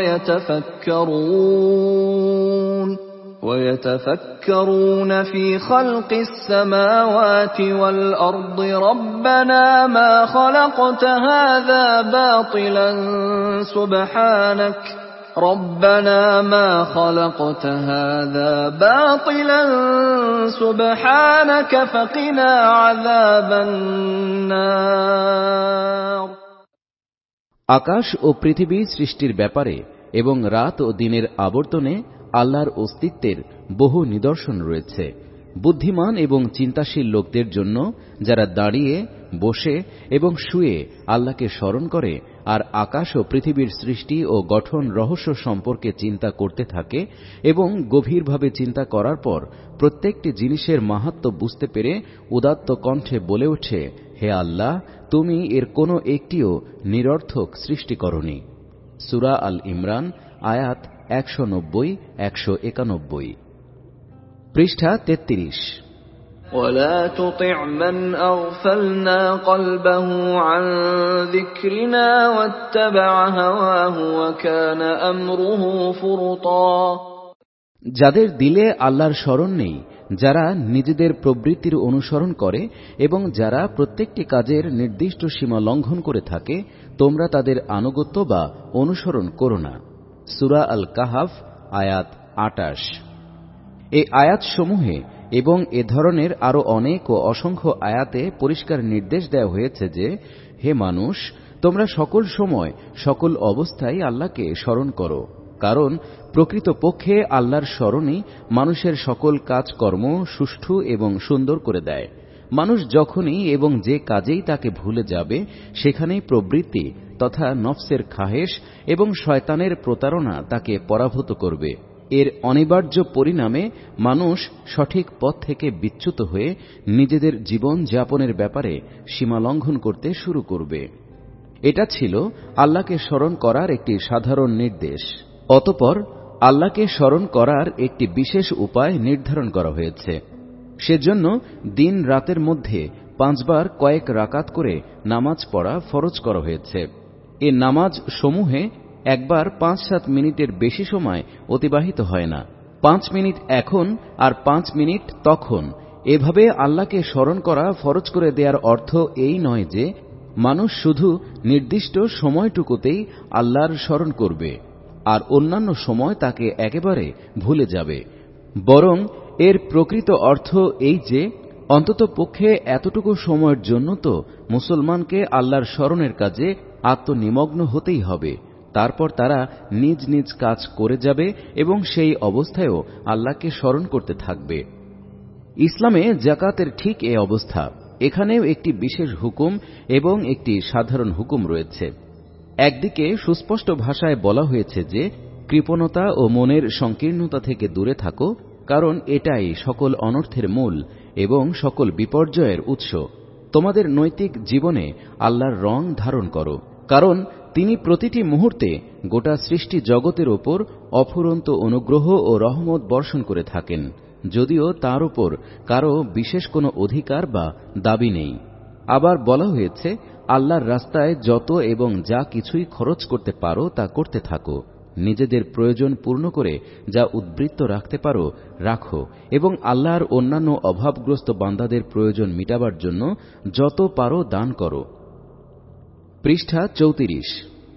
وَيَتَفَكَّرُونَ فِي خَلْقِ السَّمَاوَاتِ وَالْأَرْضِ رَبَّنَا مَا خَلَقْتَ هَذَا باطلا سُبْحَانَكَ فَقِنَا عَذَابَ النَّارِ। আকাশ ও পৃথিবী সৃষ্টির ব্যাপারে এবং রাত ও দিনের আবর্তনে আল্লাহর অস্তিত্বের বহু নিদর্শন রয়েছে বুদ্ধিমান এবং চিন্তাশীল লোকদের জন্য, যারা দাঁড়িয়ে, বসে এবং শুয়ে আল্লাহকে স্মরণ করে আর আকাশ ও পৃথিবীর সৃষ্টি ও গঠন রহস্য সম্পর্কে চিন্তা করতে থাকে এবং গভীরভাবে চিন্তা করার পর প্রত্যেকটি জিনিসের মাহাত্ম্য বুঝতে পেরে উদাত্ত কণ্ঠে বলে ওঠে, হে আল্লাহ, তুমি এর কোনো একটিও নিরর্থক সৃষ্টি করনি। সূরা আল ইমরান আয়াত 190-191। পৃষ্ঠা 33। وَلَا تُطِعْ مَنْ أَغْفَلْنَا قَلْبَهُ عَنْ ذِكْرِنَا وَاتَّبَعَ هَوَاهُ وَكَانَ أَمْرُهُ فُرُطًا। যাদের দিলে আল্লাহর স্মরণ নেই, যারা নিজেদের প্রবৃত্তির অনুসরণ করে এবং যারা প্রত্যেকটি কাজের নির্দিষ্ট সীমা লঙ্ঘন করে থাকে, তোমরা তাদের আনুগত্য বা অনুসরণ করো না। সূরা আল কাহাফ আয়াত 28। এই আয়াতসমূহে এবং এ ধরনের আরো অনেক ও অসংখ্য আয়াতে পরিষ্কার নির্দেশ দেওয়া হয়েছে যে, হে মানুষ, তোমরা সকল সময় সকল অবস্থায় আল্লাহকে স্মরণ করো, কারণ প্রকৃতপক্ষে আল্লাহর স্মরণই মানুষের সকল কাজকর্ম সুষ্ঠু এবং সুন্দর করে দেয়। মানুষ যখনই এবং যে কাজেই তাকে ভুলে যাবে, সেখানেই প্রবৃত্তি তথা নফসের খাহেশ এবং শয়তানের প্রতারণা তাকে পরাভূত করবে। এর অনিবার্য পরিণামে মানুষ সঠিক পথ থেকে বিচ্যুত হয়ে নিজেদের জীবন যাপনের ব্যাপারে সীমালঙ্ঘন করতে শুরু করবে। এটা ছিল আল্লাহকে স্মরণ করার একটি সাধারণ নির্দেশ। অতঃপর আল্লাহকে স্মরণ করার একটি বিশেষ উপায় নির্ধারণ করা হয়েছে। সেজন্য দিন রাতের মধ্যে 5 বার কয়েক রাকাত করে নামাজ পড়া ফরজ করা হয়েছে। এ নামাজ সমূহে একবার 5-7 মিনিটের বেশি সময় অতিবাহিত হয় না। 5 মিনিট এখন আর 5 মিনিট তখন, এভাবে আল্লাহকে স্মরণ করা ফরজ করে দেওয়ার অর্থ এই নয় যে মানুষ শুধু নির্দিষ্ট সময়টুকুতেই আল্লাহর স্মরণ করবে আর অন্যান্য সময় তাকে একেবারে ভুলে যাবে, বরং এর প্রকৃত অর্থ এই যে অন্ততপক্ষে এতটুকু সময়ের জন্য তো মুসলমানকে আল্লাহর স্মরণের কাজে আত্মনিমগ্ন হতেই হবে। তারপর তারা নিজ নিজ কাজ করে যাবে এবং সেই অবস্থায়ও আল্লাহকে স্মরণ করতে থাকবে। ইসলামে যাকাতের ঠিক এই অবস্থা। এখানেও একটি বিশেষ হুকুম এবং একটি সাধারণ হুকুম রয়েছে। একদিকে সুস্পষ্ট ভাষায় বলা হয়েছে যে কৃপণতা ও মনের সংকীর্ণতা থেকে দূরে থাকো, কারণ এটাই সকল অনর্থের মূল এবং সকল বিপর্যয়ের উৎস। তোমাদের নৈতিক জীবনে আল্লাহর রং ধারণ করো, কারণ তিনি প্রতিটি মুহূর্তে গোটা সৃষ্টি জগতের ওপর অফুরন্ত অনুগ্রহ ও রহমত বর্ষণ করে থাকেন, যদিও তার উপর কারো বিশেষ কোনো অধিকার বা দাবি নেই। আবার বলা হয়েছে, আল্লাহর রাস্তায় যত এবং যা কিছুই খরচ করতে পারো তা করতে থাকো। নিজেদের প্রয়োজন পূর্ণ করে যা উদ্বৃত্ত রাখতে পারো রাখো, এবং আল্লাহর অন্যান্য অভাবগ্রস্ত বান্দাদের প্রয়োজন মিটাবার জন্য যত পারো দান করো। পৃষ্ঠা 34।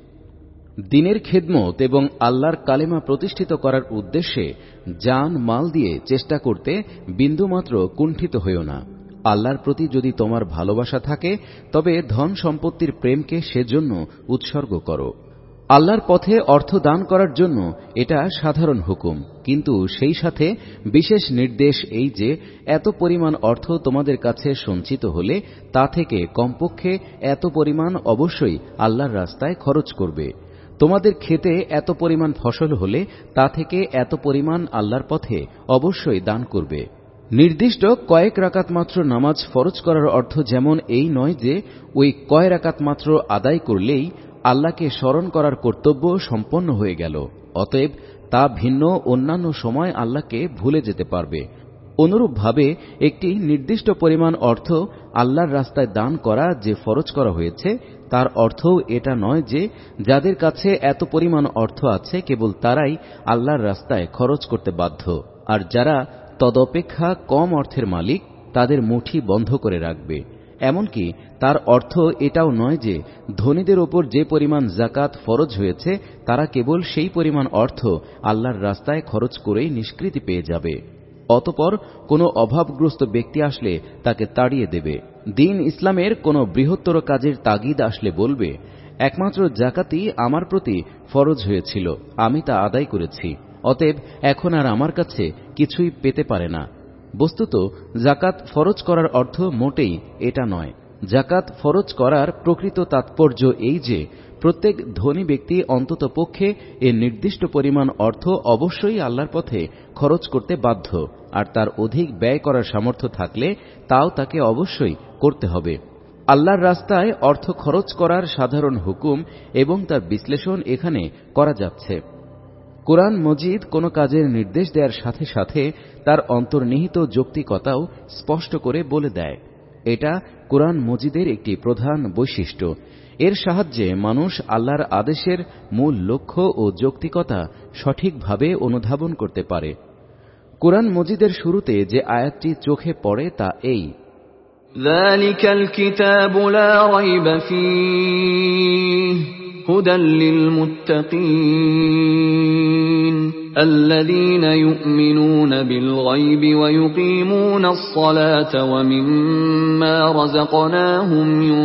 দিনের খেদমত এবং আল্লাহর কালেমা প্রতিষ্ঠিত করার উদ্দেশ্যে জান মাল দিয়ে চেষ্টা করতে বিন্দুমাত্র কুণ্ঠিত হইও না। আল্লাহর প্রতি যদি তোমার ভালোবাসা থাকে তবে ধন সম্পত্তির প্রেমকে সেজন্য উৎসর্গ করো। আল্লাহর পথে অর্থ দান করার জন্য এটা সাধারণ হুকুম, কিন্তু সেই সাথে বিশেষ নির্দেশ এই যে এত পরিমাণ অর্থ তোমাদের কাছে সঞ্চিত হলে তা থেকে কমপক্ষে এত পরিমাণ অবশ্যই আল্লাহর রাস্তায় খরচ করবে। তোমাদের ক্ষেতে এত পরিমাণ ফসল হলে তা থেকে এত পরিমাণ আল্লাহর পথে অবশ্যই দান করবে। নির্দিষ্ট কয়েক রাকাত মাত্র নামাজ ফরজ করার অর্থ যেমন এই নয় যে ওই কয় রাকাত মাত্র আদায় করলেই আল্লাহকে স্মরণ করার কর্তব্য সম্পন্ন হয়ে গেল, অতএব তা ভিন্ন অন্যান্য সময় আল্লাহকে ভুলে যেতে পারবে। অনুরূপভাবে একটি নির্দিষ্ট পরিমাণ অর্থ আল্লাহর রাস্তায় দান করা যে ফরজ করা হয়েছে, তার অর্থও এটা নয় যে যাদের কাছে এত পরিমাণ অর্থ আছে কেবল তারাই আল্লাহর রাস্তায় খরচ করতে বাধ্য, আর যারা তদপেক্ষা কম অর্থের মালিক তাদের মুঠি বন্ধ করে রাখবে। এমনকি তার অর্থ এটাও নয় যে ধনীদের ওপর যে পরিমাণ যাকাত ফরজ হয়েছে তারা কেবল সেই পরিমাণ অর্থ আল্লাহর রাস্তায় খরচ করেই নিষ্কৃতি পেয়ে যাবে। অতঃপর কোনো অভাবগ্রস্ত ব্যক্তি আসলে তাকে তাড়িয়ে দেবে। দ্বীন ইসলামের কোনো বৃহত্তর কাজের তাগিদ আসলে বলবে, একমাত্র যাকাতই আমার প্রতি ফরজ হয়েছিল, আমি তা আদায় করেছি, অতএব এখন আর আমার কাছে কিছুই পেতে পারে না। বস্তুত যাকাত ফরজ করার অর্থ মোটেই এটা নয়। যাকাত ফরজ করার প্রকৃত তাৎপর্য এই যে প্রত্যেক ধনী ব্যক্তি অন্তত পক্ষে এর নির্দিষ্ট পরিমাণ অর্থ অবশ্যই আল্লাহর পথে খরচ করতে বাধ্য, আর তার অধিক ব্যয় করার সামর্থ্য থাকলে তাও তাকে অবশ্যই করতে হবে। আল্লাহর রাস্তায় অর্থ খরচ করার সাধারণ হুকুম এবং তার বিশ্লেষণ এখানে করা যাচ্ছে। কুরআন মজিদ কোন কাজের নির্দেশ দেওয়ার সাথে সাথে তার অন্তর্নিহিত যৌক্তিকতাও স্পষ্ট করে বলে দেয়। এটা কুরআন মজিদের একটি প্রধান বৈশিষ্ট্য। এর সাহায্যে মানুষ আল্লাহর আদেশের মূল লক্ষ্য ও যৌক্তিকতা সঠিকভাবে অনুধাবন করতে পারে। কুরআন মজিদের শুরুতে যে আয়াতটি চোখে পড়ে তা এই, যালিকাল কিতাবু লা রাইবা ফীহি হুদাল লিল মুত্তাকিন আল্লাযীনা ইউমিনুনা বিল গায়বি ওয়া ইউকিমুনাস সালাতা ওয়া মিম্মা রাযাকনাহুম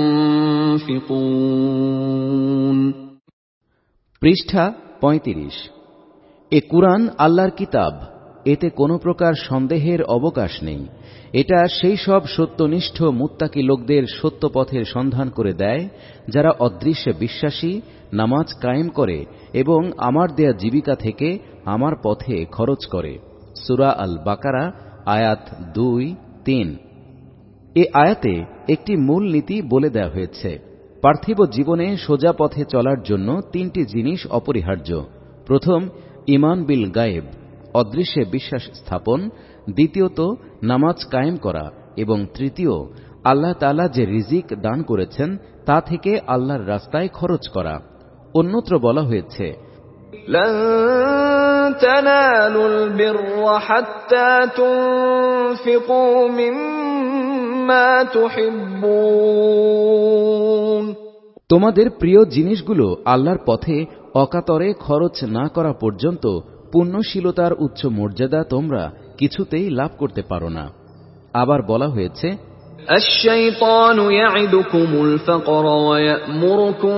ইউনফিকুন। পৃষ্ঠা 35। এ কুরআন আল্লাহর কিতাব, এতে কোনো প্রকার সন্দেহের অবকাশ নেই। এটা সেই সব সত্যনিষ্ঠ মুত্তাকি লোকদের সত্য পথের সন্ধান করে দেয় যারা অদৃশ্যে বিশ্বাসী, নামাজ কায়েম করে এবং আমার দেয়া জীবিকা থেকে আমার পথে খরচ করে। সূরা আল বাকারা আয়াত 2-3। এ আয়াতে একটি মূল নীতি বলে দেওয়া হয়েছে। পার্থিব জীবনে সোজা পথে চলার জন্য তিনটি জিনিস অপরিহার্য: প্রথম, ঈমান বিল গায়েব, অদৃশ্যে বিশ্বাস স্থাপন। দ্বিতীয়ত, নামাজ কায়েম করা। এবং তৃতীয়, আল্লাহ তাআলা যে রিজিক দান করেছেন তা থেকে আল্লাহর রাস্তায় খরচ করা। অন্যত্র বলা হয়েছে, لن تنالوا البر حتى تنفقوا مما تحبون। তোমাদের প্রিয় জিনিসগুলো আল্লাহর পথে অকাতরে খরচ না করা পর্যন্ত পুণ্যশীলতার উচ্চ মর্যাদা তোমরা কিছুতেই লাভ করতে পারো না। আবার বলা হয়েছে, الشيطان يعدكم الفقر ويأمركم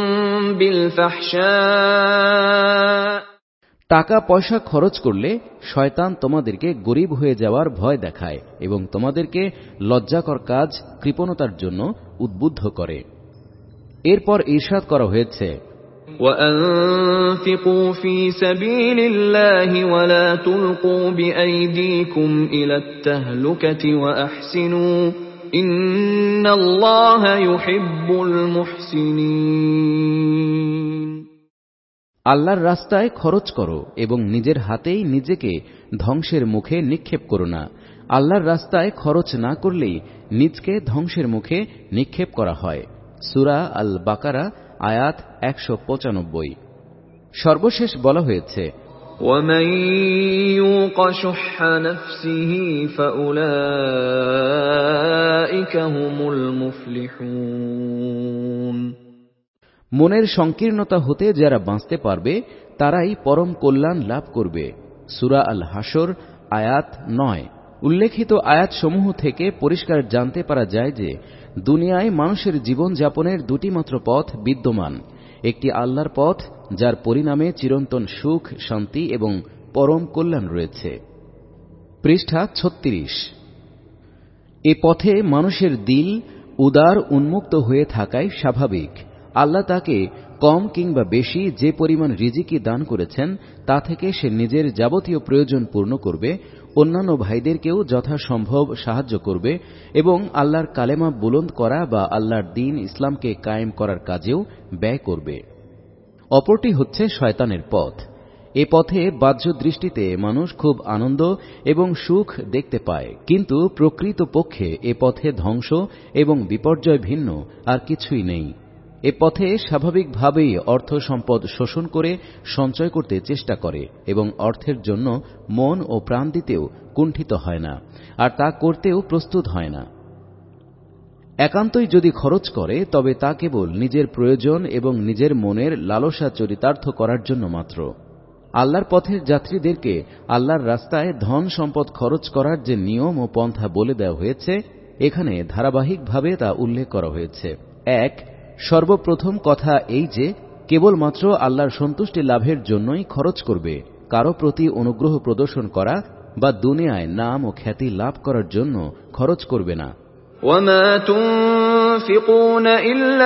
بالفحشاء। টাকা পয়সা খরচ করলে শয়তান তোমাদেরকে গরিব হয়ে যাওয়ার ভয় দেখায় এবং তোমাদেরকে লজ্জাকর কাজ, কৃপণতার জন্য উদ্বুদ্ধ করে। এরপর ইরশাদ করা হয়েছে, وَأَنفِقُوا فِي سَبِيلِ اللَّهِ وَلَا تُلْقُوا بِأَيْدِيكُمْ إِلَى التَّهْلُكَةِ وَأَحْسِنُوا إِنَّ اللَّهَ يُحِبُّ الْمُحْسِنِينَ। আল্লাহর রাস্তায় খরচ করো এবং নিজের হাতেই নিজেকে ধ্বংসের মুখে নিক্ষেপ করো না। আল্লাহর রাস্তায় খরচ না করলেই নিজকে ধ্বংসের মুখে নিক্ষেপ করা হয়। সূরা আল বাকারা, আয়াত 195। সর্বশেষ বলা হয়েছে, وَمَن يُوقَ شُحَّ نَفْسِهِ فَأُولَئِكَ هُمُ الْمُفْلِحُونَ। মনের সংকীর্ণতা হতে যারা বাঁচতে পারবে তারাই পরম কল্যাণ লাভ করবে। সূরা আল হাসর, আয়াত 9। উল্লেখিত আয়াতসমূহ থেকে পরিষ্কার জানতে পারা যায় যে দুনিয়ায় মানুষের জীবন যাপনের দুটি মাত্র পথ বিদ্যমান। একটি আল্লাহর পথ, যার পরিণামে চিরন্তন সুখ, শান্তি এবং পরম কল্যাণ রয়েছে। পৃষ্ঠা 36। এ পথে মানুষের দিল উদার, উন্মুক্ত হয়ে থাকাই স্বাভাবিক। আল্লাহ তাকে কম কিংবা বেশি যে পরিমাণ রিজিকি দান করেছেন তা থেকে সে নিজের যাবতীয় প্রয়োজন পূর্ণ করবে, অন্যান্য ভাইদেরকেও যথাসম্ভব সাহায্য করবে এবং আল্লাহর কালেমা বুলন্দ করা বা আল্লাহর দ্বীন ইসলামকে কায়েম করার কাজেও ব্যয় করবে। অপরটি হচ্ছে শয়তানের পথ। এ পথে বাহ্য দৃষ্টিতে মানুষ খুব আনন্দ এবং সুখ দেখতে পায়, কিন্তু প্রকৃতপক্ষে এ পথে ধ্বংস এবং বিপর্যয় ভিন্ন আর কিছুই নেই। এ পথে স্বাভাবিকভাবেই অর্থ সম্পদ শোষণ করে সঞ্চয় করতে চেষ্টা করে এবং অর্থের জন্য মন ও প্রাণ দিতেও কুণ্ঠিত হয় না, আর তা করতেও প্রস্তুত হয় না। একান্তই যদি খরচ করে তবে তা কেবল নিজের প্রয়োজন এবং নিজের মনের লালসা চরিতার্থ করার জন্য মাত্র। আল্লাহর পথের যাত্রীদেরকে আল্লাহর রাস্তায় ধন সম্পদ খরচ করার যে নিয়ম ও পন্থা বলে দেওয়া হয়েছে, এখানে ধারাবাহিকভাবে তা উল্লেখ করা হয়েছে। 1. সর্বপ্রথম কথা এই যে কেবলমাত্র আল্লাহর সন্তুষ্টি লাভের জন্যই খরচ করবে, কারো প্রতি অনুগ্রহ প্রদর্শন করা বা দুনিয়ায় নাম ও খ্যাতি লাভ করার জন্য খরচ করবে না। وَمَا تُنْفِقُونَ إِلَّا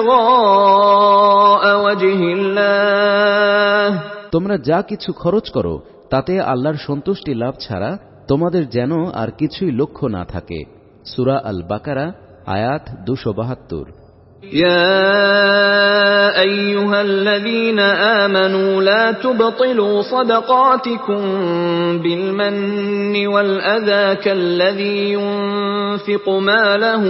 ابْتِغَاءَ وَجْهِ اللَّهِ। তোমরা যা কিছু খরচ করো তাতে আল্লাহর সন্তুষ্টি লাভ ছাড়া তোমাদের যেন আর কিছুই লক্ষ্য না থাকে। সূরা আল বাকারা, আয়াত 272। يا أيها الذين آمنوا لا تبطلوا صدقاتكم بالمن والأذى كالذي ينفق ماله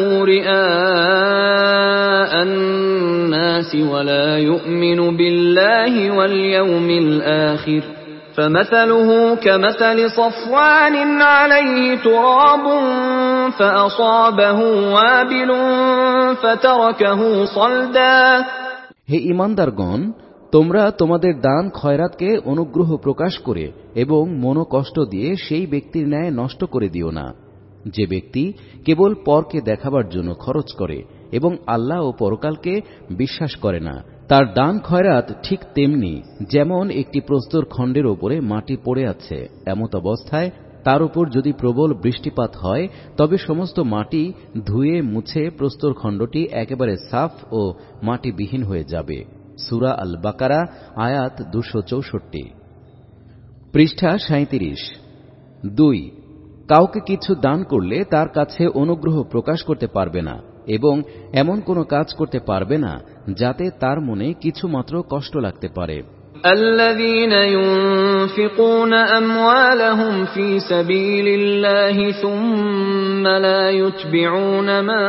رئاء الناس ولا يؤمن بالله واليوم الآخر فمثله كمثل صفوان عليه تراب فأصابه وابل فتركه صلدا। হে ঈমানদারগণ, তোমরা তোমাদের দান খয়রাতকে অনুগ্রহ প্রকাশ করে এবং মনোকষ্ট দিয়ে সেই ব্যক্তির ন্যায় নষ্ট করে দিও না, যে ব্যক্তি কেবল পরকে দেখাবার জন্য খরচ করে এবং আল্লাহ ও পরকালকে বিশ্বাস করে না। তার দান খয়রাত ঠিক তেমনি যেমন একটি প্রস্তর খণ্ডের ওপরে মাটি পড়ে আছে, এমত অবস্থায় তার উপর যদি প্রবল বৃষ্টিপাত হয় তবে সমস্ত মাটি ধুয়ে মুছে প্রস্তর খণ্ডটি একেবারে সাফ ও মাটিবিহীন হয়ে যাবে। সূরা আল বাকারা, আয়াত 264। পৃষ্ঠা 37। 2. কাউকে কিছু দান করলে তার কাছে অনুগ্রহ প্রকাশ করতে পারবে না এবং এমন কোনো কাজ করতে পারবে না যাতে তার মনে কিছু মাত্র কষ্ট লাগতে পারে। الذين ينفقون أموالهم في سبيل الله ثم لا يتبعون ما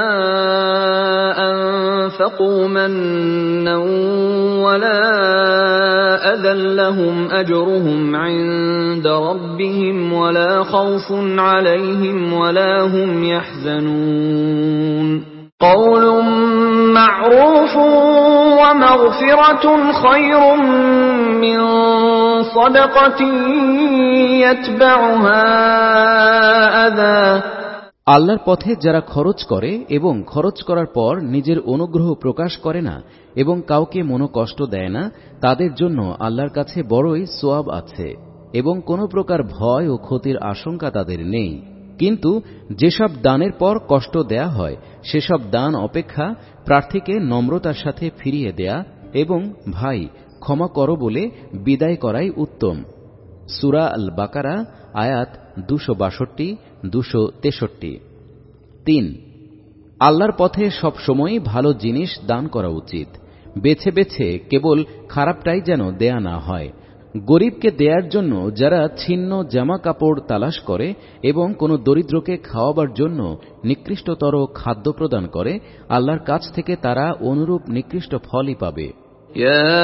أنفقوا منا ولا أذى لهم أجرهم عند ربهم ولا خوف عليهم ولا هم يحزنون قول معروف ومغفرة خير من صدقة يتبعها أذى আল্লাহর পথে যারা খরচ করে এবং খরচ করার পর নিজের অনুগ্রহ প্রকাশ করে না এবং কাউকে মনোকষ্ট দেয় না, তাদের জন্য আল্লাহর কাছে বড়ই সোয়াব আছে এবং কোনো প্রকার ভয় ও ক্ষতির আশঙ্কা তাদের নেই। কিন্তু যেসব দানের পর কষ্ট দেয়া হয় সেসব দান অপেক্ষা প্রার্থীকে নম্রতার সাথে ফিরিয়ে দেয়া এবং ভাই ক্ষমা করো বলে বিদায় করাই উত্তম। সূরা আল বাকারা আয়াত 262-263। 3. আল্লাহর পথে সব সময় ভালো জিনিস দান করা উচিত। বেছে বেছে কেবল খারাপটাই যেন দেয়া না হয়। গরিবকে দেয়ার জন্য যারা ছিন্ন জামা কাপড় তালাশ করে এবং কোনো দরিদ্রকে খাওয়াবার জন্য নিকৃষ্টতর খাদ্য প্রদান করে, আল্লাহর কাছ থেকে তারা অনুরূপ নিকৃষ্ট ফলই পাবে। يا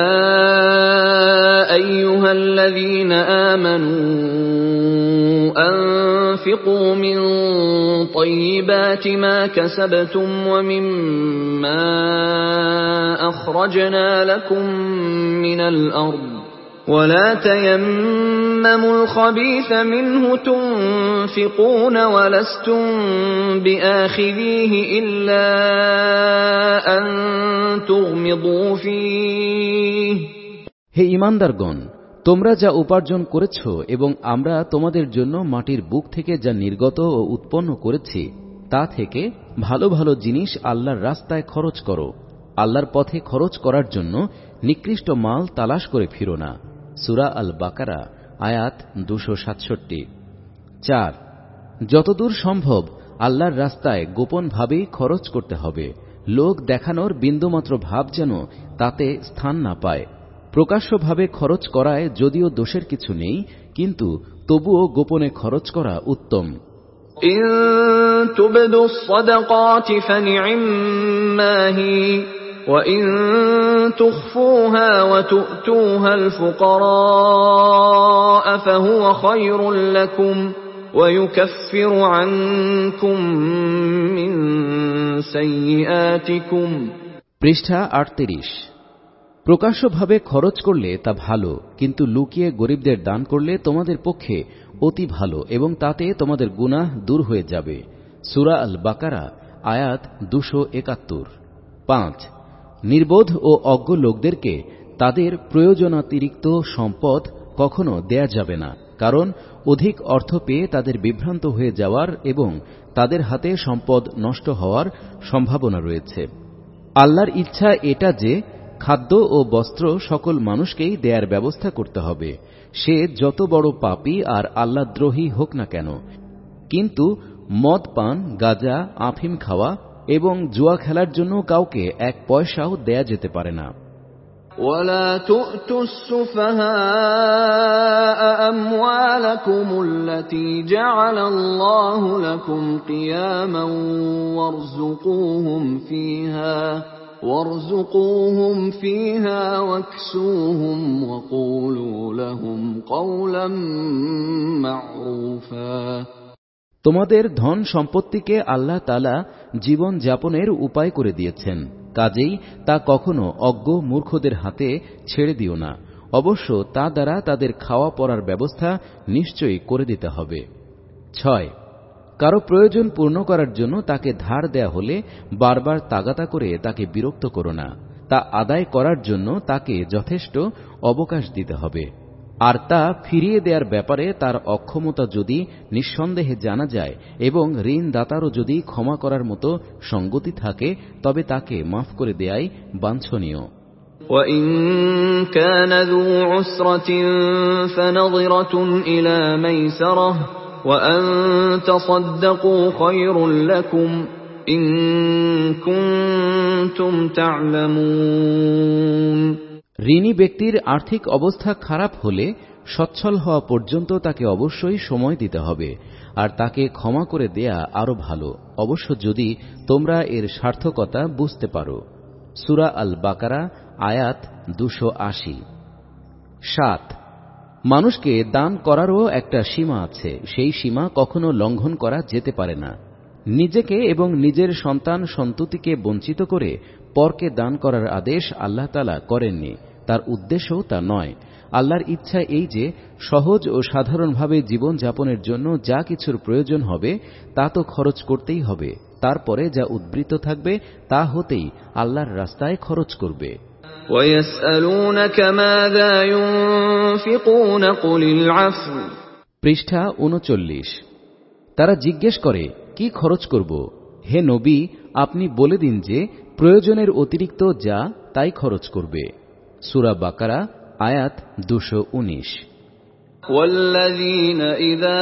أيها الذين آمنوا أنفقوا من طيبات ما كسبتم ومما أخرجنا لكم من الأرض ولا تيمموا الخبيث منه تنفقون ولستم بآخذيه إلا أن تغمضوا فيه হে ঈমানদারগণ, তোমরা যা উপার্জন করেছ এবং আমরা তোমাদের জন্য মাটির বুক থেকে যা নির্গত ও উৎপন্ন করেছি তা থেকে ভালো ভালো জিনিস আল্লাহর রাস্তায় খরচ করো। আল্লাহর পথে খরচ করার জন্য নিকৃষ্ট মাল তালাশ করে ফিরো না। সূরা আল বাকারা আয়াত 267। 4. যতদূর সম্ভব আল্লাহর রাস্তায় গোপনভাবেই খরচ করতে হবে। লোক দেখানোর বিন্দুমাত্র ভাব যেন তাতে স্থান না পায়। প্রকাশ্যভাবে খরচ করায় যদিও দোষের কিছু নেই, কিন্তু তবুও গোপনে খরচ করা উত্তম। إن تبدوا الصدقات فنعما هي وإن تخفوها وتؤتوها الفقراء فهو خير لكم ويكفر عنكم من سيئاتكم পৃষ্ঠা 38। প্রকাশ্যভাবে খরচ করলে তা ভালো, কিন্তু লুকিয়ে গরিবদের দান করলে তোমাদের পক্ষে অতি ভালো এবং তাতে তোমাদের গুনাহ দূর হয়ে যাবে। সূরা আল বাকারা আয়াত 271। 5. নির্বোধ ও অজ্ঞ লোকদেরকে তাদের প্রয়োজনাতিরিক্ত সম্পদ কখনো দেয়া যাবে না, কারণ অধিক অর্থ পেয়ে তাদের বিভ্রান্ত হয়ে যাওয়ার এবং তাদের হাতে সম্পদ নষ্ট হওয়ার সম্ভাবনা রয়েছে। আল্লাহর ইচ্ছা এটা যে খাদ্য ও বস্ত্র সকল মানুষকেই দেয়ার ব্যবস্থা করতে হবে, সে যত বড় পাপী আর আল্লাহদ্রোহী হোক না কেন। কিন্তু মদ পান, গাঁজা, আফিম খাওয়া এবং জুয়া খেলার জন্য কাউকে এক পয়সাও দেয়া যেতে পারে না। ولا تؤتوا السفهاء أموالكم التي جعل الله لكم قياما وارزقوهم فيها واكسوهم وقولوا لهم قولا معروفا তোমাদের ধন সম্পত্তিকে আল্লাহ তাআলা জীবন যাপনের উপায় করে দিয়েছেন, কাজেই তা কখনো অজ্ঞ মূর্খদের হাতে ছেড়ে দিও না। অবশ্য তা দ্বারা তাদের খাওয়া পরার ব্যবস্থা নিশ্চয়ই করে দিতে হবে। 6. কারো প্রয়োজন পূর্ণ করার জন্য তাকে ধার দেয়া হলে বারবার তাগাদা করে তাকে বিরক্ত করো না। তা আদায় করার জন্য তাকে যথেষ্ট অবকাশ দিতে হবে। আর তা ফিরিয়ে দেওয়ার ব্যাপারে তার অক্ষমতা যদি নিঃসন্দেহে জানা যায় এবং ঋণদাতারও যদি ক্ষমা করার মতো সঙ্গতি থাকে, তবে তাকে মাফ করে দেয়াই বাঞ্ছনীয়। وَإِن كَانَ ذُو عُسْرَةٍ فَنَظِرَةٌ إِلَى مَيْسَرَةٍ وَأَن تَصَدَّقُوا خَيْرٌ لَّكُمْ إِن كُنتُمْ تَعْلَمُونَ ঋণী ব্যক্তির আর্থিক অবস্থা খারাপ হলে সচ্ছল হওয়া পর্যন্ত তাকে অবশ্যই সময় দিতে হবে, আর তাকে ক্ষমা করে দেয়া আরো ভালো, অবশ্য যদি তোমরা এর সার্থকতা বুঝতে পারো। সূরা আল বাকারা আয়াত 280। 7, মানুষকে দান করারও একটা সীমা আছে, সেই সীমা কখনো লঙ্ঘন করা যেতে পারে না। নিজেকে এবং নিজের সন্তান সন্ততিকে বঞ্চিত করে পরকে দান করার আদেশ আল্লাহ তাআলা করেননি, তার উদ্দেশ্যও তা নয়। আল্লাহর ইচ্ছা এই যে সহজ ও সাধারণভাবে জীবন যাপনের জন্য যা কিছুর প্রয়োজন হবে তা তো খরচ করতেই হবে, তারপরে যা উদ্বৃত্ত থাকবে তা হতেই আল্লাহর রাস্তায় খরচ করবে। وَيَسْأَلُونَكَ مَاذَا يُنْفِقُونَ قُلِ الْعَفْوَ পৃষ্ঠা 39। তারা জিজ্ঞেস করে কি খরচ করব? হে নবী, আপনি বলে দিন যে প্রয়োজনের অতিরিক্ত যা তাই খরচ করবে। সূরা বাকারা আয়াত 219। وَالَّذِينَ إِذَا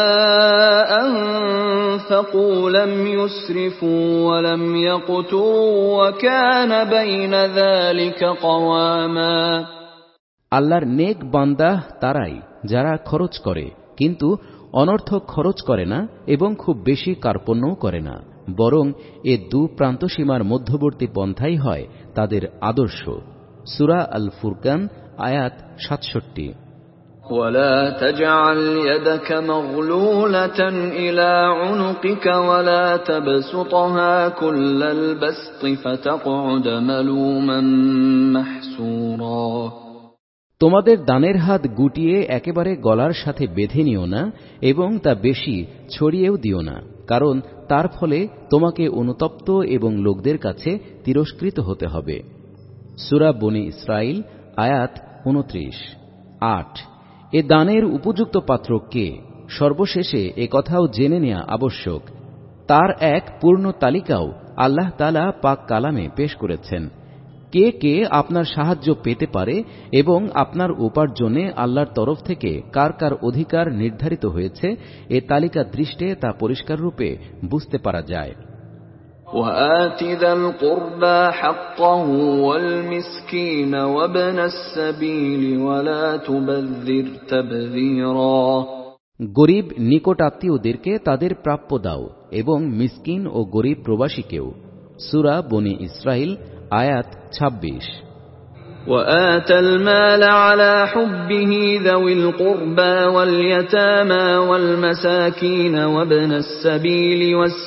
أَنفَقُوا لَمْ يُسْرِفُوا وَلَمْ يَقْتُرُوا وَكَانَ بَيْنَ ذَلِكَ قَوَامًا। আল্লাহর নেক বান্দা তারাই যারা খরচ করে, কিন্তু অনর্থক খরচ করে না এবং খুব বেশি কার্পণ্যও করে না, বরং এ দু প্রান্তসীমার মধ্যবর্তী পন্থাই হয় তাদের আদর্শ। সূরা আল ফুরকান আয়াত 67। وَلَا تَجْعَلْ يَدَكَ مَغْلُولَةً إِلَى عُنُقِكَ وَلَا تَبْسُطْهَا كُلَّ الْبَسْطِ فَتَقْعُدَ مَلُومًا مَحْسُورًا। তোমাদের দানের হাত গুটিয়ে একেবারে গলার সাথে বেঁধে নিও না এবং তা বেশি ছড়িয়েও দিও না, কারণ তার ফলে তোমাকে অনুতপ্ত এবং লোকদের কাছে তিরস্কৃত হতে হবে। সূরা বনী ইসরাইল আয়াত 29। 8, এ দানের উপযুক্ত পাত্র কে? সর্বশেষে এ কথাও জেনে নেওয়া আবশ্যক। তার এক পূর্ণ তালিকাও আল্লাহ তাআলা পাক কালামে পেশ করেছেন। কে কে আপনার সাহায্য পেতে পারে এবং আপনার উপার্জনে আল্লাহর তরফ থেকে কার কার অধিকার নির্ধারিত হয়েছে, এ তালিকা দৃষ্টে তা পরিষ্কার রূপে বুঝতে পারা যায়। وَآتِ ذَا الْقُرْبَى حَقَّهُ وَالْمِسْكِينَ وَابْنَ السَّبِيلِ وَلَا تُبَذِّرْ تَبْذِيرًا। গরীব নিকট আত্মীয়দেরকে তাদের প্রাপ্য দাও এবং মিসকিন ও গরীব প্রবাসীকেও। সূরা বনী ইসরাইল আয়াত 26। وَآتَ الْمَالَ عَلَى حُبِّهِ ذَوِي الْقُرْبَى وَالْيَتَامَى وَالْمَسَاكِينَ وَابْنَ السَّبِيلِ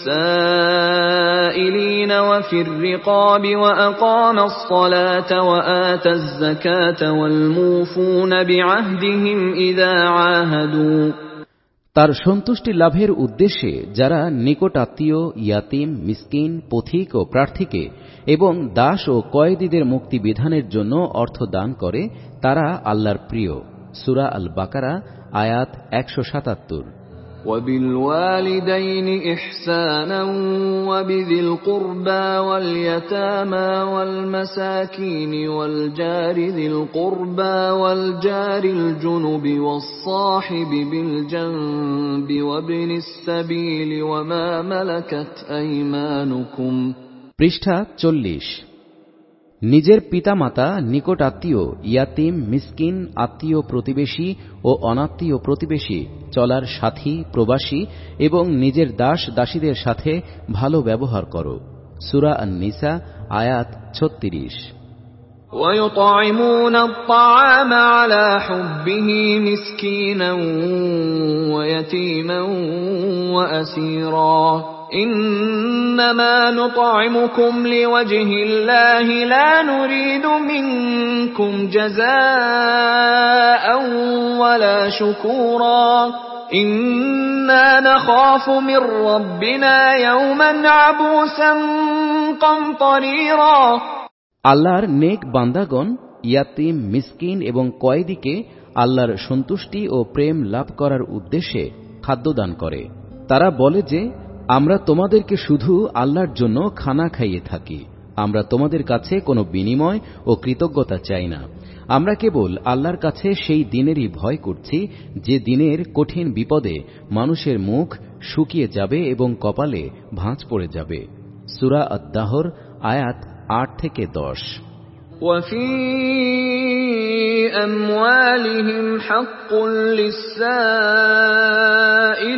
وَالسَّائِلِينَ وَفِي الرِّقَابِ وَأَقَامَ الصَّلَاةَ وَآتَى الزَّكَاةَ وَالْمُوفُونَ بِعَهْدِهِمْ إِذَا عَاهَدُوا। তার সন্তুষ্টি লাভের উদ্দেশ্যে যারা নিকট আত্মীয়, ইয়াতিম, মিসকিন, পথিক ও প্রার্থীকে এবং দাস ও কয়েদীদের মুক্তি বিধানের জন্য অর্থ দান করে তারা আল্লাহর প্রিয়। সূরা আল বাকারা আয়াত 177। وَبِالْوَالِدَيْنِ إِحْسَانًا وَبِذِي الْقُرْبَى وَالْيَتَامَى وَالْمَسَاكِينِ وَالْجَارِ ذِي الْقُرْبَى وَالْجَارِ الْجُنُبِ وَالصَّاحِبِ بِالْجَنبِ وَابْنِ السَّبِيلِ وَمَا مَلَكَتْ أَيْمَانُكُمْ। পৃষ্ঠা 40। নিজের পিতামাতা, নিকট আত্মীয়, ইয়াতিম, মিসকিন, আত্মীয় প্রতিবেশী ও অনাত্মীয় প্রতিবেশী, চলার সাথী, প্রবাসী এবং নিজের দাস দাসীদের সাথে ভালো ব্যবহার করো। সূরা আন-নিসা আয়াত 36। وَيُطْعِمُونَ الطَّعَامَ عَلَى حُبِّهِ مِسْكِينًا وَيَتِيمًا وَأَسِيرًا إِنَّمَا نُطْعِمُكُمْ لِوَجْهِ اللَّهِ لَا نُرِيدُ مِنكُمْ جَزَاءً وَلَا شُكُورًا إِنَّا نَخَافُ مِن رَّبِّنَا يَوْمًا عَبُوسًا قَمْطَرِيرًا। আল্লাহর নেক বান্দাগণ ইয়াতিম, মিসকিন এবং কয়েদীকে আল্লাহর সন্তুষ্টি ও প্রেম লাভ করার উদ্দেশ্যে খাদ্য দান করে। তারা বলে যে আমরা তোমাদেরকে শুধু আল্লাহর জন্য খানা খাইয়ে থাকি, আমরা তোমাদের কাছে কোনো বিনিময় ও কৃতজ্ঞতা চাই না। আমরা কেবল আল্লাহর কাছে সেই দিনেরই ভয় করছি যে দিনের কঠিন বিপদে মানুষের মুখ শুকিয়ে যাবে এবং কপালে ভাঁজ পড়ে যাবে। সূরা আদ-দাহর আয়াত 8 থেকে 10। وفي أموالهم حق للسائل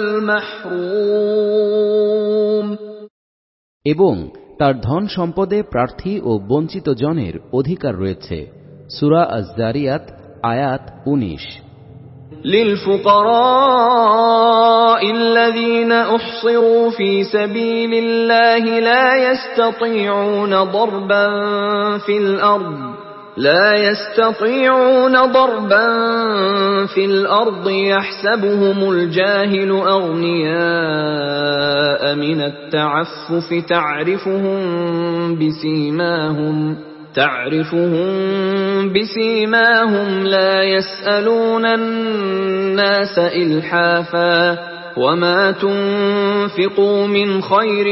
والمحروم এবং তার ধন সম্পদে প্রার্থী ও বঞ্চিত জনের অধিকার রয়েছে। সূরা আয-যারিয়াত আয়াত 19। للفقراء الذين أحصروا في سبيل الله لا يستطيعون ضربا في الأرض يحسبهم الجاهل أغنياء من التعفف تعرفهم بسيماهم لا يسألون الناس إلحافا وما تنفقوا من خير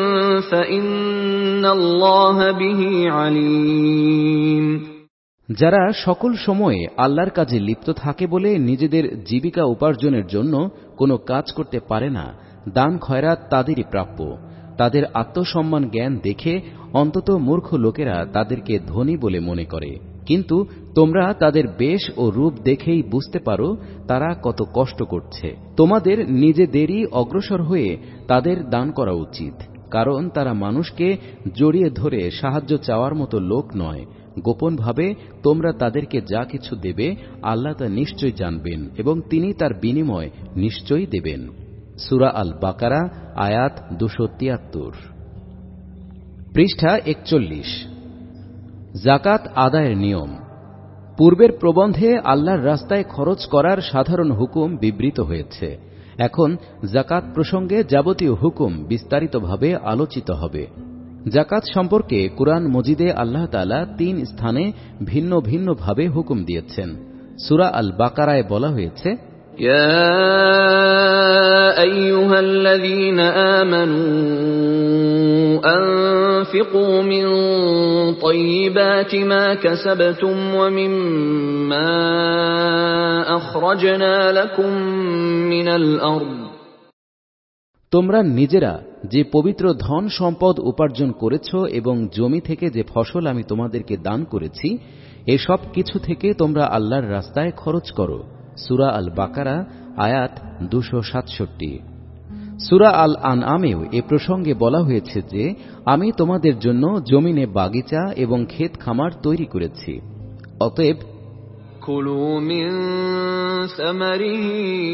فإن الله به عليم যারা সকল সময়ে আল্লাহর কাজে লিপ্ত থাকে বলে নিজেদের জীবিকা উপার্জনের জন্য কোনো কাজ করতে পারে না, দান খয়রাত তাদেরই প্রাপ্য। তাদের আত্মসম্মান জ্ঞান দেখে অন্তত মূর্খ লোকেরা তাদেরকে ধনী বলে মনে করে, কিন্তু তোমরা তাদের বেশ ও রূপ দেখেই বুঝতে পারো তারা কত কষ্ট করছে। তোমাদের নিজেদেরই অগ্রসর হয়ে তাদের দান করা উচিত, কারণ তারা মানুষকে জড়িয়ে ধরে সাহায্য চাওয়ার মতো লোক নয়। গোপনভাবে তোমরা তাদেরকে যা কিছু দেবে আল্লাহ তা নিশ্চয় জানবেন এবং তিনি তার বিনিময় নিশ্চয়ই দেবেন। সূরা আল বাকারা আয়াত 273। পৃষ্ঠা 41। যাকাত আদায়ের নিয়ম। পূর্বের প্রবন্ধে আল্লাহর রাস্তায় খরচ করার সাধারণ হুকুম বিবৃত হয়েছে। এখন যাকাত প্রসঙ্গে যাবতীয় হুকুম বিস্তারিতভাবে আলোচিত হবে। যাকাত সম্পর্কে কুরআন মজিদে আল্লাহ তাআলা 3 স্থানে ভিন্ন ভিন্ন ভাবে হুকুম দিয়েছেন। সূরা আল বাকারায় বলা হয়েছে, ইয়া আইয়ুহাল্লাযীনা আমানু আনফিকু মিন তাইয়্যিবাতি মা কাসাবতুম ওয়া মিম্মা আখরাজনা লাকুম মিনাল আরদ। তোমরা নিজেরা যে পবিত্র ধন সম্পদ উপার্জন করেছ এবং জমি থেকে যে ফসল আমি তোমাদেরকে দান করেছি, এসব কিছু থেকে তোমরা আল্লাহর রাস্তায় খরচ করো। সূরা আল বাকারা আয়াত 267। সূরা আল আনআমেও এ প্রসঙ্গে বলা হয়েছে যে আমি তোমাদের জন্য জমিনে বাগিচা এবং ক্ষেত খামার তৈরি করেছি, অতএব كُلُوا مِن ثَمَرِهِ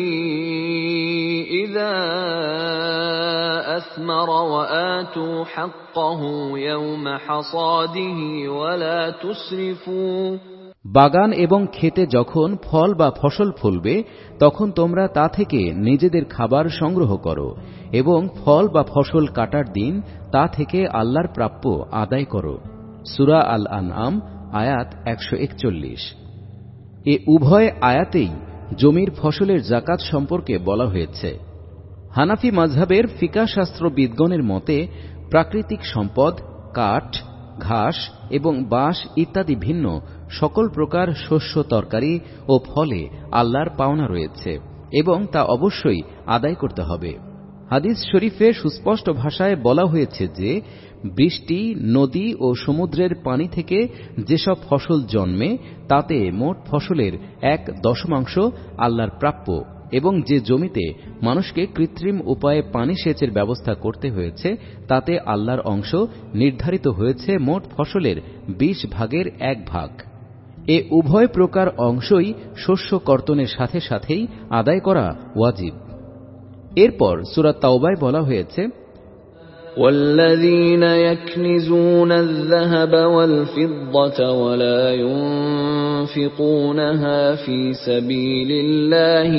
إِذَا أَثْمَرَ وَآتُوا حَقَّهُ يَوْمَ حَصَادِهِ وَلَا تُسْرِفُوا। বাগান এবং ক্ষেতে যখন ফল বা ফসল ফলবে তখন তোমরা তা থেকে নিজেদের খাবার সংগ্রহ করো এবং ফল বা ফসল কাটার দিন তা থেকে আল্লাহর প্রাপ্য আদায় করো। সূরা আল আনআম আয়াত 141। এ উভয় আয়াতেই জমির ফসলের যাকাত সম্পর্কে বলা হয়েছে। হানাফি মাযহাবের ফিকহ শাস্ত্রবিদগণের মতে প্রাকৃতিক সম্পদ, কাঠ, ঘাস এবং বাঁশ ইত্যাদি ভিন্ন সকল প্রকার শস্য, তরকারি ও ফলে আল্লাহর পাওনা রয়েছে এবং তা অবশ্যই আদায় করতে হবে। হাদিস শরীফে সুস্পষ্ট ভাষায় বলা হয়েছে যে বৃষ্টি, নদী ও সমুদ্রের পানি থেকে যেসব ফসল জন্মে তাতে মোট ফসলের 1/10 আল্লাহর প্রাপ্য এবং যে জমিতে মানুষকে কৃত্রিম উপায়ে পানি সেচের ব্যবস্থা করতে হয়েছে তাতে আল্লাহর অংশ নির্ধারিত হয়েছে মোট ফসলের 20 ভাগের 1 ভাগ। এ উভয় প্রকার অংশই শস্য কর্তনের সাথে সাথেই আদায় করা ওয়াজিব। এরপর সূরা তাওবায় বলা হয়েছে, والذين يكنزون الذهب والفضة ولا ينفقونها في سبيل الله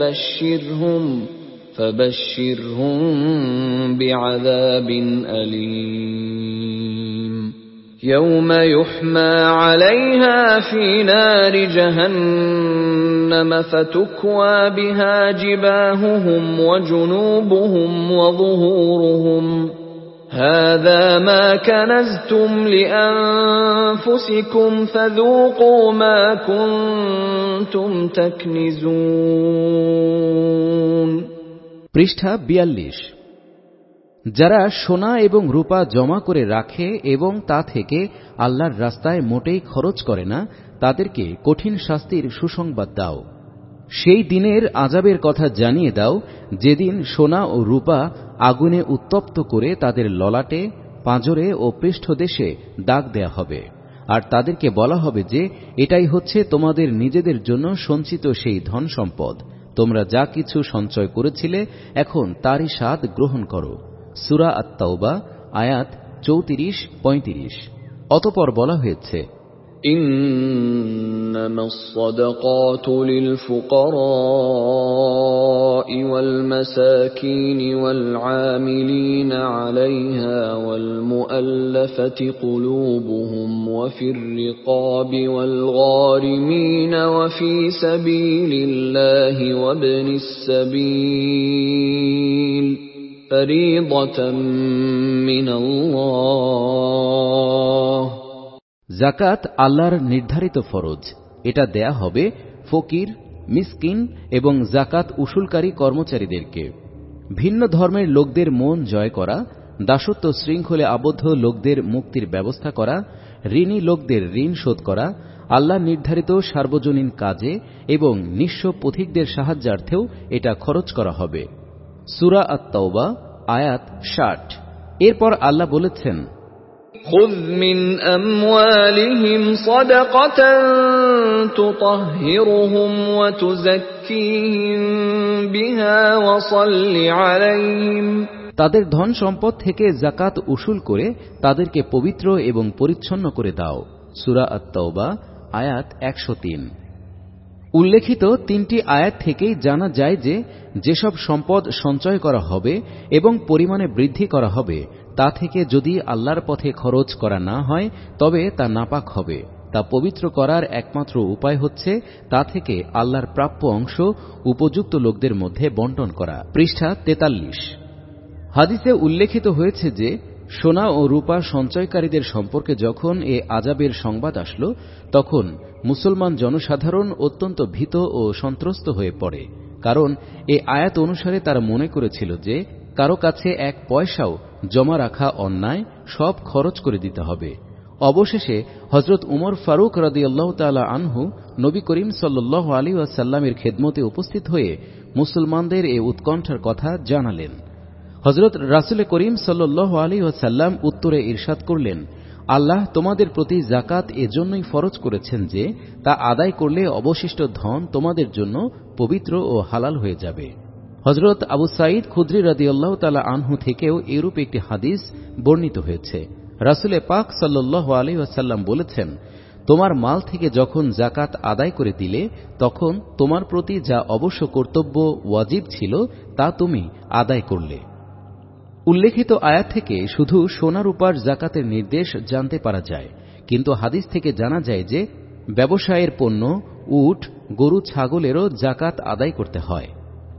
فبشرهم بعذاب أليم يوم يحمى عليها في نار جهنم فتكوى بها جباههم وجنوبهم وظهورهم هذا ما كنزتم لأنفسكم فذوقوا ما كنتم تكنزون। পৃষ্ঠা 42। যারা সোনা এবং রূপা জমা করে রাখে এবং তা থেকে আল্লাহর রাস্তায় মোটেই খরচ করে না, তাদেরকে কঠিন শাস্তির সুসংবাদ দাও। সেই দিনের আযাবের কথা জানিয়ে দাও, যেদিন সোনা ও রূপা আগুনে উত্তপ্ত করে তাদের ললাটে, পাঁজরে ও পৃষ্ঠদেশে দাগ দেয়া হবে। আর তাদেরকে বলা হবে যে, এটাই হচ্ছে তোমাদের নিজেদের জন্য সঞ্চিত সেই ধন সম্পদ। তোমরা যা কিছু সঞ্চয় করেছিলে, এখন তারই স্বাদ গ্রহণ করো। সূরা আত-তাওবা, আয়াত 34-35। অতঃপর বলা হয়েছে, إنما الصدقات للفقراء والمساكين والعاملين عليها والمؤلفة قلوبهم وفي الرقاب والغارمين وفي سبيل الله وابن السبيل فريضة من الله। জাকাত আল্লাহর নির্ধারিত ফরজ। এটা দেয়া হবে ফকির, মিসকিন এবং জাকাত উসুলকারী কর্মচারীদেরকে। ভিন্ন ধর্মের লোকদের মন জয় করা, দাসত্ব শৃঙ্খলে আবদ্ধ লোকদের মুক্তির ব্যবস্থা করা, ঋণী লোকদের ঋণ শোধ করা, আল্লাহ নির্ধারিত সার্বজনীন কাজে এবং নিঃস্ব পথিকদের সাহায্যার্থেও এটা খরচ করা হবে। সূরা আত-তাওবা, আয়াত 60। এরপর আল্লাহ বলেছেন, خذ من أموالهم صدقة تطهرهم وتزكيهم بها وصل عليهم। তাদের ধন সম্পদ থেকে যাকাত উসুল করে তাদেরকে পবিত্র এবং পরিচ্ছন্ন করে দাও। সূরা আত-তাওবা, আয়াত 103। উল্লেখিত তিনটি আয়াত থেকেই জানা যায় যে, যেসব সম্পদ সঞ্চয় করা হবে এবং পরিমাণে বৃদ্ধি করা হবে, তা থেকে যদি আল্লাহর পথে খরচ করা না হয়, তবে তা নাপাক হবে। তা পবিত্র করার একমাত্র উপায় হচ্ছে তা থেকে আল্লাহর প্রাপ্য অংশ উপযুক্ত লোকদের মধ্যে বণ্টন করা। পৃষ্ঠা 43। হাদিসে উল্লেখিত হয়েছে যে, সোনা ও রূপা সঞ্চয়কারীদের সম্পর্কে যখন এ আযাবের সংবাদ আসলো, তখন মুসলমান জনসাধারণ অত্যন্ত ভীত ও সন্ত্রস্ত হয়ে পড়ে। কারণ এ আয়াত অনুসারে তারা মনে করেছিল যে, কারো কাছে এক পয়সাও জমা রাখা অন্যায়, সব খরচ করে দিতে হবে। অবশেষে হযরত উমর ফারুক রাদিয়াল্লাহু তাআলা আনহু নবী করিম সাল্লাল্লাহু আলাইহি ওয়াসাল্লামের খেদমতে উপস্থিত হয়ে মুসলমানদের এ উৎকণ্ঠার কথা জানালেন। হযরত রাসূল করিম সাল্লাল্লাহু আলাইহি ওয়াসাল্লাম উত্তরে ইরশাদ করলেন, আল্লাহ তোমাদের প্রতি যাকাত এজন্যই ফরজ করেছেন যে, তা আদায় করলে অবশিষ্ট ধন তোমাদের জন্য পবিত্র ও হালাল হয়ে যাবে। হযরত আবু সাঈদ খুদরি রাদিয়াল্লাহু তাআলা আনহু থেকেও এরূপ একটি হাদিস বর্ণিত হয়েছে। রাসূল পাক সাল্লাল্লাহু আলাইহি ওয়াসাল্লাম বলেছেন, তোমার মাল থেকে যখন যাকাত আদায় করে দিলে, তখন তোমার প্রতি যা অবশ্য কর্তব্য ওয়াজিব ছিল তা তুমি আদায় করলে। উল্লেখিত আয়াত থেকে শুধু সোনা রূপার যাকাতের নির্দেশ জানতে পারা যায়, কিন্তু হাদিস থেকে জানা যায় যে, ব্যবসায়ের পণ্য, উট, গরু, ছাগলেরও যাকাত আদায় করতে হয়।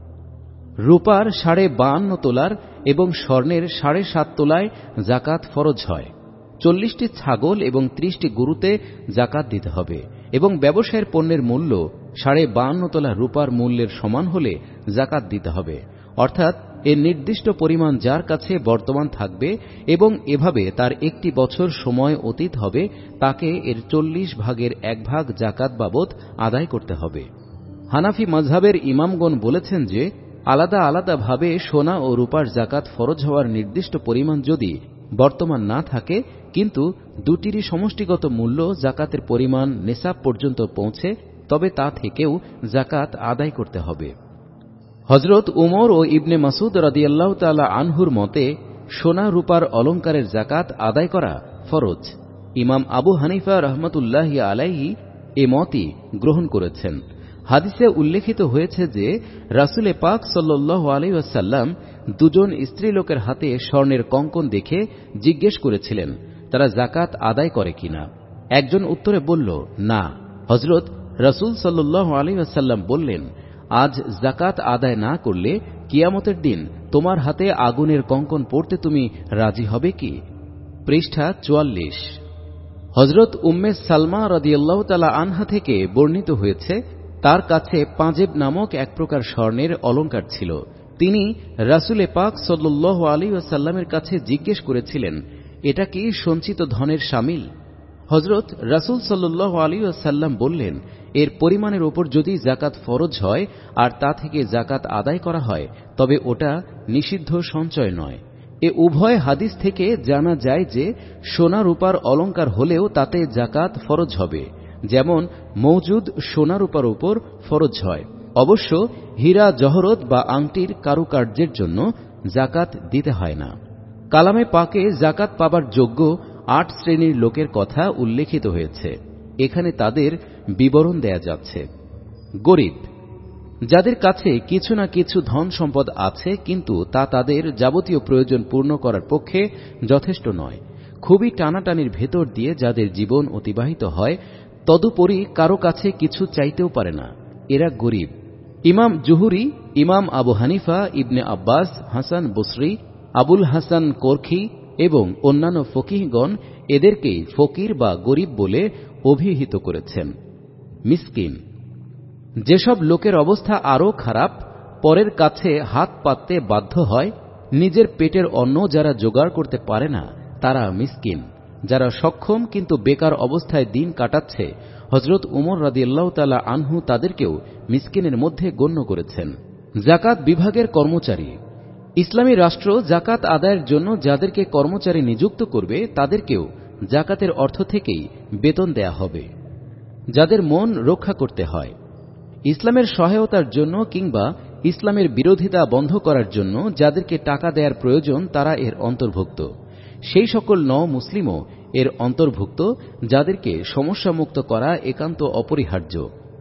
রূপার 52.5 তোলার এবং স্বর্ণের 7.5 তোলায় যাকাত ফরজ হয়। 40টি ছাগল এবং 30টি গরুতে যাকাত দিতে হবে এবং ব্যবসায়ের পণ্যের মূল্য 52.5 তোলা রূপার মূল্যের সমান হলে যাকাত দিতে হবে। অর্থাৎ এর নির্দিষ্ট পরিমাণ যার কাছে বর্তমান থাকবে এবং এভাবে তার একটি বছর সময় অতীত হবে, তাকে এর 40 ভাগের 1 ভাগ যাকাত বাবদ আদায় করতে হবে। হানাফি মাযহাবের ইমামগণ বলেছেন যে, আলাদা আলাদা ভাবে সোনা ও রূপার যাকাত ফরজ হওয়ার নির্দিষ্ট পরিমাণ যদি বর্তমান না থাকে, কিন্তু দুটিরই সমষ্টিগত মূল্য যাকাতের পরিমাণ নেসাব পর্যন্ত পৌঁছে, তবে তা থেকেও যাকাত আদায় করতে হবে। হযরত উমর ও ইবনে মাসউদ রাদিয়াল্লাহু তাআলা আনহুর মতে সোনা রূপার অলংকারের যাকাত আদায় করা ফরজ। ইমাম আবু হানিফা রাহমাতুল্লাহি আলাইহি এ মতই গ্রহণ করেছেন। হাদিসে উল্লেখিত হয়েছে যে, রাসূল পাক সাল্লাল্লাহু আলাইহি ওয়াসাল্লাম দুজন স্ত্রীলোকের হাতে স্বর্ণের কঙ্কন দেখে জিজ্ঞেস করেছিলেন, তারা যাকাত আদায় করে কিনা। একজন উত্তরে বলল, না। হযরত রাসূল সাল্লাল্লাহু আলাইহি ওয়াসাল্লাম বললেন, আজ যাকাত আদায় না করলে কিয়ামতের দিন তোমার হাতে আগুনের কঙ্কন পড়তে তুমি রাজি হবে কি? পৃষ্ঠা 44। হযরত উম্মে সালমা রাদিয়াল্লাহু তাআলা আনহা থেকে বর্ণিত হয়েছে, তার কাছে পাঁজেব নামক এক প্রকার স্বর্ণের অলংকার ছিল। তিনি রাসূল পাক সাল্লাল্লাহু আলাইহি ওয়াসাল্লামের কাছে জিজ্ঞেস করেছিলেন, এটা কি সঞ্চিত ধনের শামিল? হযরত রাসূল সাল্লাল্লাহু আলাইহি ওয়াসাল্লাম বললেন, এর পরিমাণের উপর যদি যাকাত ফরজ হয় আর তা থেকে যাকাত আদায় করা হয় তবে ওটা নিষিদ্ধ সঞ্চয় নয়। এ উভয় হাদিস থেকে জানা যায় যে সোনা রূপার অলংকার হলেও তাতে যাকাত ফরজ হবে, যেমন মওজুদ সোনা রূপার উপর ফরজ হয়। অবশ্য হীরা জহরত বা আংটির কারুকার্যের জন্য যাকাত দিতে হয় না। কালামে পাকে যাকাত পাবার যোগ্য ৮ শ্রেণীর লোকের কথা উল্লেখিত হয়েছে, এখানে তাদের বিবরণ দেয়া যাচ্ছে। গরিব, যাদের কাছে কিছু না কিছু ধন সম্পদ আছে কিন্তু তা তাদের যাবতীয় প্রয়োজন পূর্ণ করার পক্ষে যথেষ্ট নয়, খুবই টানাটানির ভেতর দিয়ে যাদের জীবন অতিবাহিত হয়, তদুপরি কারো কাছে কিছু চাইতেও পারে না, এরা গরিব। ইমাম জুহুরি, ইমাম আবু হানিফা, ইবনে আব্বাস, হাসান বসরি, আবুল হাসান কোরখি এবং অন্যান্য ফকিহগণ এদেরকেই ফকির বা গরিব বলে অভিহিত করেছেন। মিসকিন, যেসব লোকের অবস্থা আরও খারাপ, পরের কাছে হাত পাততে বাধ্য হয়, নিজের পেটের অন্ন যারা জোগাড় করতে পারে না তারা মিসকিন। যারা সক্ষম কিন্তু বেকার অবস্থায় দিন কাটাচ্ছে, হযরত উমর রাদিয়াল্লাহু তাআলা আনহু তাদেরকেও মিসকিনের মধ্যে গণ্য করেছেন। যাকাত বিভাগের কর্মচারী, ইসলামী রাষ্ট্র যাকাত আদায়ের জন্য যাদেরকে কর্মচারী নিযুক্ত করবে তাদেরকেও যাকাতের অর্থ থেকেই বেতন দেয়া হবে। যাদের মন রক্ষা করতে হয়, ইসলামের সহায়তার জন্য কিংবা ইসলামের বিরোধিতা বন্ধ করার জন্য যাদেরকে টাকা দেওয়ার প্রয়োজন তারা এর অন্তর্ভুক্ত। সেই সকল মুসলিমও এর অন্তর্ভুক্ত যাদেরকে সমস্যামুক্ত করা একান্ত অপরিহার্য।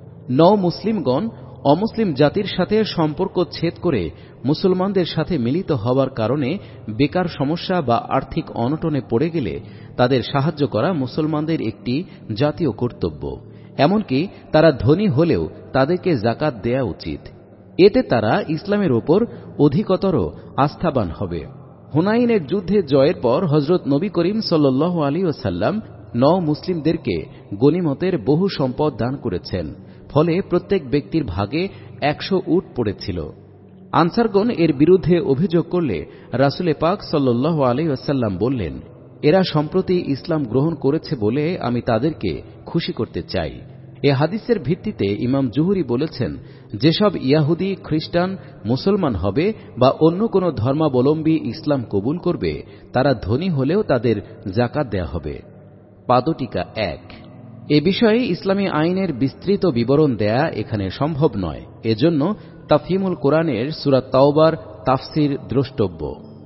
মুসলিমগণ অমুসলিম জাতির সাথে সম্পর্ক ছেদ করে মুসলমানদের সাথে মিলিত হওয়ার কারণে বেকার সমস্যা বা আর্থিক অনটনে পড়ে গেলে তাদের সাহায্য করা মুসলমানদের একটি জাতীয় কর্তব্য। এমনকি তারা ধনী হলেও তাদেরকে যাকাত দেয়া উচিত, এতে তারা ইসলামের ওপর অধিকতর আস্থাবান হবে। হুনাইনের যুদ্ধে জয়ের পর হযরত নবী করিম সাল্লাল্লাহু আলাইহি ওয়াসাল্লাম মুসলিমদেরকে গনিমতের বহু সম্পদ দান করেছেন, ফলে প্রত্যেক ব্যক্তির ভাগে ১০০ উট পড়েছিল। আনসারগণ এর বিরুদ্ধে অভিযোগ করলে রাসূল পাক সাল্লাল্লাহু আলাইহি ওয়াসাল্লাম বললেন, এরা সম্প্রতি ইসলাম গ্রহণ করেছে বলে আমি তাদেরকে খুশি করতে চাই। এ হাদিসের ভিত্তিতে ইমাম জুহুরি বলেছেন, যেসব ইয়াহুদি খ্রিস্টান মুসলমান হবে বা অন্য কোন ধর্মাবলম্বী ইসলাম কবুল করবে তারা ধনী হলেও তাদের যাকাত দেয়া হবে। পাদটিকা ১। এ বিষয়ে ইসলামী আইনের বিস্তৃত বিবরণ দেয়া এখানে সম্ভব নয়, এজন্য তাফহিমুল কোরআনের সূরা তাওবার তাফসির দ্রষ্টব্য।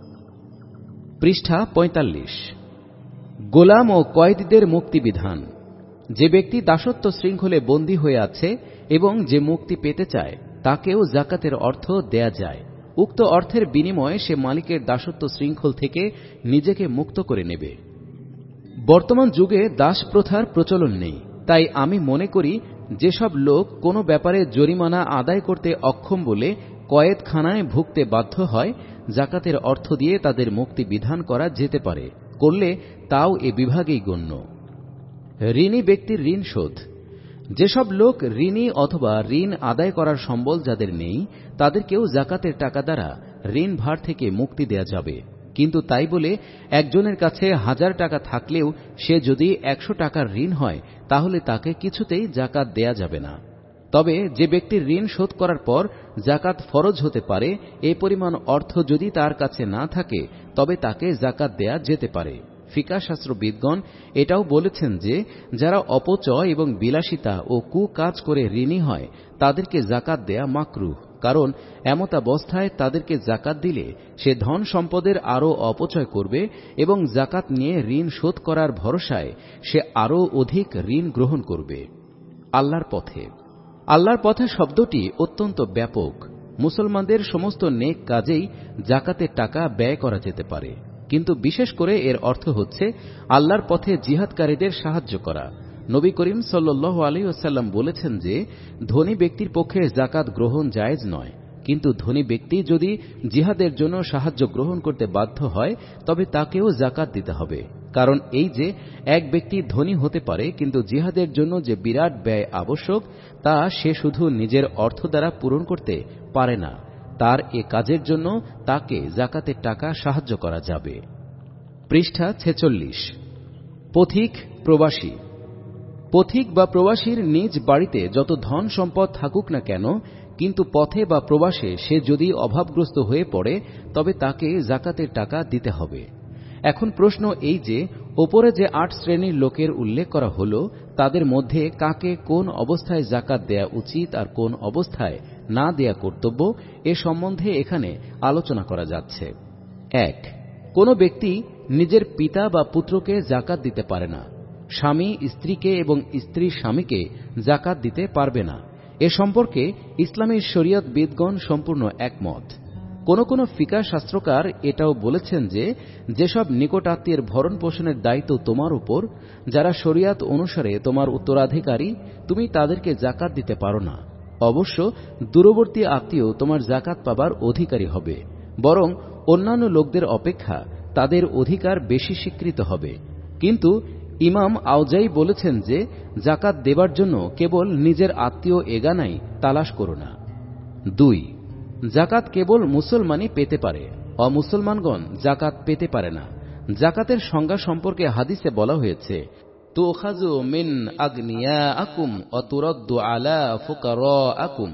পৃষ্ঠা ৪৫। গোলাম ও কয়েদীদের মুক্তিবিধান। যে ব্যক্তি দাসত্ব শৃঙ্খলে বন্দী হয়ে আছে এবং যে মুক্তি পেতে চায় তাকেও যাকাতের অর্থ দেয়া যায়। উক্ত অর্থের বিনিময়ে সে মালিকের দাসত্ব শৃঙ্খল থেকে নিজেকে মুক্ত করে নেবে। বর্তমান যুগে দাস প্রথার প্রচলন নেই, তাই আমি মনে করি যেসব লোক কোনো ব্যাপারে জরিমানা আদায় করতে অক্ষম বলে কয়েদখানায় ভুগতে বাধ্য হয়, যাকাতের অর্থ দিয়ে তাদের মুক্তি বিধান করা যেতে পারে, করলে তাও এ বিভাগেই গণ্য। ঋণী ব্যক্তির ঋণ শোধ। যেসব লোক ঋণী অথবা ঋণ আদায় করার সম্বল যাদের নেই তাদেরকেও যাকাতের টাকা দ্বারা ঋণ ভার থেকে মুক্তি দেয়া যাবে, কিন্তু তাই বলে একজনের কাছে ১০০০ টাকা থাকলেও সে যদি ১০০ টাকার ঋণ হয় তাহলে তাকে কিছুতেই যাকাত দেয়া যাবে না। তবে যে ব্যক্তির ঋণ শোধ করার পর যাকাত ফরজ হতে পারে এ পরিমাণ অর্থ যদি তার কাছে না থাকে তবে তাকে যাকাত দেয়া যেতে পারে। ফিকাহ শাস্ত্রবিদগণ এটাও বলেছেন যে যারা অপচয় এবং বিলাসিতা ও কুকাজ করে ঋণী হয় তাদেরকে যাকাত দেয়া মাকরুহ, কারণ এমতাবস্থায় তাদেরকে যাকাত দিলে সে ধন সম্পদের আরও অপচয় করবে এবং যাকাত নিয়ে ঋণ শোধ করার ভরসায় সে আরও অধিক ঋণ গ্রহণ করবে। আল্লাহর পথে। আল্লাহর পথে শব্দটি অত্যন্ত ব্যাপক। মুসলমানদের সমস্ত নেক কাজেই যাকাতের টাকা ব্যয় করা যেতে পারে, কিন্তু বিশেষ করে এর অর্থ হচ্ছে আল্লাহর পথে জিহাদকারীদের সাহায্য করা। নবী করিম সাল্লাল্লাহু আলাইহি ওয়াসাল্লাম বলেছেন যে ধনী ব্যক্তির পক্ষে যাকাত গ্রহণ জায়েজ নয়, কিন্তু ধনী ব্যক্তি যদি জিহাদের জন্য সাহায্য গ্রহণ করতে বাধ্য হয় তবে তাকেও যাকাত দিতে হবে, কারণ এই যে এক ব্যক্তি ধনী হতে পারে কিন্তু জিহাদের জন্য যে বিরাট ব্যয় আবশ্যক তা সে শুধু নিজের অর্থ দ্বারা পূরণ করতে পারে না, তার এ কাজের জন্য তাকে জাকাতের টাকা সাহায্য করা যাবে। পৃষ্ঠা 46। পথিক প্রবাসী। পথিক বা প্রবাসীর নিজ বাড়িতে যত ধন সম্পদ থাকুক না কেন, কিন্তু পথে বা প্রবাসে সে যদি অভাবগ্রস্ত হয়ে পড়ে তবে তাকে জাকাতের টাকা দিতে হবে। এখন প্রশ্ন এই যে, ওপরে যে 8 শ্রেণীর লোকের উল্লেখ করা হল, তাদের মধ্যে কাকে কোন অবস্থায় জাকাত দেয়া উচিত আর কোন অবস্থায় না দেয়া কর্তব্য, এ সম্বন্ধে এখানে আলোচনা করা যাচ্ছে। 1. কোন ব্যক্তি নিজের পিতা বা পুত্রকে জাকাত দিতে পারে না। স্বামী স্ত্রীকে এবং স্ত্রী স্বামীকে জাকাত দিতে পারবে না। এ সম্পর্কে ইসলামী শরীয়তবিদগণ সম্পূর্ণ একমত। কোন কোন ফিকাহ শাস্ত্রকার এটাও বলেছেন যে, যেসব নিকটাত্মীয়ের ভরণ পোষণের দায়িত্ব তোমার উপর, যারা শরীয়ত অনুসারে তোমার উত্তরাধিকারী, তুমি তাদেরকে জাকাত দিতে পারো না। অবশ্য দূরবর্তী আত্মীয় তোমার জাকাত পাবার অধিকারী হবে, বরং অন্যান্য লোকদের অপেক্ষা তাদের অধিকার বেশি স্বীকৃত হবে। কিন্তু ইমাম আউজাই বলেছেন যে, জাকাত দেবার জন্য কেবল নিজের আত্মীয় এগানাই তালাশ করো না। 2. জাকাত কেবল মুসলমানই পেতে পারে, অমুসলমানগণ জাকাত পেতে পারে না। জাকাতের সংজ্ঞা সম্পর্কে হাদিসে বলা হয়েছে, তুখাযু মিন আগনিয়াকুম ওয়া তুরাদ্দু আলা ফুকারাকুম।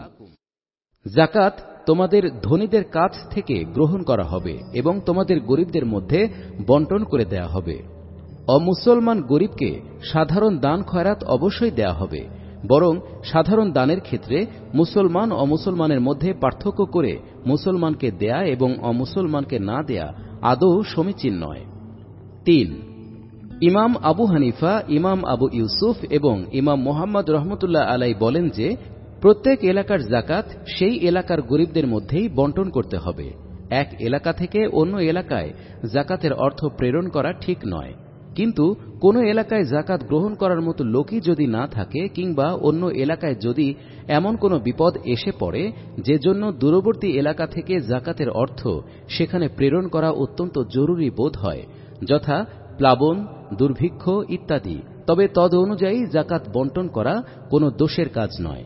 জাকাত তোমাদের ধনীদের কাছ থেকে গ্রহণ করা হবে এবং তোমাদের গরিবদের মধ্যে বন্টন করে দেয়া হবে। অমুসলমান গরিবকে সাধারণ দান খয়রাত অবশ্যই দেয়া হবে, বরং সাধারণ দানের ক্ষেত্রে মুসলমান অমুসলমানের মধ্যে পার্থক্য করে মুসলমানকে দেয়া এবং অমুসলমানকে না দেয়া আদৌ সমীচীন নয়। 3. ইমাম আবু হানিফা, ইমাম আবু ইউসুফ এবং ইমাম মোহাম্মদ রহমতুল্লাহ আলাই বলেন যে, প্রত্যেক এলাকার জাকাত সেই এলাকার গরিবদের মধ্যেই বন্টন করতে হবে। এক এলাকা থেকে অন্য এলাকায় জাকাতের অর্থ প্রেরণ করা ঠিক নয়। কিন্তু কোন এলাকায় জাকাত গ্রহণ করার মতো লোকই যদি না থাকে, কিংবা অন্য এলাকায় যদি এমন কোনো বিপদ এসে পড়ে যে জন্য দূরবর্তী এলাকা থেকে জাকাতের অর্থ সেখানে প্রেরণ করা অত্যন্ত জরুরি বোধ হয়, যথা প্লাবন, দুর্ভিক্ষ ইত্যাদি, তবে তদ অনুযায়ী জাকাত বন্টন করা কোনো দোষের কাজ নয়।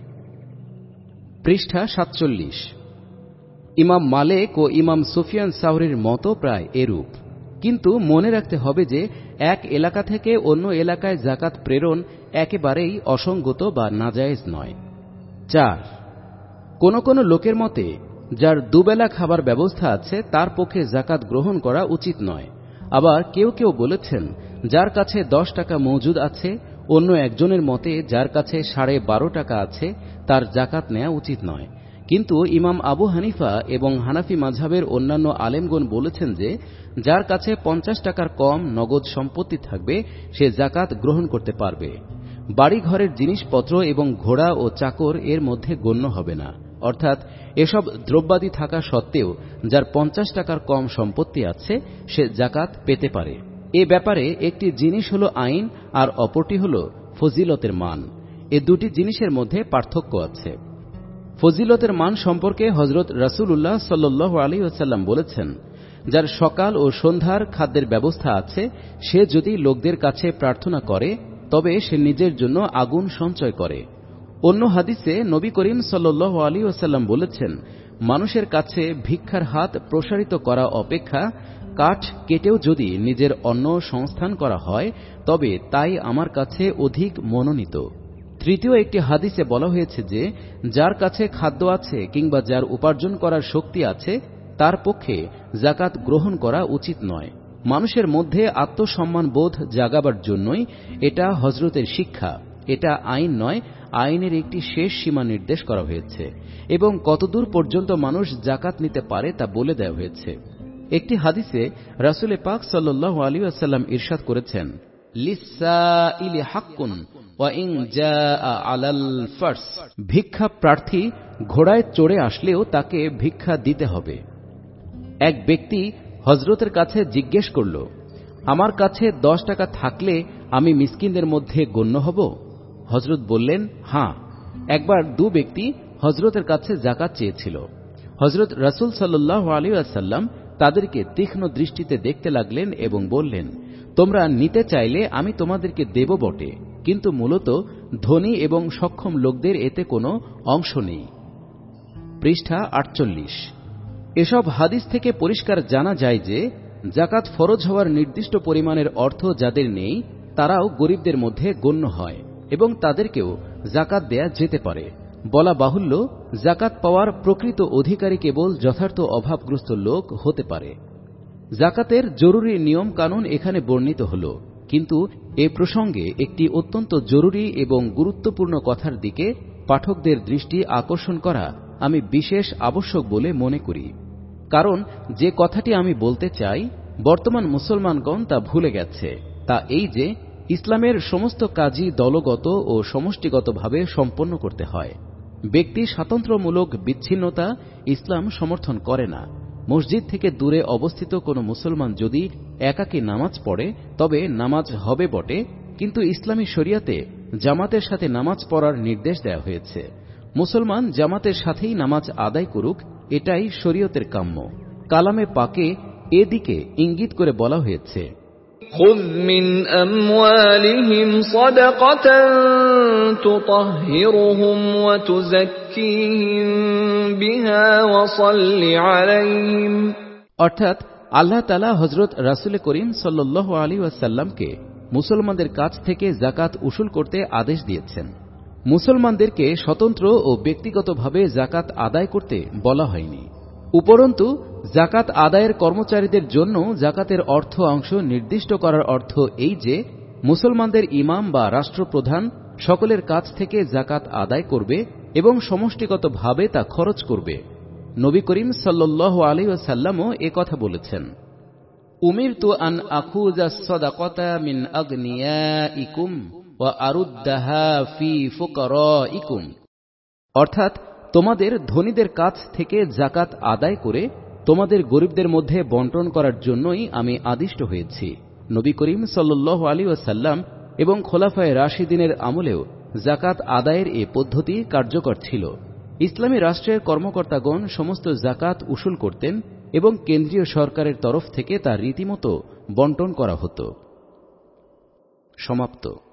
পৃষ্ঠা 47। ইমাম মালেক ও ইমাম সুফিয়ান সাওরীর মতো প্রায় এরূপ। কিন্তু মনে রাখতে হবে যে, এক এলাকা থেকে অন্য এলাকায় জাকাত প্রেরণ একেবারেই অসঙ্গত বা নাজায়েজ নয়। 4. কোন কোন লোকের মতে, যার দুবেলা খাবার ব্যবস্থা আছে তার পক্ষে জাকাত গ্রহণ করা উচিত নয়। আবার কেউ কেউ বলেছেন, যার কাছে 10 টাকা মজুদ আছে। অন্য একজনের মতে, যার কাছে 12.5 টাকা আছে তার জাকাত নেওয়া উচিত নয়। কিন্তু ইমাম আবু হানিফা এবং হানাফি মাযহাবের অন্যান্য আলেমগণ বলেছেন যে, যার কাছে 50 টাকার কম নগদ সম্পত্তি থাকবে সে জাকাত গ্রহণ করতে পারবে। বাড়ি ঘরের জিনিসপত্র এবং ঘোড়া ও চাকর এর মধ্যে গণ্য হবে না। অর্থাৎ এসব দ্রব্যাদি থাকা সত্ত্বেও যার 50 টাকার কম সম্পত্তি আছে সে জাকাত পেতে পারে। এ ব্যাপারে একটি জিনিস হল আইন আর অপরটি হল ফজিলতের মান। এ দুটি জিনিসের মধ্যে পার্থক্য আছে। ফজিলতের মান সম্পর্কে হযরত রাসূলুল্লাহ সাল্লাল্লাহু আলাইহি ওয়াসাল্লাম বলেছেন, যার সকাল ও সন্ধ্যার খাদ্যের ব্যবস্থা আছে সে যদি লোকদের কাছে প্রার্থনা করে তবে সে নিজের জন্য আগুন সঞ্চয় করে। অন্য হাদিসে নবী করিম সাল্লাল্লাহু আলাইহি ওয়াসাল্লাম বলেছেন, মানুষের কাছে ভিক্ষার হাত প্রসারিত করা অপেক্ষা কাঠ কেটেও যদি নিজের অন্ন সংস্থান করা হয় তবে তাই আমার কাছে অধিক মনোনীত। তৃতীয় একটি হাদিসে বলা হয়েছে যে, যার কাছে খাদ্য আছে কিংবা যার উপার্জন করার শক্তি আছে তার পক্ষে জাকাত গ্রহণ করা উচিত নয়। মানুষের মধ্যে আত্মসম্মান বোধ জাগাবার জন্যই এটা হযরতের শিক্ষা। এটা আইন নয়, আইনের একটি শেষ সীমা নির্দেশ করা হয়েছে এবং কতদূর পর্যন্ত মানুষ জাকাত নিতে পারে তা বলে দেওয়া হয়েছে। একটি হাদিসে রাসূল পাক সাল্লাল্লাহু আলাইহি ওয়াসাল্লাম ইরশাদ করেছেন, লিসসাইলি হাক্কুন ওয়া ইন জাআ আলাল ফারস। ভিক্ষা প্রার্থী ঘোড়ায় চড়ে আসলেও তাকে ভিক্ষা দিতে হবে। এক ব্যক্তি হযরতের কাছে জিজ্ঞেস করল, আমার কাছে 10 টাকা থাকলে আমি মিসকিনদের মধ্যে গণ্য হব? হযরত বললেন, হ্যাঁ। একবার 2 ব্যক্তি হযরতের কাছে যাকাত চেয়েছিল। হযরত রাসূল সাল্লাল্লাহু আলাইহি ওয়াসাল্লাম তাদেরকে তীক্ষ্ণ দৃষ্টিতে দেখতে লাগলেন এবং বললেন, তোমরা নিতে চাইলে আমি তোমাদেরকে দেব বটে, কিন্তু মূলত ধনী এবং সক্ষম লোকদের এতে কোনো অংশ নেই। পৃষ্ঠা 48। এসব হাদিস থেকে পরিষ্কার জানা যায় যে জাকাত ফরজ হওয়ার নির্দিষ্ট পরিমাণের অর্থ যাদের নেই তারাও গরিবদের মধ্যে গণ্য হয় এবং তাদেরকেও জাকাত দেয়া যেতে পারে। বলা বাহুল্য, জাকাত পাওয়ার প্রকৃত অধিকারী কেবল যথার্থ অভাবগ্রস্ত লোক হতে পারে। জাকাতের জরুরি নিয়ম কানুন এখানে বর্ণিত হল, কিন্তু এ প্রসঙ্গে একটি অত্যন্ত জরুরি এবং গুরুত্বপূর্ণ কথার দিকে পাঠকদের দৃষ্টি আকর্ষণ করা আমি বিশেষ আবশ্যক বলে মনে করি। কারণ যে কথাটি আমি বলতে চাই বর্তমান মুসলমানগণ তা ভুলে গেছে, তা এই যে ইসলামের সমস্ত কাজই দলগত ও সমষ্টিগতভাবে সম্পন্ন করতে হয়। ব্যক্তি স্বাতন্ত্র্যমূলক বিচ্ছিন্নতা ইসলাম সমর্থন করে না। মসজিদ থেকে দূরে অবস্থিত কোনো মুসলমান যদি একাকী নামাজ পড়ে তবে নামাজ হবে বটে, কিন্তু ইসলামী শরিয়াতে জামাতের সাথে নামাজ পড়ার নির্দেশ দেওয়া হয়েছে। মুসলমান জামাতের সাথেই নামাজ আদায় করুক, এটাই শরীয়তের কাম্য। কালামে পাকে এদিকে ইঙ্গিত করে বলা হয়েছে, خذ من أموالهم صدقة تطهرهم وتزكيهم بها وصل عليهم। অর্থাৎ আল্লাহ তাআলা হযরত রাসূল করিম সাল্লাল্লাহু আলাইহি ওয়াসাল্লামকে মুসলমানদের কাছ থেকে যাকাত উসুল করতে আদেশ দিয়েছেন। মুসলমানদেরকে স্বতন্ত্র ও ব্যক্তিগতভাবে যাকাত আদায় করতে বলা হয়নি। উপরন্তু যাকাত আদায়ের কর্মচারীদের জন্য যাকাতের অর্থ অংশ নির্দিষ্ট করার অর্থ এই যে মুসলমানদের ইমাম বা রাষ্ট্রপ্রধান সকলের কাছ থেকে যাকাত আদায় করবে এবং সমষ্টিগতভাবে তা খরচ করবে। নবী করিম সাল্লাল্লাহু আলাইহি ওয়াসাল্লামও একথা বলেছেন, উমিরতু আন আখুযাস সাদাকাতা মিন আগনিয়াইকুম ওয়া আরুদ্দাহা ফি ফুকারাইকুম। অর্থাৎ তোমাদের ধনীদের কাছ থেকে যাকাত আদায় করে তোমাদের গরিবদের মধ্যে বণ্টন করার জন্যই আমি আদিষ্ট হয়েছি। নবী করিম সাল্লাল্লাহু আলাইহি ওয়াসাল্লাম এবং খোলাফায়ে রাশিদিনের আমলেও যাকাত আদায়ের এ পদ্ধতি কার্যকর ছিল। ইসলামী রাষ্ট্রের কর্মকর্তাগণ সমস্ত যাকাত উসুল করতেন এবং কেন্দ্রীয় সরকারের তরফ থেকে তা রীতিমতো বণ্টন করা হতো। সমাপ্ত।